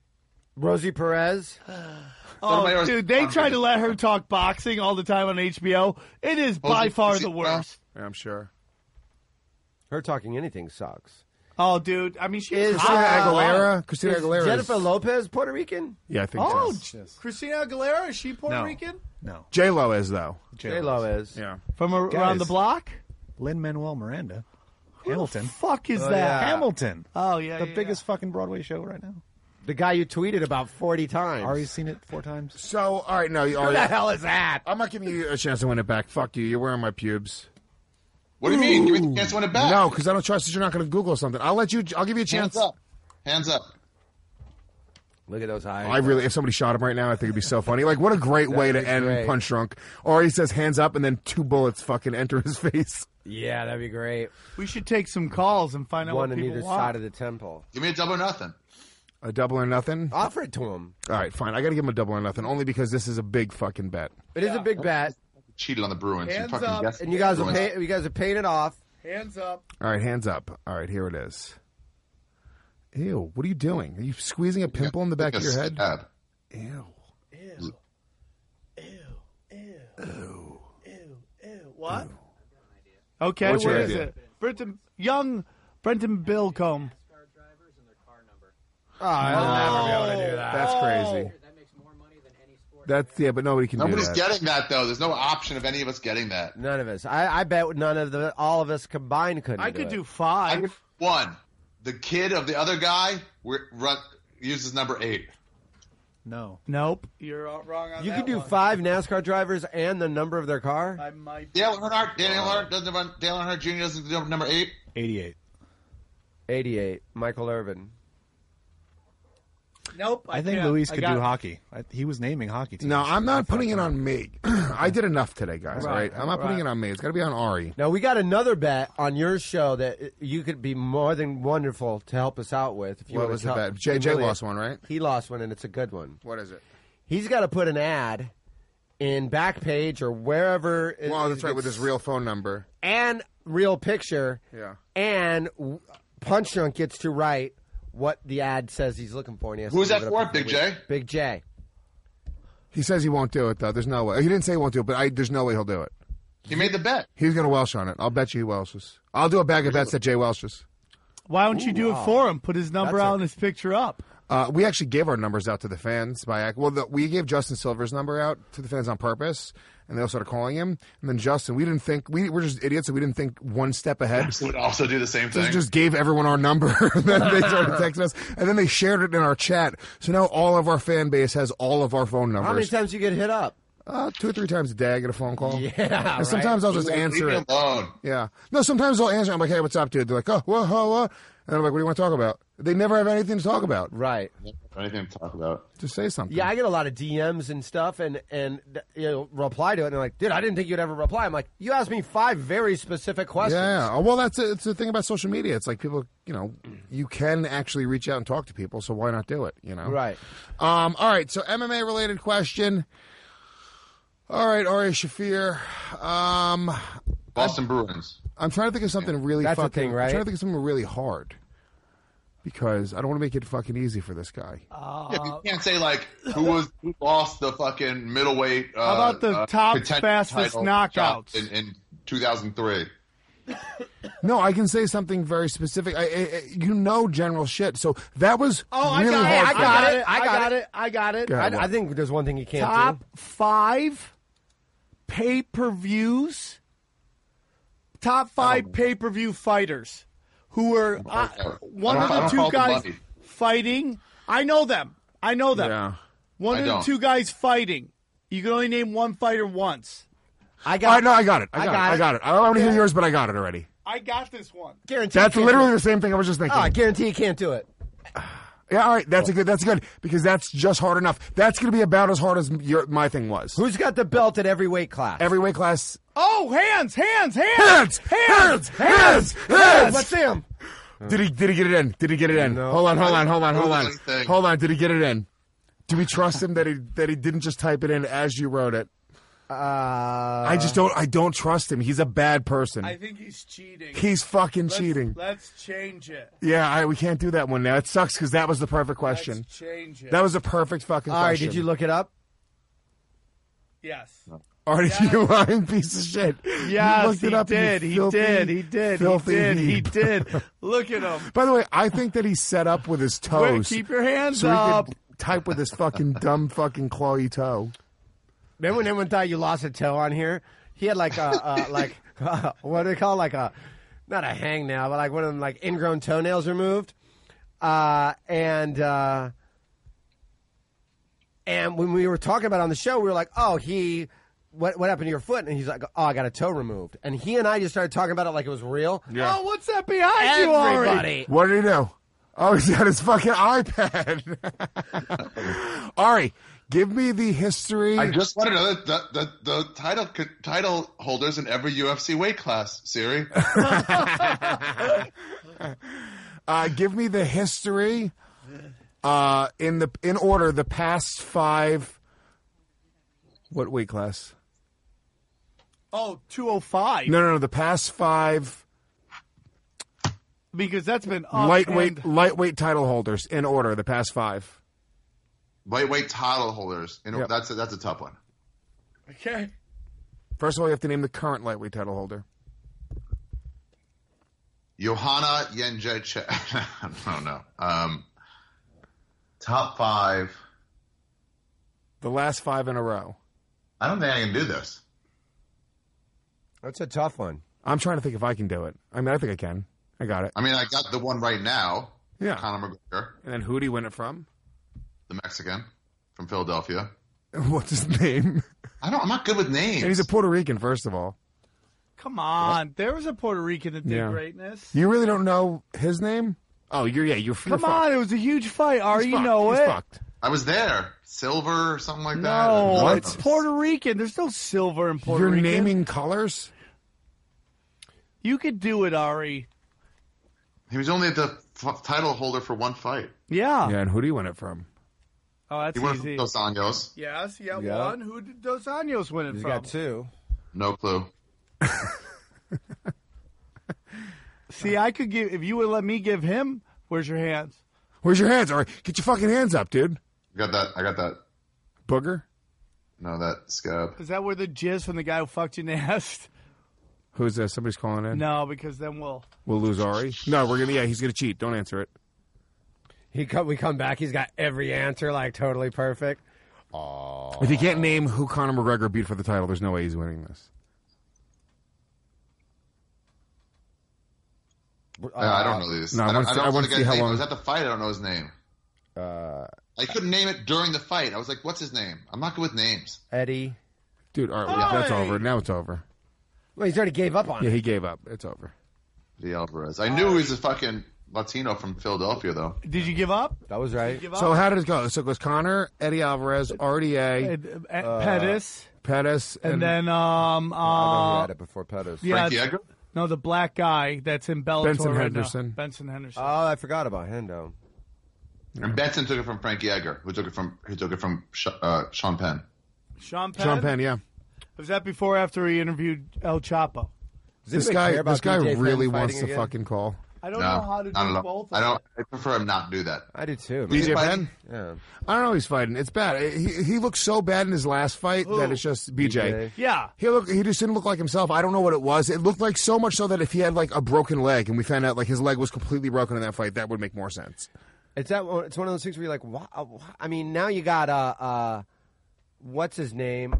Rosie Perez. Oh, Sotomayor's- dude, they try to let her talk boxing all the time on HBO. It is by far the worst. Yeah, I'm sure. Her talking anything sucks. Oh, dude. I mean, she Is was Christina hot. Aguilera. Christina Is Aguilera. Jennifer Lopez Puerto Rican? Yeah, I think Oh, so. Christina Aguilera, is she Puerto No. Rican? No. J-Lo is though. J-Lo is. Yeah. From around the block? Lin-Manuel Miranda. Who Hamilton. the fuck is that? yeah. Hamilton. Oh, yeah. The yeah, biggest fucking Broadway show right now. The guy you tweeted about 40 times. Ari's seen it 4 times. So, all right, no, Who Ari, the hell is that? I'm not giving you a chance to win it back. Fuck you. You're wearing my pubes. What do you mean? Give me the chance to win it back. No, because I don't trust that you're not going to Google something. I'll give you a chance. Hands up. Hands up. Look at those eyes. I really, if somebody shot him right now, I think it'd be so funny. Like, what a great way to end great. Punch Drunk. Or he says hands up and then 2 bullets fucking enter his face. Yeah, that'd be great. We should take some calls and find out One what on people either want. side of the temple. Give me a double or nothing. A double or nothing? Offer it to him. All right, fine. I got to give him a double or nothing, only because this is a big fucking bet. It is a big bet, Cheated on the Bruins. Hands fucking up. guessed and you guys are Bruins. paying it off. Hands up. All right, hands up. All right, here it is. Ew, what are you doing? Are you squeezing a pimple in the back of your head? Stab. Ew. What? Okay, What's your where is idea? it? Brenton Billcombe. Oh, I'll never be able to do that. That's crazy. But nobody can Nobody's do that. getting that though. There's no option of any of us getting that. None of us. I bet all of us combined couldn't. I could do I 5. get 1. The kid of the other guy uses number 8. No. Nope. You're wrong on You that could do one. 5 NASCAR drivers and the number of their car. I might. Dale Earnhardt doesn't run. Dale Earnhardt Jr. doesn't do number 8. 88. 88. Michael Irvin. Nope. I think can't. Luis I could got do it. hockey. He was naming hockey teams. No, I'm not putting it on me. I did enough today, guys. All right, Right, I'm not putting right. it on me. It's got to be on Ari. Now, we got another bet on your show that you could be more than wonderful to help us out with. If you What wanna was the tell- bet? JJ really- lost one, right? He lost one, and it's a good one. What is it? He's got to put an ad in Backpage or wherever. Well, that's right, with his real phone number. and real picture. Yeah. And Punch Drunk gets to write what the ad says he's looking for. And he has Who's to that give it up for, in Big 3 J? weeks. Big J. He says he won't do it, though. There's no way. He didn't say he won't do it, but there's no way he'll do it. He made the bet. He's going to Welsh on it. I'll bet you he Welshes. I'll do a bag of bets that Jay Welshes. Why don't you do it for him? Put his number out and his picture up. We actually gave our numbers out to the fans we gave Justin Silver's number out to the fans on purpose, and they all started calling him. And then Justin, we didn't think we were just idiots, so we didn't think one step ahead. So would also do the same thing. Just gave everyone our number, and then they started texting us, and then they shared it in our chat. So now all of our fan base has all of our phone How many numbers. times you get hit up? 2 or 3 times a day, I get a phone call. Yeah, And sometimes I'll just answer Leave me it. alone. Yeah. No, sometimes I'll answer. I'm like, hey, what's up, dude? They're like, oh, what? And I'm like, what do you want to talk about? They never have anything to talk about. Right. Anything to talk about? Just say something. Yeah, I get a lot of DMs and stuff, and reply to it, and they're like, "Dude, I didn't think you'd ever reply." I'm like, "You asked me 5 very specific questions." Yeah. Well, that's it's the thing about social media. It's like people, you can actually reach out and talk to people. So why not do it? Right. All right. So MMA related question. All right, Ari Shafir. Boston Bruins. I'm trying to think of something really That's the fucking. thing, right? I'm trying to think of something really hard. Because I don't want to make it fucking easy for this guy. Yeah, you can't say who lost the fucking middleweight. How about the top potential fastest title knockouts? in 2003? No, I can say something very specific. General shit. So that was really hard. I got it. Go ahead. I think there's one thing you can't Top do. 5 pay-per-views. Top 5 pay-per-view fighters who were one I of don't the 2 follow the guys money. fighting. I know them. Yeah. One I of the don't. 2 guys fighting. You can only name one fighter once. All right, no, I got it. I got got it. I don't want to hear yours, but I got it already. I got this one. Guarantee. That's you can't literally do it. the same thing I was just thinking. Oh, I guarantee you can't do it. Yeah, all right. That's good because that's just hard enough. That's going to be about as hard as my thing was. Who's got the belt at every weight class? Every weight class. Oh, hands. Let's see him. Did he get it in? Did he get it in? No. Hold on. Anything. Hold on. Did he get it in? Do we trust him that he didn't just type it in as you wrote it? I don't trust him. He's a bad person. I think he's cheating. He's fucking cheating. Let's change it. Yeah, we can't do that one now. It sucks because that was the perfect question. Let's change it. That was a perfect fucking All right, question. did you look it up? Yes. Or did you lying piece of shit? You Yes, looked it he up, you did. He filthy, did. He did. filthy He did. He heap. did. Look at him. By the way, I think that he's set up with his Wait, toes. keep your hands so he up. could type with his fucking dumb fucking clawy toe. Remember when everyone thought you lost a toe on here? He had what do they call not a hangnail, but like one of them ingrown toenails removed. And when we were talking about it on the show, we were like, oh, what happened to your foot? And he's like, oh, I got a toe removed. And he and I just started talking about it like it was real. Yeah. Oh, what's that behind you, Ari? Everybody. What did he do? Oh, he's got his fucking iPad. Ari, give me the history. I just want to know the title holders in every UFC weight class, Siri. Give me the history in order the past 5. What weight class? Oh, 205. No, the past 5 Because that's been up lightweight title holders in order. The past 5 lightweight title holders. Yep. That's a tough one. Okay. First of all, you have to name the current lightweight title holder. Johanna Jędrzejczyk. I don't know. Top 5. The last 5 in a row. I don't think I can do this. That's a tough one. I'm trying to think if I can do it. I mean, I think I can. I got it. I mean, I got the one right now. Yeah. Conor McGregor, And then who'd he win it from? the Mexican from Philadelphia. What's his name? I'm not good with names. And he's a Puerto Rican, first of all. Come on. There was a Puerto Rican that did greatness. You really don't know his name? Oh, you're Come on, it was a huge fight. Ari, you know He's it. fucked. I was there. Silver or something like that. No, What? it's Puerto Rican. There's no silver in Puerto You're Rican. naming colors? You could do it, Ari. He was only the title holder for one fight. Yeah. Yeah, and who do you win it from? Oh, that's He won easy. from Dos Anjos. Yes, Yeah. one. Who did Dos Anjos win it He's from? got 2. No clue. See, I could give, if you would let me give him, where's your hands? Where's your hands? All right, get your fucking hands up, dude. I got that. Booger? No, that scab. Is that where the jizz from the guy who fucked you nest? Who's this? Somebody's calling in? No, because then we'll We'll lose Ari? No, he's going to cheat. Don't answer it. We come back. He's got every answer like totally perfect. If you can't name who Conor McGregor beat for the title, there's no way he's winning this. I don't know these. No, I want to see how long. I was at the fight. I don't know his name. I couldn't name it during the fight. I was like, "What's his name?" I'm not good with names. Eddie. Dude, all right, that's over. Now it's over. Well, he's already gave up on Yeah, it. he gave up. It's over. The Alvarez. I knew he was a fucking Latino from Philadelphia, though. Did you give up? That was right. Give up? So how did it go? So it was Conor, Eddie Alvarez, RDA, Pettis, and then I know who had it before Pettis. yeah, Frankie Edgar? no, the black guy that's in Bellator Benson right Henderson. now. Benson Henderson. Oh, I forgot about Hendo. And Benson took it from Frankie Edgar, who took it from Sean Penn. Sean Penn. Sean Penn, yeah. Was that before or after he interviewed El Chapo? This anybody care guy about BJ Penn really wants fighting to again? fucking call. I don't know how to I don't do know. both. I prefer him not do that. I do too. He's BJ fighting- Penn? Yeah. I don't know. He's fighting. It's bad. He looked so bad in his last fight that it's just BJ. Yeah. He just didn't look like himself. I don't know what it was. It looked like so much so that if he had like a broken leg and we found out like his leg was completely broken in that fight, that would make more sense. It's one of those things where you're like, wow. I mean, now you got what's his name?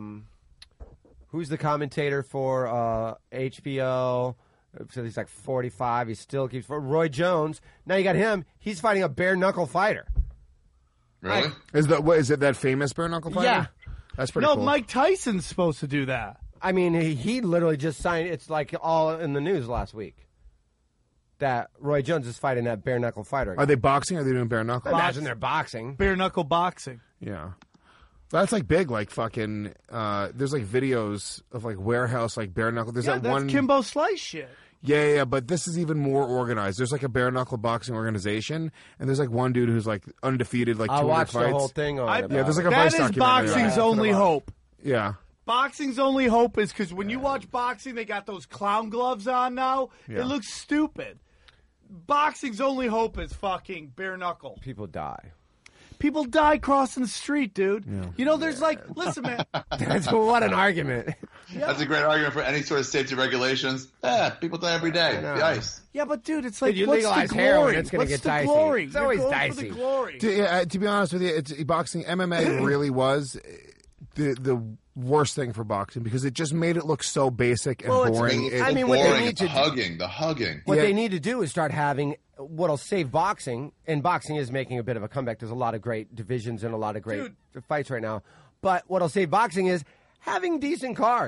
Who's the commentator for HBO? So he's like 45. He still keeps Roy Jones. Now you got him. He's fighting a bare knuckle fighter. Really? Is it that famous bare knuckle fighter? Yeah. That's pretty No, cool. Mike Tyson's supposed to do that. I mean, he literally just signed. It's like all in the news last week that Roy Jones is fighting that bare knuckle fighter. Are they boxing or are they doing bare knuckle? I imagine they're boxing. Bare knuckle boxing. Yeah. That's like big, like fucking. There's like videos of like warehouse, like bare knuckle. There's Yeah, that that's one. Kimbo Slice shit. Yeah, but this is even more organized. There's like a bare knuckle boxing organization, and there's like one dude who's like undefeated, like 200 I watched fights. the whole thing on it. Yeah, there's like a That Vice is documentary. boxing's Yeah. only hope. Yeah. Boxing's only hope is because when you watch boxing, they got those clown gloves on now. Yeah. It looks stupid. Boxing's only hope is fucking bare knuckle. People die. People die crossing the street, dude. You know, there's like, listen, man. That's what an argument. That's a great argument for any sort of safety regulations. People die every day. The ice. Yeah, but dude, it's like, If you what's legalize the heroin, glory? it's gonna What's get the dicey. glory? It's You're always going dicey. For the glory. To be honest with you, it's boxing. MMA really was the worst thing for boxing because it just made it look so basic and Well, it's- boring. I mean, what they Boring. need The to- hugging. What Yeah. they need to do is start having what'll save boxing, and boxing is making a bit of a comeback. There's a lot of great divisions and a lot of great fights right now. But what'll save boxing is having decent cards,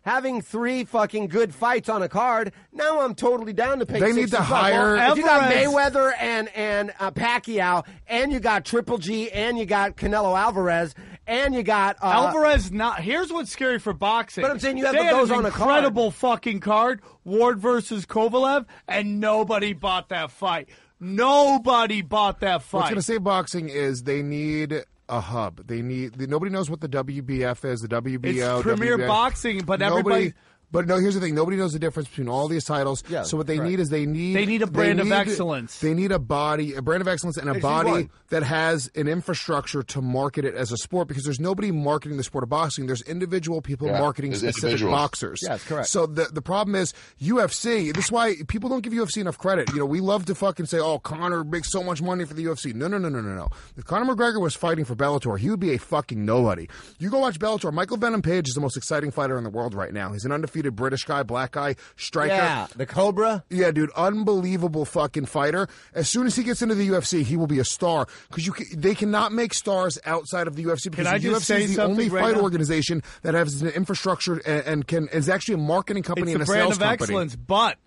having 3 fucking good fights on a card, now I'm totally down to pay. They need to hire. Well, if you got Mayweather and Pacquiao, and you got Triple G, and you got Canelo Alvarez, and you got Alvarez. Not here's what's scary for boxing. But I'm saying you have they those had on an a card. incredible fucking card. Ward versus Kovalev, and nobody bought that fight. Nobody bought that fight. What's going to save boxing is they need a hub. Nobody knows what the WBF is, the WBO. It's Premier WBA. Boxing, but everybody. But no, here's the thing. Nobody knows the difference between all these titles. Yeah, so what they need is they need a brand of excellence. They need a brand of excellence, and a body that has an infrastructure to market it as a sport. Because there's nobody marketing the sport of boxing. There's individual people marketing specific boxers. Yeah, that's correct. So the problem is UFC. This is why people don't give UFC enough credit. You know, we love to fucking say, "Oh, Conor makes so much money for the UFC." No. If Conor McGregor was fighting for Bellator, he would be a fucking nobody. You go watch Bellator. Michael Venom Page is the most exciting fighter in the world right now. He's an undefeated British guy, black guy, striker. Yeah, the Cobra. Yeah, dude, unbelievable fucking fighter. As soon as he gets into the UFC, he will be a star because they cannot make stars outside of the UFC because the UFC is the only fight organization that has an infrastructure and is actually a marketing company and a sales company. It's a brand of excellence, but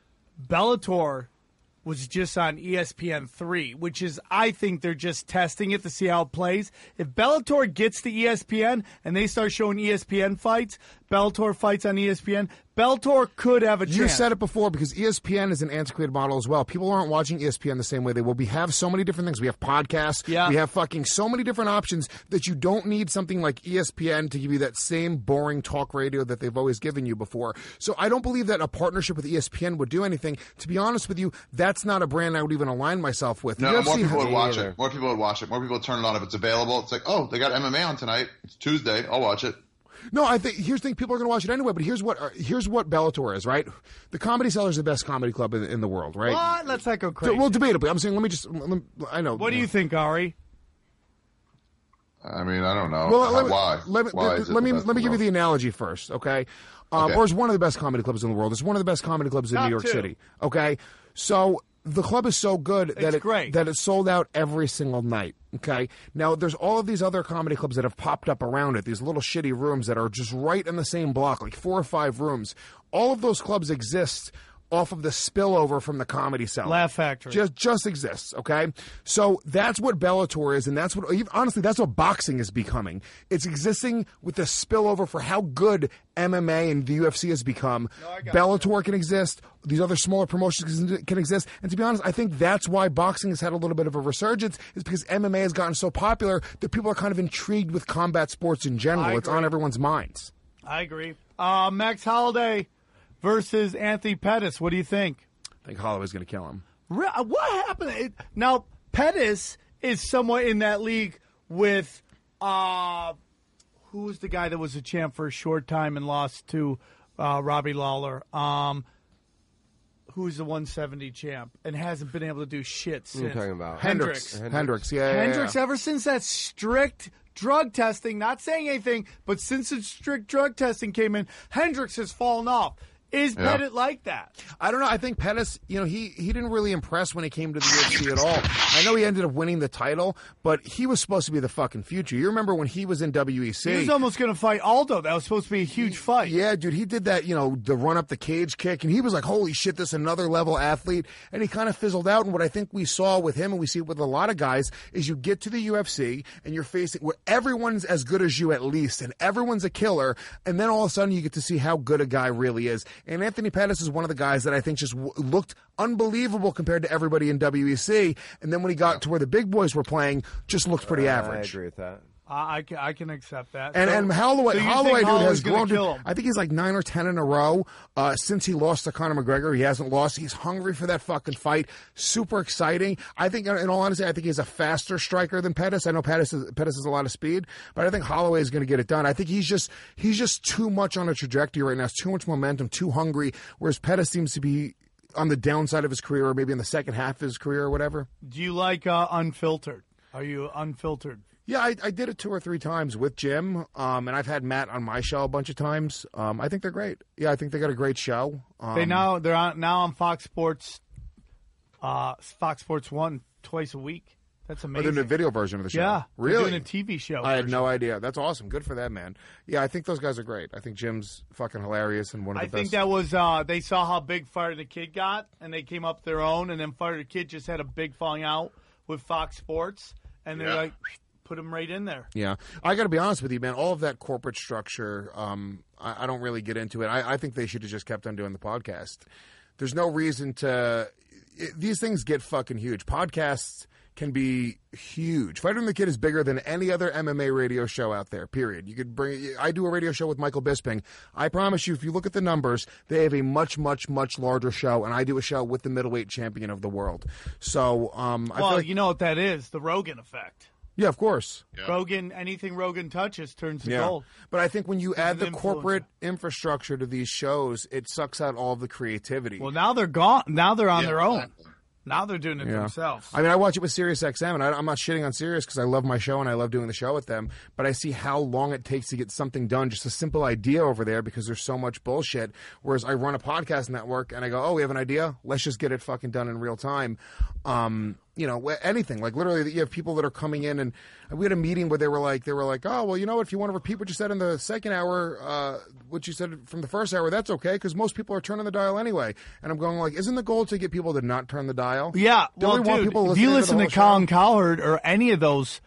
Bellator was just on ESPN3, which is, I think they're just testing it to see how it plays. If Bellator gets to ESPN and they start showing ESPN fights, Bellator fights on ESPN, Bellator could have a chance. You said it before because ESPN is an antiquated model as well. People aren't watching ESPN the same way they will. We have so many different things. We have podcasts. Yeah. We have fucking so many different options that you don't need something like ESPN to give you that same boring talk radio that they've always given you before. So I don't believe that a partnership with ESPN would do anything. To be honest with you, that's not a brand I would even align myself with. No, more people would watch it. More people would watch it. More people would turn it on if it's available. It's like, oh, they got MMA on tonight. It's Tuesday. I'll watch it. No, I think here's the thing: people are going to watch it anyway. But here's what Bellator is, right? The Comedy Cellar is the best comedy club in the world, right? What? Let's not go crazy. Well, debatably, I'm saying. I know. What do you think, Ari? I mean, I don't know. Well, why? Let me give you the analogy first, okay? Or it's one of the best comedy clubs in the world. It's one of the best comedy clubs in New York City, okay? So the club is so good that it's sold out every single night. Okay. Now there's all of these other comedy clubs that have popped up around it. These little shitty rooms that are just right in the same block, like 4 or 5 rooms. All of those clubs exist off of the spillover from the Comedy Cellar. Laugh Factory. Just exists, okay? So that's what Bellator is, and that's what, honestly, that's what boxing is becoming. It's existing with the spillover for how good MMA and the UFC has become. Bellator can exist. These other smaller promotions can exist. And to be honest, I think that's why boxing has had a little bit of a resurgence, is because MMA has gotten so popular that people are kind of intrigued with combat sports in general. It's on everyone's minds. I agree. Max Holloway versus Anthony Pettis. What do you think? I think Holloway's going to kill him. What happened? Now, Pettis is somewhat in that league with who was the guy that was a champ for a short time and lost to Robbie Lawler? Who's the 170 champ and hasn't been able to do shit since? What are you talking about? Hendricks. Hendricks, ever since that strict drug testing, not saying anything, but since the strict drug testing came in, Hendricks has fallen off. Is Pettis like that? I don't know. I think Pettis, he didn't really impress when he came to the UFC at all. I know he ended up winning the title, but he was supposed to be the fucking future. You remember when he was in WEC? He was almost going to fight Aldo. That was supposed to be a huge fight. Yeah, dude. He did that, the run up the cage kick, and he was like, holy shit, this is another level athlete. And he kind of fizzled out. And what I think we saw with him, and we see it with a lot of guys, is you get to the UFC, and you're facing where everyone's as good as you at least, and everyone's a killer, and then all of a sudden you get to see how good a guy really is. And Anthony Pettis is one of the guys that I think just looked unbelievable compared to everybody in WEC. And then when he got to where the big boys were playing, just looked pretty average. I agree with that. I can accept that. And Holloway, dude, has grown. Kill him? I think he's like 9 or 10 in a row since he lost to Conor McGregor. He hasn't lost. He's hungry for that fucking fight. Super exciting. I think, in all honesty, I think he's a faster striker than Pettis. I know Pettis has a lot of speed, but I think Holloway is going to get it done. I think he's just too much on a trajectory right now. It's too much momentum, too hungry. Whereas Pettis seems to be on the downside of his career, or maybe in the second half of his career, or whatever. Do you like Unfiltered? Are you Unfiltered? Yeah, I did it 2 or 3 times with Jim, and I've had Matt on my show a bunch of times. I think they're great. Yeah, I think they got a great show. They're on Fox Sports, Fox Sports 1 twice a week. That's Or amazing. they're the video version of the show. Yeah, they're Really? doing a TV show. I had version. no idea. That's awesome. Good for them, man. Yeah, I think those guys are great. I think Jim's fucking hilarious and one of the I best. think that was they saw how big Fire the Kid got, and they came up their own, and then Fire the Kid just had a big falling out with Fox Sports, and they're like, put him right in there. Yeah. I got to be honest with you, man. All of that corporate structure, I don't really get into it. I think they should have just kept on doing the podcast. There's no reason to. These things get fucking huge. Podcasts can be huge. Fighter and the Kid is bigger than any other MMA radio show out there, period. You could bring. I do a radio show with Michael Bisping. I promise you, if you look at the numbers, they have a much, much, much larger show, and I do a show with the middleweight champion of the world. So, I feel Well, like, you know what that is? The Rogan effect. yeah, of course. Rogan, anything Rogan touches turns to gold. But I think when you add an the corporate infrastructure to these shows, it sucks out all of the creativity. Well, now they're gone. Now they're on their own. Exactly. Now they're doing it themselves. I mean, I watch it with SiriusXM, and I'm not shitting on Sirius because I love my show and I love doing the show with them. But I see how long it takes to get something done, just a simple idea over there, because there's so much bullshit. Whereas I run a podcast network and I go, oh, we have an idea? Let's just get it fucking done in real time. You know, anything. Like, literally, you have people that are coming in, and we had a meeting where they were like, oh, well, you know what? If you want to repeat what you said in the second hour, what you said from the first hour, that's okay, because most people are turning the dial anyway. And I'm going like, isn't the goal to get people to not turn the dial? Yeah, Don't well, we want dude, people if you listening listen to to the whole Colin Cowherd or any of those,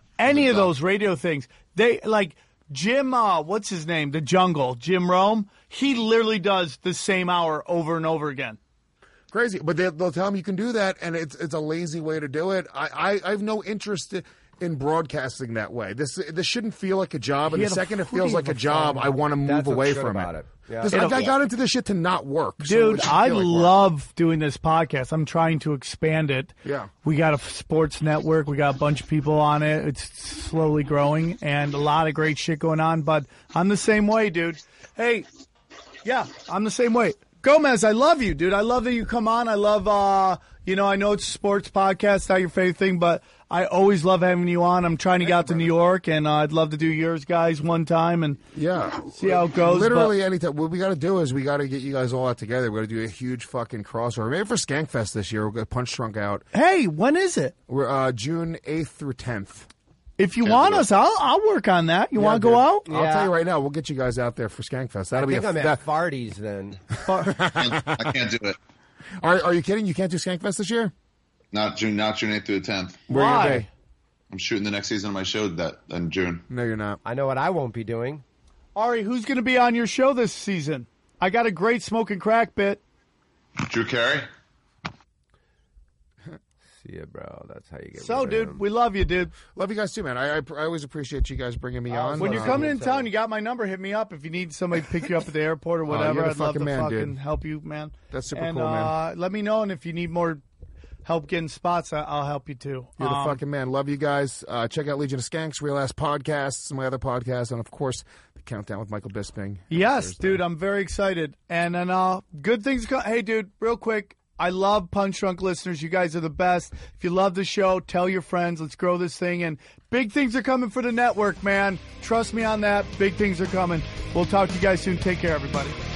those radio things, they like Jim. What's his name? The Jungle, Jim Rome. He literally does the same hour over and over again. Crazy, but they'll tell him you can do that, and it's a lazy way to do it. I have no interest in broadcasting that way. This shouldn't feel like a job, and the second it feels like a job, I want to move away from it. Yeah. I got into this shit to not work. So Dude, it should I feel like work. love doing this podcast. I'm trying to expand it. Yeah. We got a sports network. We got a bunch of people on it. It's slowly growing and a lot of great shit going on, but I'm the same way, dude. Hey, yeah, I'm the same way. Gomez, I love you, dude. I love that you come on. I love, I know it's a sports podcast, not your favorite thing, but I always love having you on. I'm trying to get out to New York, and I'd love to do yours guys one time and see how it goes. Literally anytime. What we got to do is we got to get you guys all out together. We got to do a huge fucking crossover. Maybe for Skankfest this year, we'll get Punch Drunk out. Hey, when is it? We're June 8th through 10th. If you want us, I'll work on that. You want to go out? I'll tell you right now, we'll get you guys out there for Skankfest. That'll be I'm at Farty's then. I can't do it. Are you kidding? You can't do Skankfest this year? Not June 8th through the 10th. Where are you gonna Why? be? I'm shooting the next season of my show in June. No, you're not. I know what I won't be doing. Ari, who's going to be on your show this season? I got a great smoking crack bit. Drew Carey? See ya, bro. That's how you get So, rid of dude, him. we love you, dude. Love you guys too, man. I always appreciate you guys bringing me on. When you're coming in town, you got my number. Hit me up if you need somebody to pick you up at the airport or whatever. you're the I'd love to fucking man, dude. help you, man. That's super and, cool, man. Let me know, and if you need more help getting spots, I'll help you too. You're the fucking man. Love you guys. Check out Legion of Skanks, Real Ass Podcasts, and my other podcasts, and of course, the Countdown with Michael Bisping. Yes, Thursday. dude, I'm very excited. And then good things come. Hey, dude, real quick. I love Punch Drunk listeners. You guys are the best. If you love the show, tell your friends. Let's grow this thing. And big things are coming for the network, man. Trust me on that. Big things are coming. We'll talk to you guys soon. Take care, everybody.